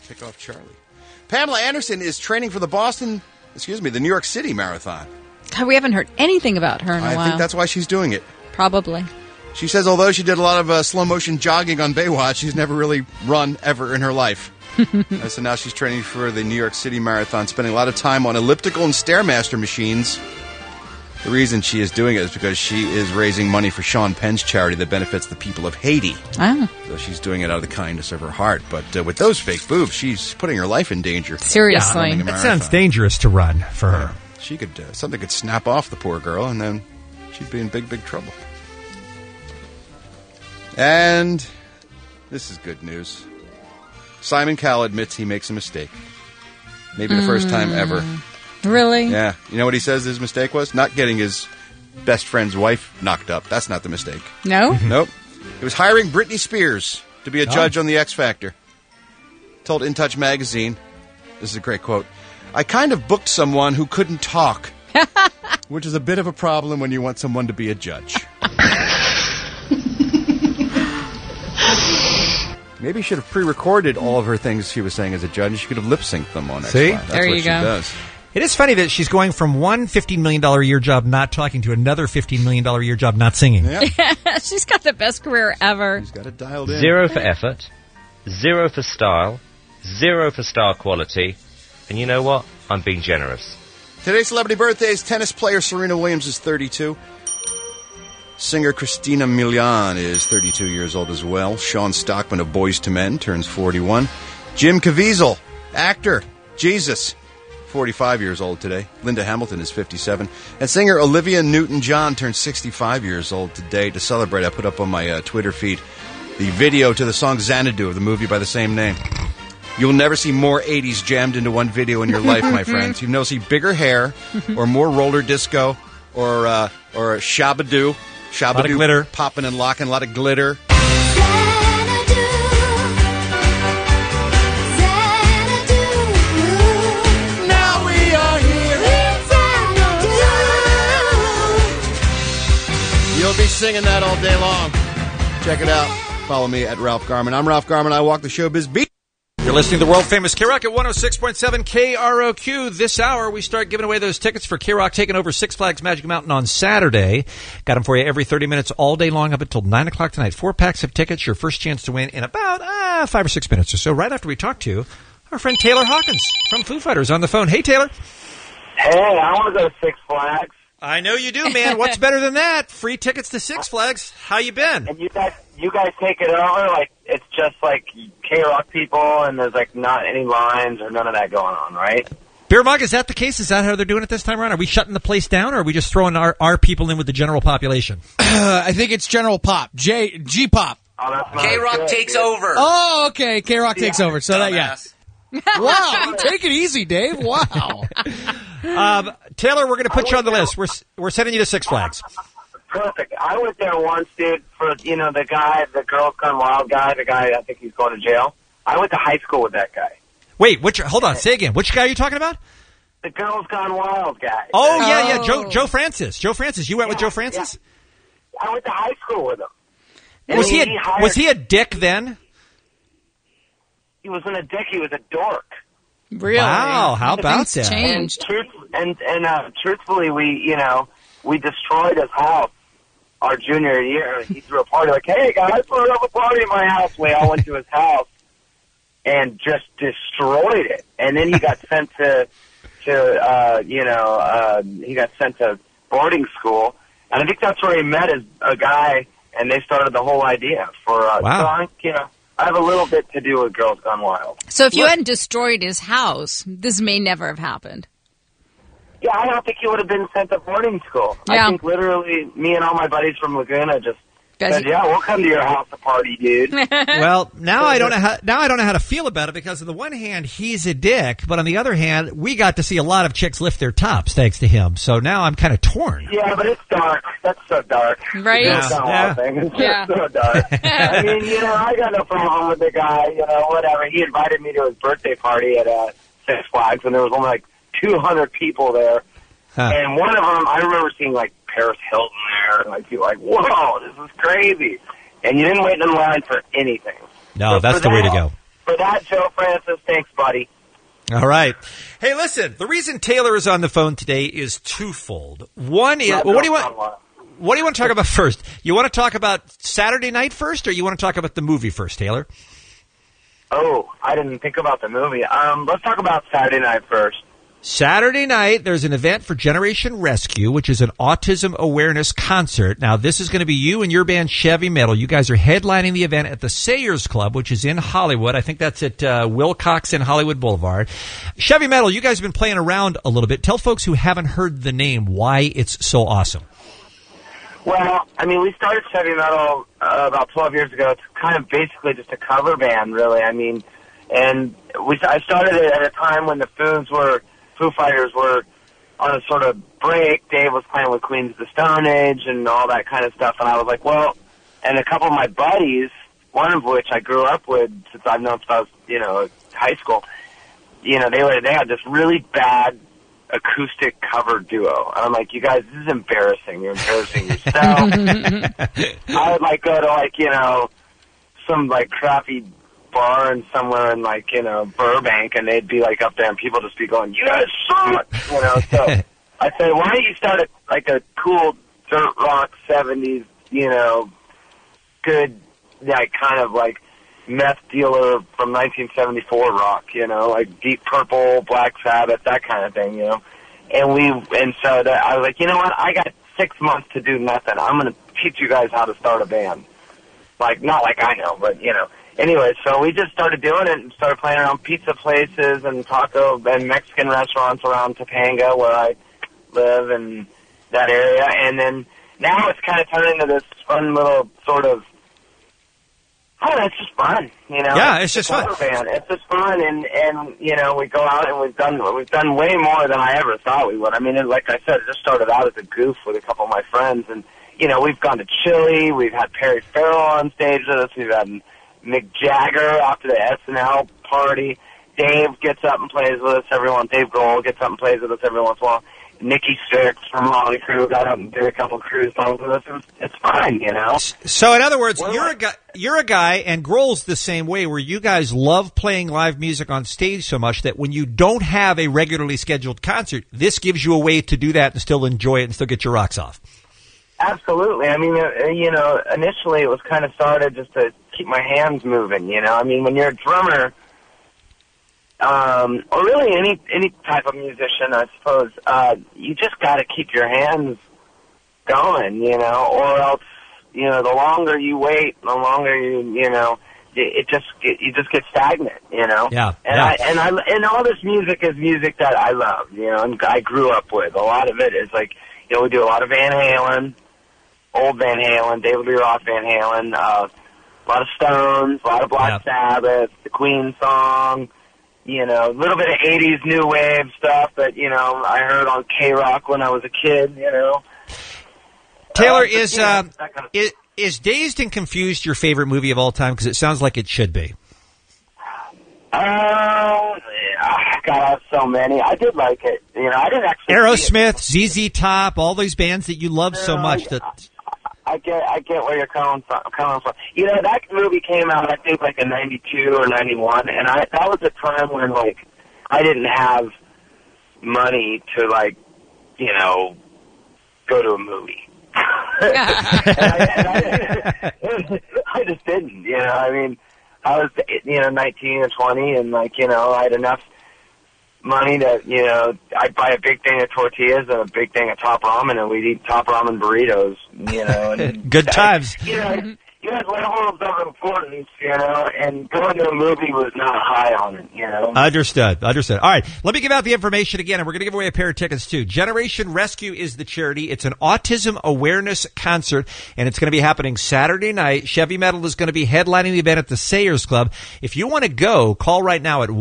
Pick off Charlie. Pamela Anderson is training for the New York City Marathon. God, we haven't heard anything about her in a while. I think that's why she's doing it. Probably. She says although she did a lot of slow-motion jogging on Baywatch, she's never really run ever in her life. So now she's training for the New York City Marathon, spending a lot of time on elliptical and Stairmaster machines. The reason she is doing it is because she is raising money for Sean Penn's charity that benefits the people of Haiti. Oh. So she's doing it out of the kindness of her heart. But with those fake boobs, she's putting her life in danger. Seriously. Running a That marathon. sounds dangerous to run for her. She could something could snap off the poor girl, and then she'd be in big, big trouble. And this is good news. Simon Cowell admits he makes a mistake. Maybe the first time ever. Really? Yeah. You know what he says his mistake was? Not getting his best friend's wife knocked up. That's not the mistake. No? Nope. It was hiring Britney Spears to be a judge on the X Factor. Told In Touch magazine, this is a great quote, I kind of booked someone who couldn't talk, which is a bit of a problem when you want someone to be a judge. Maybe she should have pre-recorded all of her things she was saying as a judge. She could have lip-synced them on X See? Factor. That's There what you she go. does. It is funny that she's going from one $15 million a year job not talking to another $15 million a year job not singing. Yeah. She's got the best career ever. She's got it dialed in. 0 for effort, 0 for style, 0 for star quality, and you know what? I'm being generous. Today's celebrity birthdays, tennis player Serena Williams is 32. Singer Christina Milian is 32 years old as well. Sean Stockman of Boyz II Men turns 41. Jim Caviezel, actor, Jesus, 45 years old today. Linda Hamilton is 57. And singer Olivia Newton-John turns 65 years old today. To celebrate, I put up on my Twitter feed the video to the song Xanadu of the movie by the same name. You'll never see more 80s jammed into one video in your life, my friends. You'll never see bigger hair or more roller disco or Shabadoo. A lot of glitter. Popping and locking, a lot of glitter. Now we are here. You'll be singing that all day long. Check it out. Follow me at Ralph Garman. I'm Ralph Garman. I walk the showbiz beat. You're listening to the world-famous K-Rock at 106.7 KROQ. This hour, we start giving away those tickets for K-Rock taking over Six Flags Magic Mountain on Saturday. Got them for you every 30 minutes all day long up until 9 o'clock tonight. 4 packs of tickets, your first chance to win in about 5 or 6 minutes or so, right after we talk to our friend Taylor Hawkins from Foo Fighters on the phone. Hey, Taylor. Hey, I want to go to Six Flags. I know you do, man. What's better than that? Free tickets to Six Flags. How you been? And you guys take it over like it's just like K-Rock people, and there's like not any lines or none of that going on, right? Beer Mug, is that the case? Is that how they're doing it this time around? Are we shutting the place down, or are we just throwing our people in with the general population? I think it's General Pop. G-Pop. K-Rock takes over. Oh, okay. K-Rock takes over. So that, yeah. Wow. Take it easy, Dave. Wow. Taylor, we're going to put you on the list. We're sending you to Six Flags. Perfect. I went there once, dude, for, the Girls Gone Wild guy, the guy, I think he's going to jail. I went to high school with that guy. Wait, hold on. Say again. Which guy are you talking about? The Girls Gone Wild guy. Oh, yeah. Joe Francis. Joe Francis. You went with Joe Francis? Yeah. I went to high school with him. And Was he a dick then? He wasn't a dick. He was a dork. Really? Wow, how about that? Changed. And truthfully, we destroyed his house our junior year. He threw a party like, hey, guys, we're going to have a party in my house. We all went to his house and just destroyed it. And then he got sent to boarding school. And I think that's where he met a guy, and they started the whole idea for, wow. So I have a little bit to do with Girls Gone Wild. So if you hadn't destroyed his house, this may never have happened. Yeah, I don't think he would have been sent to boarding school. Yeah. I think literally me and all my buddies from Laguna just said, yeah, we'll come to your house to party, dude. Well, now I don't know how to feel about it, because on the one hand, he's a dick, but on the other hand, we got to see a lot of chicks lift their tops thanks to him. So now I'm kind of torn. Yeah, but it's dark. That's so dark. Right? Yeah. It's just so dark. I mean, I got no problem with the guy, whatever. He invited me to his birthday party at Six Flags, and there was only like 200 people there. Huh. And one of them, I remember seeing like Paris Hilton there, and like people like, whoa, this is crazy. And you didn't wait in line for anything. No, So that's for the way to that, go. For that, Joe Francis, thanks, buddy. All right. Hey, listen, the reason Taylor is on the phone today is twofold. One is, what do you want to talk about first? You want to talk about Saturday night first, or you want to talk about the movie first, Taylor? Oh, I didn't think about the movie. Let's talk about Saturday night first. Saturday night, there's an event for Generation Rescue, which is an autism awareness concert. Now, this is going to be you and your band Chevy Metal. You guys are headlining the event at the Sayers Club, which is in Hollywood. I think that's at Wilcox and Hollywood Boulevard. Chevy Metal, you guys have been playing around a little bit. Tell folks who haven't heard the name why it's so awesome. Well, I mean, we started Chevy Metal about 12 years ago. It's kind of basically just a cover band, really. I mean, and I started it at a time when the Foo Fighters were on a sort of break. Dave was playing with Queens of the Stone Age and all that kind of stuff. And I was like, well, and a couple of my buddies, one of which I grew up with since I've known since I was, high school, they had this really bad acoustic cover duo. And I'm like, you guys, this is embarrassing. You're embarrassing yourself. I would go to some crappy bar and somewhere in Burbank, and they'd be up there and people just be going, you guys suck, so I said, why don't you start a cool dirt rock 70s, good kind of meth dealer from 1974 rock, Deep Purple, Black Sabbath, that kind of thing, and so I was like, you know what, I got 6 months to do nothing. I'm going to teach you guys how to start a band. Not like I know, but Anyway, so we just started doing it and started playing around pizza places and taco and Mexican restaurants around Topanga, where I live, and that area. And then now it's kind of turned into this fun little sort of, I don't know, it's just fun, Yeah, it's just fun. Band. It's just fun, and we go out and we've done way more than I ever thought we would. I mean, like I said, it just started out as a goof with a couple of my friends, and we've gone to Chile, we've had Perry Farrell on stage with us, we've had Mick Jagger after the SNL party. Dave gets up and plays with us every once. Dave Grohl gets up and plays with us every once in a while. Nikki Sixx from Motley Crue got up and did a couple cruise songs with us. It's fun, So in other words, you're a guy, and Grohl's the same way, where you guys love playing live music on stage so much that when you don't have a regularly scheduled concert, this gives you a way to do that and still enjoy it and still get your rocks off. Absolutely. I mean, initially it was kind of started just to keep my hands moving, I mean, when you're a drummer, or really any type of musician, I suppose, you just got to keep your hands going, or else, the longer you wait, the longer you just get stagnant, Yeah. And all this music is music that I love, and I grew up with. A lot of it is we do a lot of Van Halen, old Van Halen, David Lee Roth Van Halen, a lot of Stones, a lot of Black Sabbath, the Queen song, a little bit of 80s new wave stuff that, I heard on K-Rock when I was a kid, Taylor, is Dazed and Confused your favorite movie of all time? Because it sounds like it should be. God, I have so many. I did like it. I didn't actually. Aerosmith, ZZ Top, all these bands that you love so much. I get where you're coming from. That movie came out, I think, in 92 or 91, and that was a time when, I didn't have money to, go to a movie. I just didn't, I mean, I was, 19 or 20, and, I had enough money to, I'd buy a big thing of tortillas and a big thing of Top Ramen, and we'd eat Top Ramen burritos, And good times. You had levels of importance, and going to a movie was not high on it, Understood. All right, let me give out the information again, and we're going to give away a pair of tickets, too. Generation Rescue is the charity. It's an autism awareness concert, and it's going to be happening Saturday night. Chevy Metal is going to be headlining the event at the Sayers Club. If you want to go, call right now at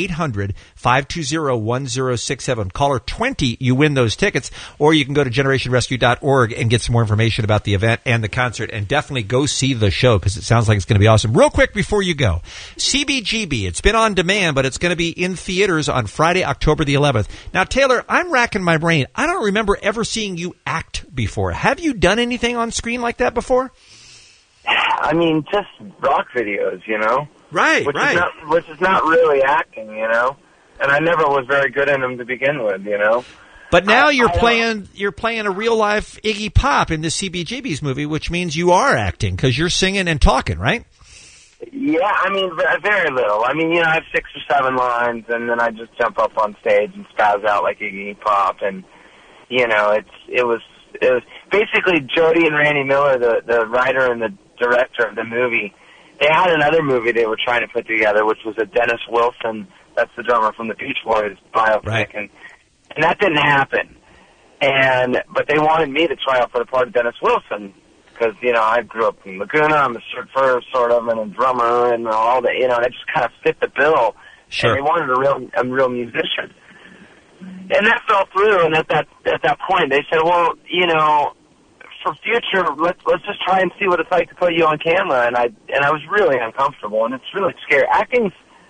1-800-520-1067. Caller 20, you win those tickets, or you can go to generationrescue.org and get some more information about the event and the concert, and definitely go see the show because it sounds like it's going to be awesome. Real quick before you go, CBGB, it's been on demand, but it's going to be in theaters on Friday, October the 11th. Now, Taylor, I'm racking my brain. I don't remember ever seeing you act before. Have you done anything on screen like that before? I mean, just rock videos, Right, which is not really acting, you know. And I never was very good in them to begin with, you know. But now you're playing a real life Iggy Pop in the CBGB's movie, which means you are acting because you're singing and talking, right? Yeah, I mean, very little. I mean, you know, I have 6 or 7 lines, and then I just jump up on stage and spaz out like Iggy Pop, and you know, it was basically Jody and Randy Miller, the writer and the director of the movie. They had another movie they were trying to put together, which was a Dennis Wilson, that's the drummer from the Beach Boys, biopic, and that didn't happen. But they wanted me to try out for the part of Dennis Wilson. Because, you know, I grew up in Laguna, I'm a surfer, sort of, and a drummer, and all that, you know, and it just kind of fit the bill. Sure. And they wanted a real musician. And that fell through, and at that point, they said, well, you know, for future, let's just try and see what it's like to put you on camera. And I was really uncomfortable, and it's really scary. Acting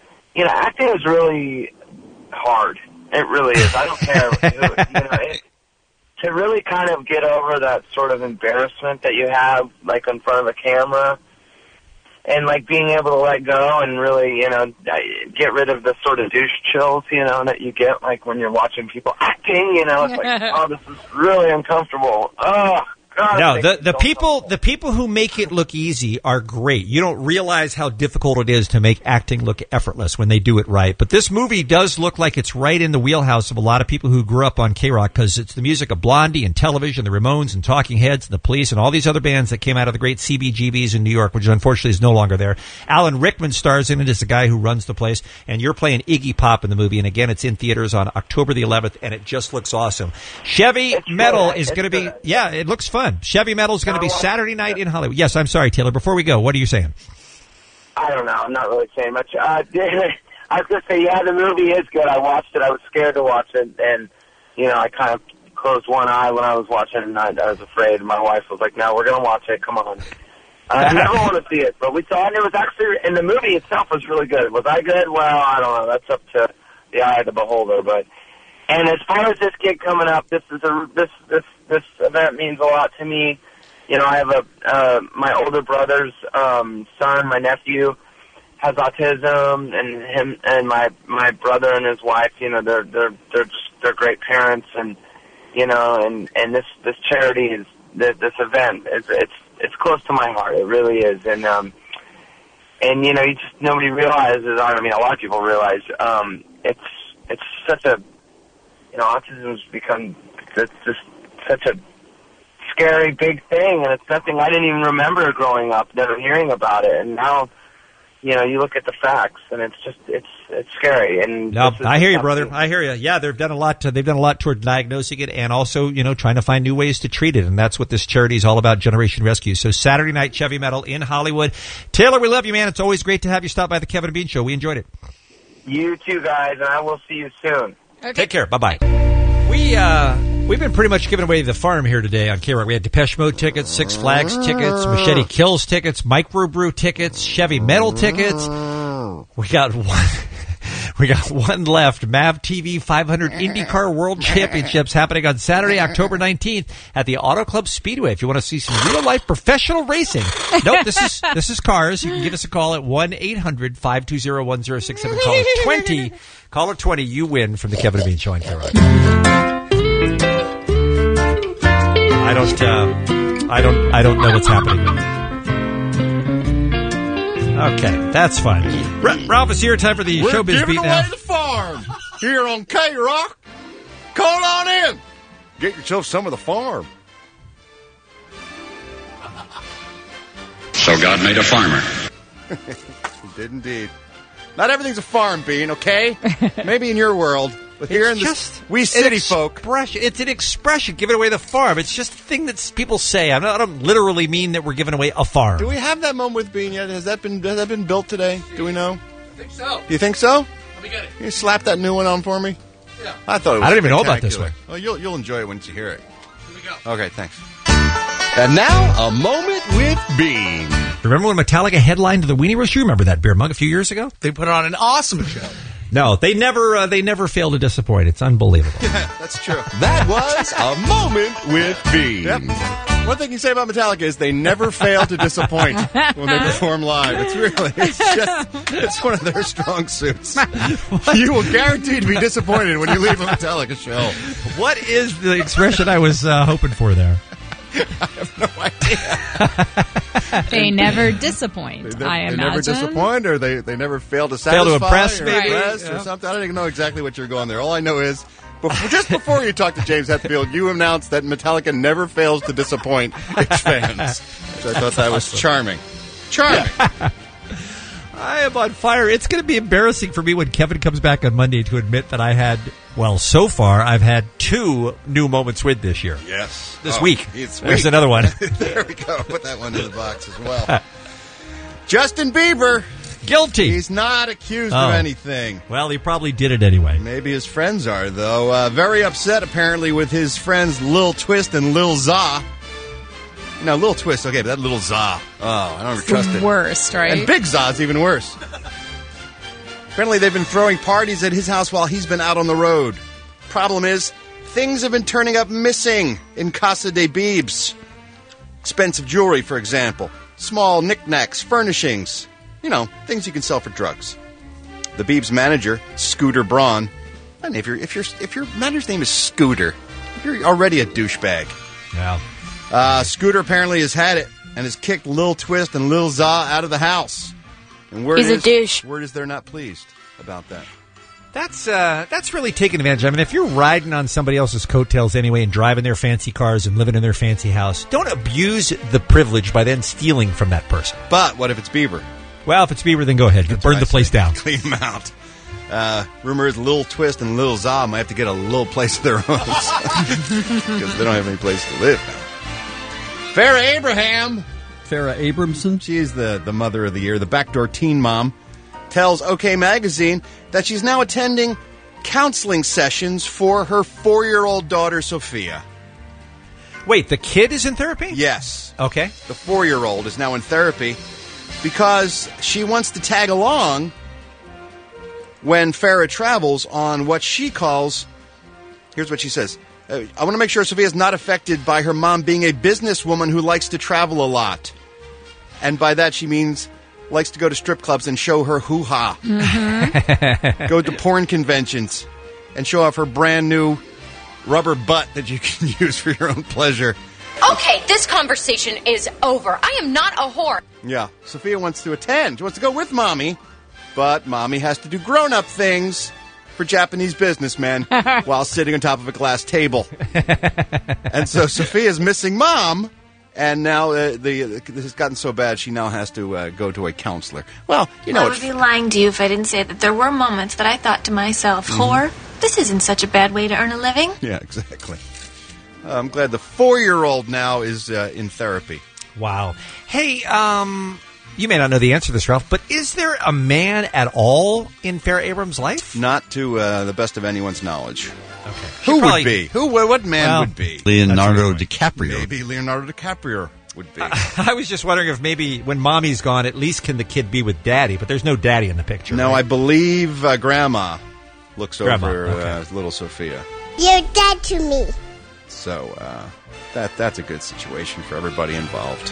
is really hard. It really is. I don't care. To really kind of get over that sort of embarrassment that you have, like, in front of a camera, and, like, being able to let go and really, you know, get rid of the sort of douche chills, you know, that you get, like, when you're watching people acting, you know, it's like, oh, this is really uncomfortable. Oh, God. No, the people who make it look easy are great. You don't realize how difficult it is to make acting look effortless when they do it right. But this movie does look like it's right in the wheelhouse of a lot of people who grew up on K-Rock, because it's the music of Blondie and Television, the Ramones and Talking Heads, and the Police, and all these other bands that came out of the great CBGBs in New York, which unfortunately is no longer there. Alan Rickman stars in it as the guy who runs the place, and you're playing Iggy Pop in the movie. And again, it's in theaters on October the 11th, and it just looks awesome. Chevy Metal is going to be, yeah, it looks fun. Chevy Metal is going to be Saturday night in Hollywood. Yes, I'm sorry, Taylor. Before we go, what are you saying? I don't know. I'm not really saying much. I was going to say, yeah, the movie is good. I watched it. I was scared to watch it, and, you know, I kind of closed one eye when I was watching it, and I was afraid. My wife was like, no, we're going to watch it. Come on. I never want to see it, but we saw it, and it was actually, and the movie itself was really good. Was I good? Well, I don't know. That's up to the eye of the beholder, but... And as far as this gig coming up, this event means a lot to me. You know, I have my older brother's son, my nephew, has autism, and him and my brother and his wife. You know, they're great parents, and you know, and this charity is this event. It's close to my heart. It really is, and you know, nobody realizes. I mean, a lot of people realize it's such a, you know, autism's become just such a scary big thing, and it's something I didn't even remember growing up, never hearing about it, and now, you know, you look at the facts, and it's scary. And no, I hear you, brother. I hear you. Yeah, they've done a lot toward diagnosing it, and also, you know, trying to find new ways to treat it, and that's what this charity is all about, Generation Rescue. So Saturday night, Chevy Metal in Hollywood. Taylor, we love you, man. It's always great to have you stop by the Kevin and Bean Show. We enjoyed it. You too, guys, and I will see you soon. Okay. Take care. Bye-bye. We've been pretty much giving away the farm here today on K-Rock. We had Depeche Mode tickets, Six Flags tickets, Machete Kills tickets, Microbrew tickets, Chevy Metal tickets. We got one left. MAV TV 500 IndyCar World Championships happening on Saturday, October 19th at the Auto Club Speedway. If you want to see some real-life professional racing. Nope, this is cars. You can give us a call at 1-800-520-1067. Caller 20, you win from the Kevin and Bean Show on K-Rock. I don't know what's happening. Okay, that's fun. Ralph is here. Time for the Showbiz Beat now. We're giving away the farm here on K-Rock. Call on in. Get yourself some of the farm. So God made a farmer. He did indeed. Not everything's a farm, Bean, okay? Maybe in your world. But here in we city folk. It's an expression, giving away the farm. It's just a thing that people say. I don't literally mean that we're giving away a farm. Do we have that moment with Bean yet? Has that been built today? Do we know? I think so. You think so? Let me get it. Can you slap that new one on for me? Yeah. I thought it was I don't even know about this one. Well, you'll enjoy it once you hear it. Here we go. Okay, thanks. And now, a moment with Bean. Remember when Metallica headlined the Weenie Roast? You remember that beer mug a few years ago? They put on an awesome show. No, they never fail to disappoint. It's unbelievable. Yeah, that's true. That was a moment with Bean. Yep. One thing you say about Metallica is they never fail to disappoint when they perform live. It's one of their strong suits. You will guarantee to be disappointed when you leave a Metallica show. What is the expression I was hoping for there? I have no idea. They never disappoint, I imagine. They never disappoint, or they never fail to satisfy, Fail to impress, or maybe. impress, or something. I don't even know exactly what you're going there. All I know is, just before you talked to James Hetfield, you announced that Metallica never fails to disappoint its fans. So I thought that was charming. Charming. Yeah. I am on fire. It's going to be embarrassing for me when Kevin comes back on Monday to admit that I had, well, so far, I've had 2 new moments with this year. Yes. This week. There's another one. There we go. Put that one in the box as well. Justin Bieber. Guilty. He's not accused of anything. Well, he probably did it anyway. Maybe his friends are, though. Very upset, apparently, with his friends Lil Twist and Lil Za. Now, Lil Twist, okay, but that Lil Za. Oh, I don't ever trust it. Worst, right? And Big Za's even worse. Apparently, they've been throwing parties at his house while he's been out on the road. Problem is, things have been turning up missing in Casa de Biebs. Expensive jewelry, for example. Small knickknacks, furnishings. You know, things you can sell for drugs. The Biebs manager, Scooter Braun. I mean, if your manager's name is Scooter, you're already a douchebag. Yeah. Scooter apparently has had it and has kicked Lil Twist and Lil Za out of the house. And He's a douche. Word is they're not pleased about that. That's really taking advantage. I mean, if you're riding on somebody else's coattails anyway and driving their fancy cars and living in their fancy house, don't abuse the privilege by then stealing from that person. But what if it's Bieber? Well, if it's Bieber, then go ahead. Burn the place down. Clean them out. Rumor is Lil Twist and Lil Za might have to get a little place of their own because they don't have any place to live now. Farrah Abraham. Farrah Abramson. She is the mother of the year, the backdoor teen mom. Tells OK Magazine that she's now attending counseling sessions for her 4-year-old daughter, Sophia. Wait, the kid is in therapy? Yes. Okay. The 4-year-old is now in therapy because she wants to tag along when Farrah travels on what she calls, here's what she says, I want to make sure Sophia's not affected by her mom being a businesswoman who likes to travel a lot. And by that she means likes to go to strip clubs and show her hoo-ha. Mm-hmm. Go to porn conventions and show off her brand new rubber butt that you can use for your own pleasure. Okay, this conversation is over. I am not a whore. Yeah, Sophia wants to attend. She wants to go with Mommy, but Mommy has to do grown-up things for Japanese businessmen while sitting on top of a glass table. And so Sophia's missing Mom, and now this has gotten so bad she now has to go to a counselor. Well, you know, I would be lying to you if I didn't say that there were moments that I thought to myself, whore, this isn't such a bad way to earn a living. Yeah, exactly. I'm glad the 4-year-old now is in therapy. Wow. Hey, you may not know the answer to this, Ralph, but is there a man at all in Farrah Abrams' life? Not to the best of anyone's knowledge. Okay. Who would be? What man would be? Leonardo DiCaprio. Maybe Leonardo DiCaprio would be. I was just wondering if maybe when Mommy's gone, at least can the kid be with Daddy? But there's no Daddy in the picture. No, right? I believe Grandma looks over okay. little Sophia. You're dead to me. So that's a good situation for everybody involved.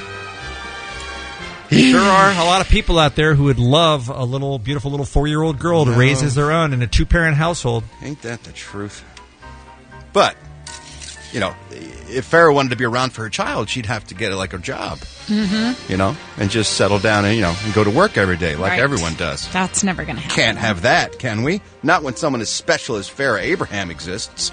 Sure are a lot of people out there who would love a little beautiful little 4-year-old girl to raise as their own in a 2-parent household. Ain't that the truth? But, you know, if Farrah wanted to be around for her child, she'd have to get like a job, you know, and just settle down and, you know, and go to work every day like everyone does. That's never going to happen. Can't have that, can we? Not when someone as special as Farrah Abraham exists.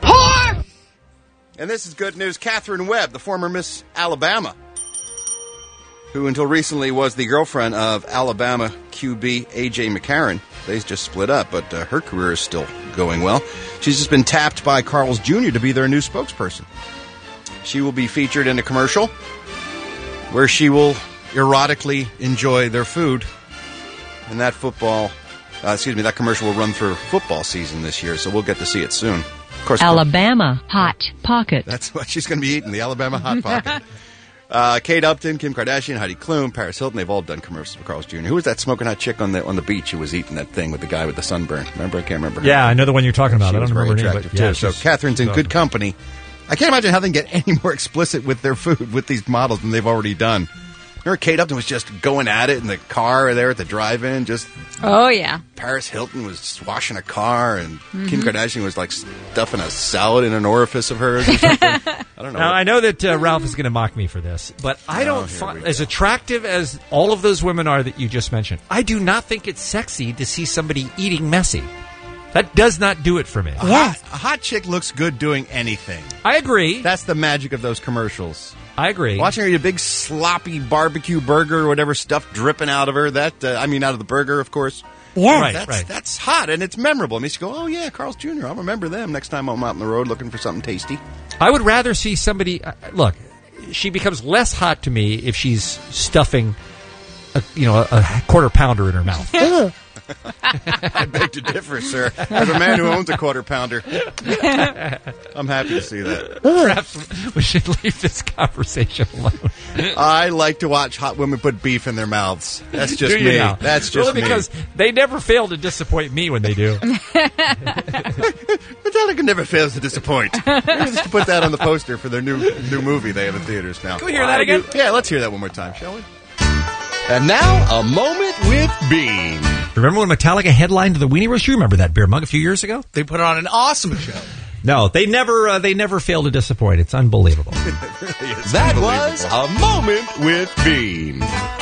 And this is good news. Catherine Webb, the former Miss Alabama, who until recently was the girlfriend of Alabama QB A.J. McCarron. They just split up, but her career is still going well. She's just been tapped by Carl's Jr. to be their new spokesperson. She will be featured in a commercial where she will erotically enjoy their food. And that that commercial will run for football season this year, so we'll get to see it soon. Of course, Alabama Hot Pocket. That's what she's going to be eating, the Alabama Hot Pocket. Kate Upton, Kim Kardashian, Heidi Klum, Paris Hilton, they've all done commercials for Carl's Jr. Who was that smoking hot chick on the beach who was eating that thing with the guy with the sunburn? Remember? I can't remember her. Yeah, I know the one you're talking about. She I don't was remember very her name. attractive, But yeah, too. So Catherine's in good company I can't imagine how they can get any more explicit with their food with these models than they've already done. Remember Kate Upton was just going at it in the car there at the drive-in, just... Oh, yeah. Paris Hilton was washing a car, and Mm-hmm. Kim Kardashian was like stuffing a salad in an orifice of hers or something. I don't know. Now, I know that Ralph is going to mock me for this, but I don't find, as attractive as all of those women are that you just mentioned, I do not think it's sexy to see somebody eating messy. That does not do it for me. A hot chick looks good doing anything. I agree. That's the magic of those commercials. I agree. Watching her eat a big sloppy barbecue burger or whatever, stuff dripping out of her, out of the burger, of course. Yeah. That's hot, and it's memorable. I mean, you go, oh, yeah, Carl's Jr., I'll remember them next time I'm out on the road looking for something tasty. I would rather see somebody... look, she becomes less hot to me if she's stuffing a quarter pounder in her mouth. I beg to differ, sir. As a man who owns a quarter pounder, I'm happy to see that. Perhaps we should leave this conversation alone. I like to watch hot women put beef in their mouths. That's just Do you me. now? That's just really, me. because they never fail to disappoint me when they do. Metallica never fails to disappoint. Maybe just to put that on the poster for their new movie they have in theaters now. Can we hear that again? Yeah, let's hear that one more time, shall we? And now, a moment with Bean. Remember when Metallica headlined the Weenie Roast? You remember that beer mug a few years ago? They put on an awesome show. No, they never fail to disappoint. It's unbelievable. That was a moment with Bean.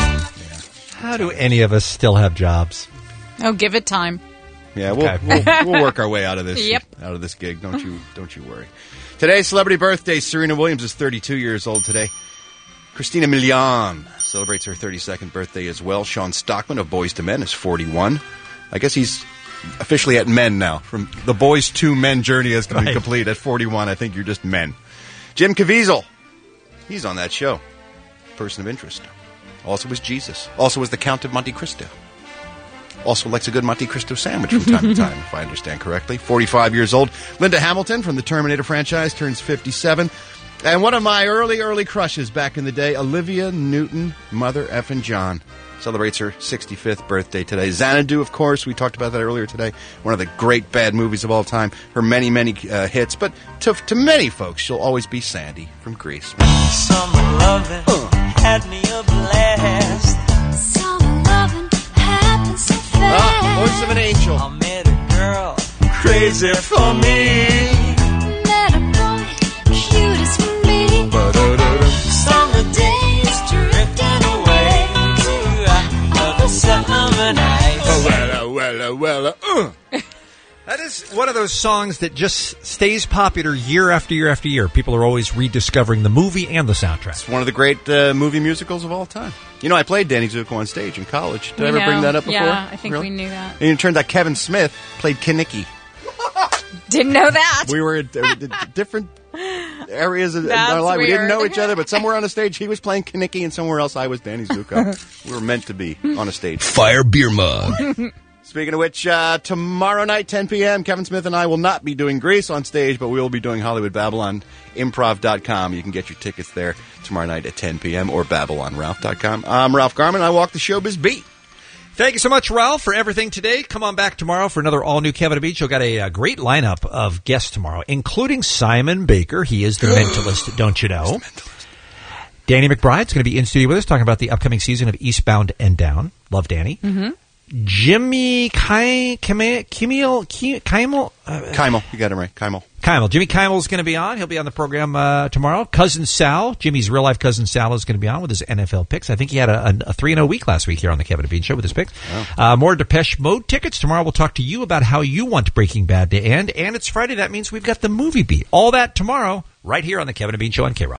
How do any of us still have jobs? Oh, give it time. Yeah, we'll work our way out of this. Yep. Out of this gig. Don't you worry. Today's celebrity birthday. Serena Williams is 32 years old today. Christina Milian celebrates her 32nd birthday as well. Sean Stockman of Boyz II Men is 41. I guess he's officially at men now. From the Boys to Men journey has been complete. At 41, I think you're just men. Jim Caviezel, he's on that show. Person of interest. Also was Jesus. Also was the Count of Monte Cristo. Also likes a good Monte Cristo sandwich from time to time, if I understand correctly. 45 years old. Linda Hamilton from the Terminator franchise turns 57. And one of my early crushes back in the day, Olivia Newton, Mother Effin' John, celebrates her 65th birthday today. Xanadu, of course, we talked about that earlier today. One of the great bad movies of all time. Her many hits. But to many folks, she'll always be Sandy from Grease. Summer loving had me a blast. Summer loving happened so fast. Voice of an angel. I met a girl crazy for me. Met a boy cute as for me. Summer days drifting away to other summer nights. That is one of those songs that just stays popular year after year after year. People are always rediscovering the movie and the soundtrack. It's one of the great movie musicals of all time. You know, I played Danny Zuko on stage in college. Did I ever bring that up before? Yeah, I think Really? we knew that. And it turns out Kevin Smith played Kinnicky. Didn't know that. We were at different areas in That's our life. We didn't weird. know each other, but somewhere on the stage he was playing Kinnicky and somewhere else I was Danny Zuko. We were meant to be on a stage. Fire beer mug. Speaking of which, tomorrow night, 10 p.m., Kevin Smith and I will not be doing Grease on stage, but we will be doing Hollywood Babylon. Improv.com. You can get your tickets there tomorrow night at 10 p.m. or BabylonRalph.com. I'm Ralph Garman. I walk the showbiz beat. Thank you so much, Ralph, for everything today. Come on back tomorrow for another all-new Kevin and Bean Show. Got a great lineup of guests tomorrow, including Simon Baker. He is the mentalist, don't you know? Danny McBride's going to be in studio with us talking about the upcoming season of Eastbound and Down. Love Danny. Mm-hmm. Jimmy Kimmel. Kymel. You got him right. Kymel. Jimmy Kimmel's going to be on. He'll be on the program tomorrow. Cousin Sal, Jimmy's real-life cousin Sal, is going to be on with his NFL picks. I think he had a 3-0 week last week here on the Kevin and Bean Show with his picks. More Depeche Mode tickets. Tomorrow we'll talk to you about how you want Breaking Bad to end. And it's Friday. That means we've got the movie beat. All that tomorrow right here on the Kevin and Bean Show on K-Rock.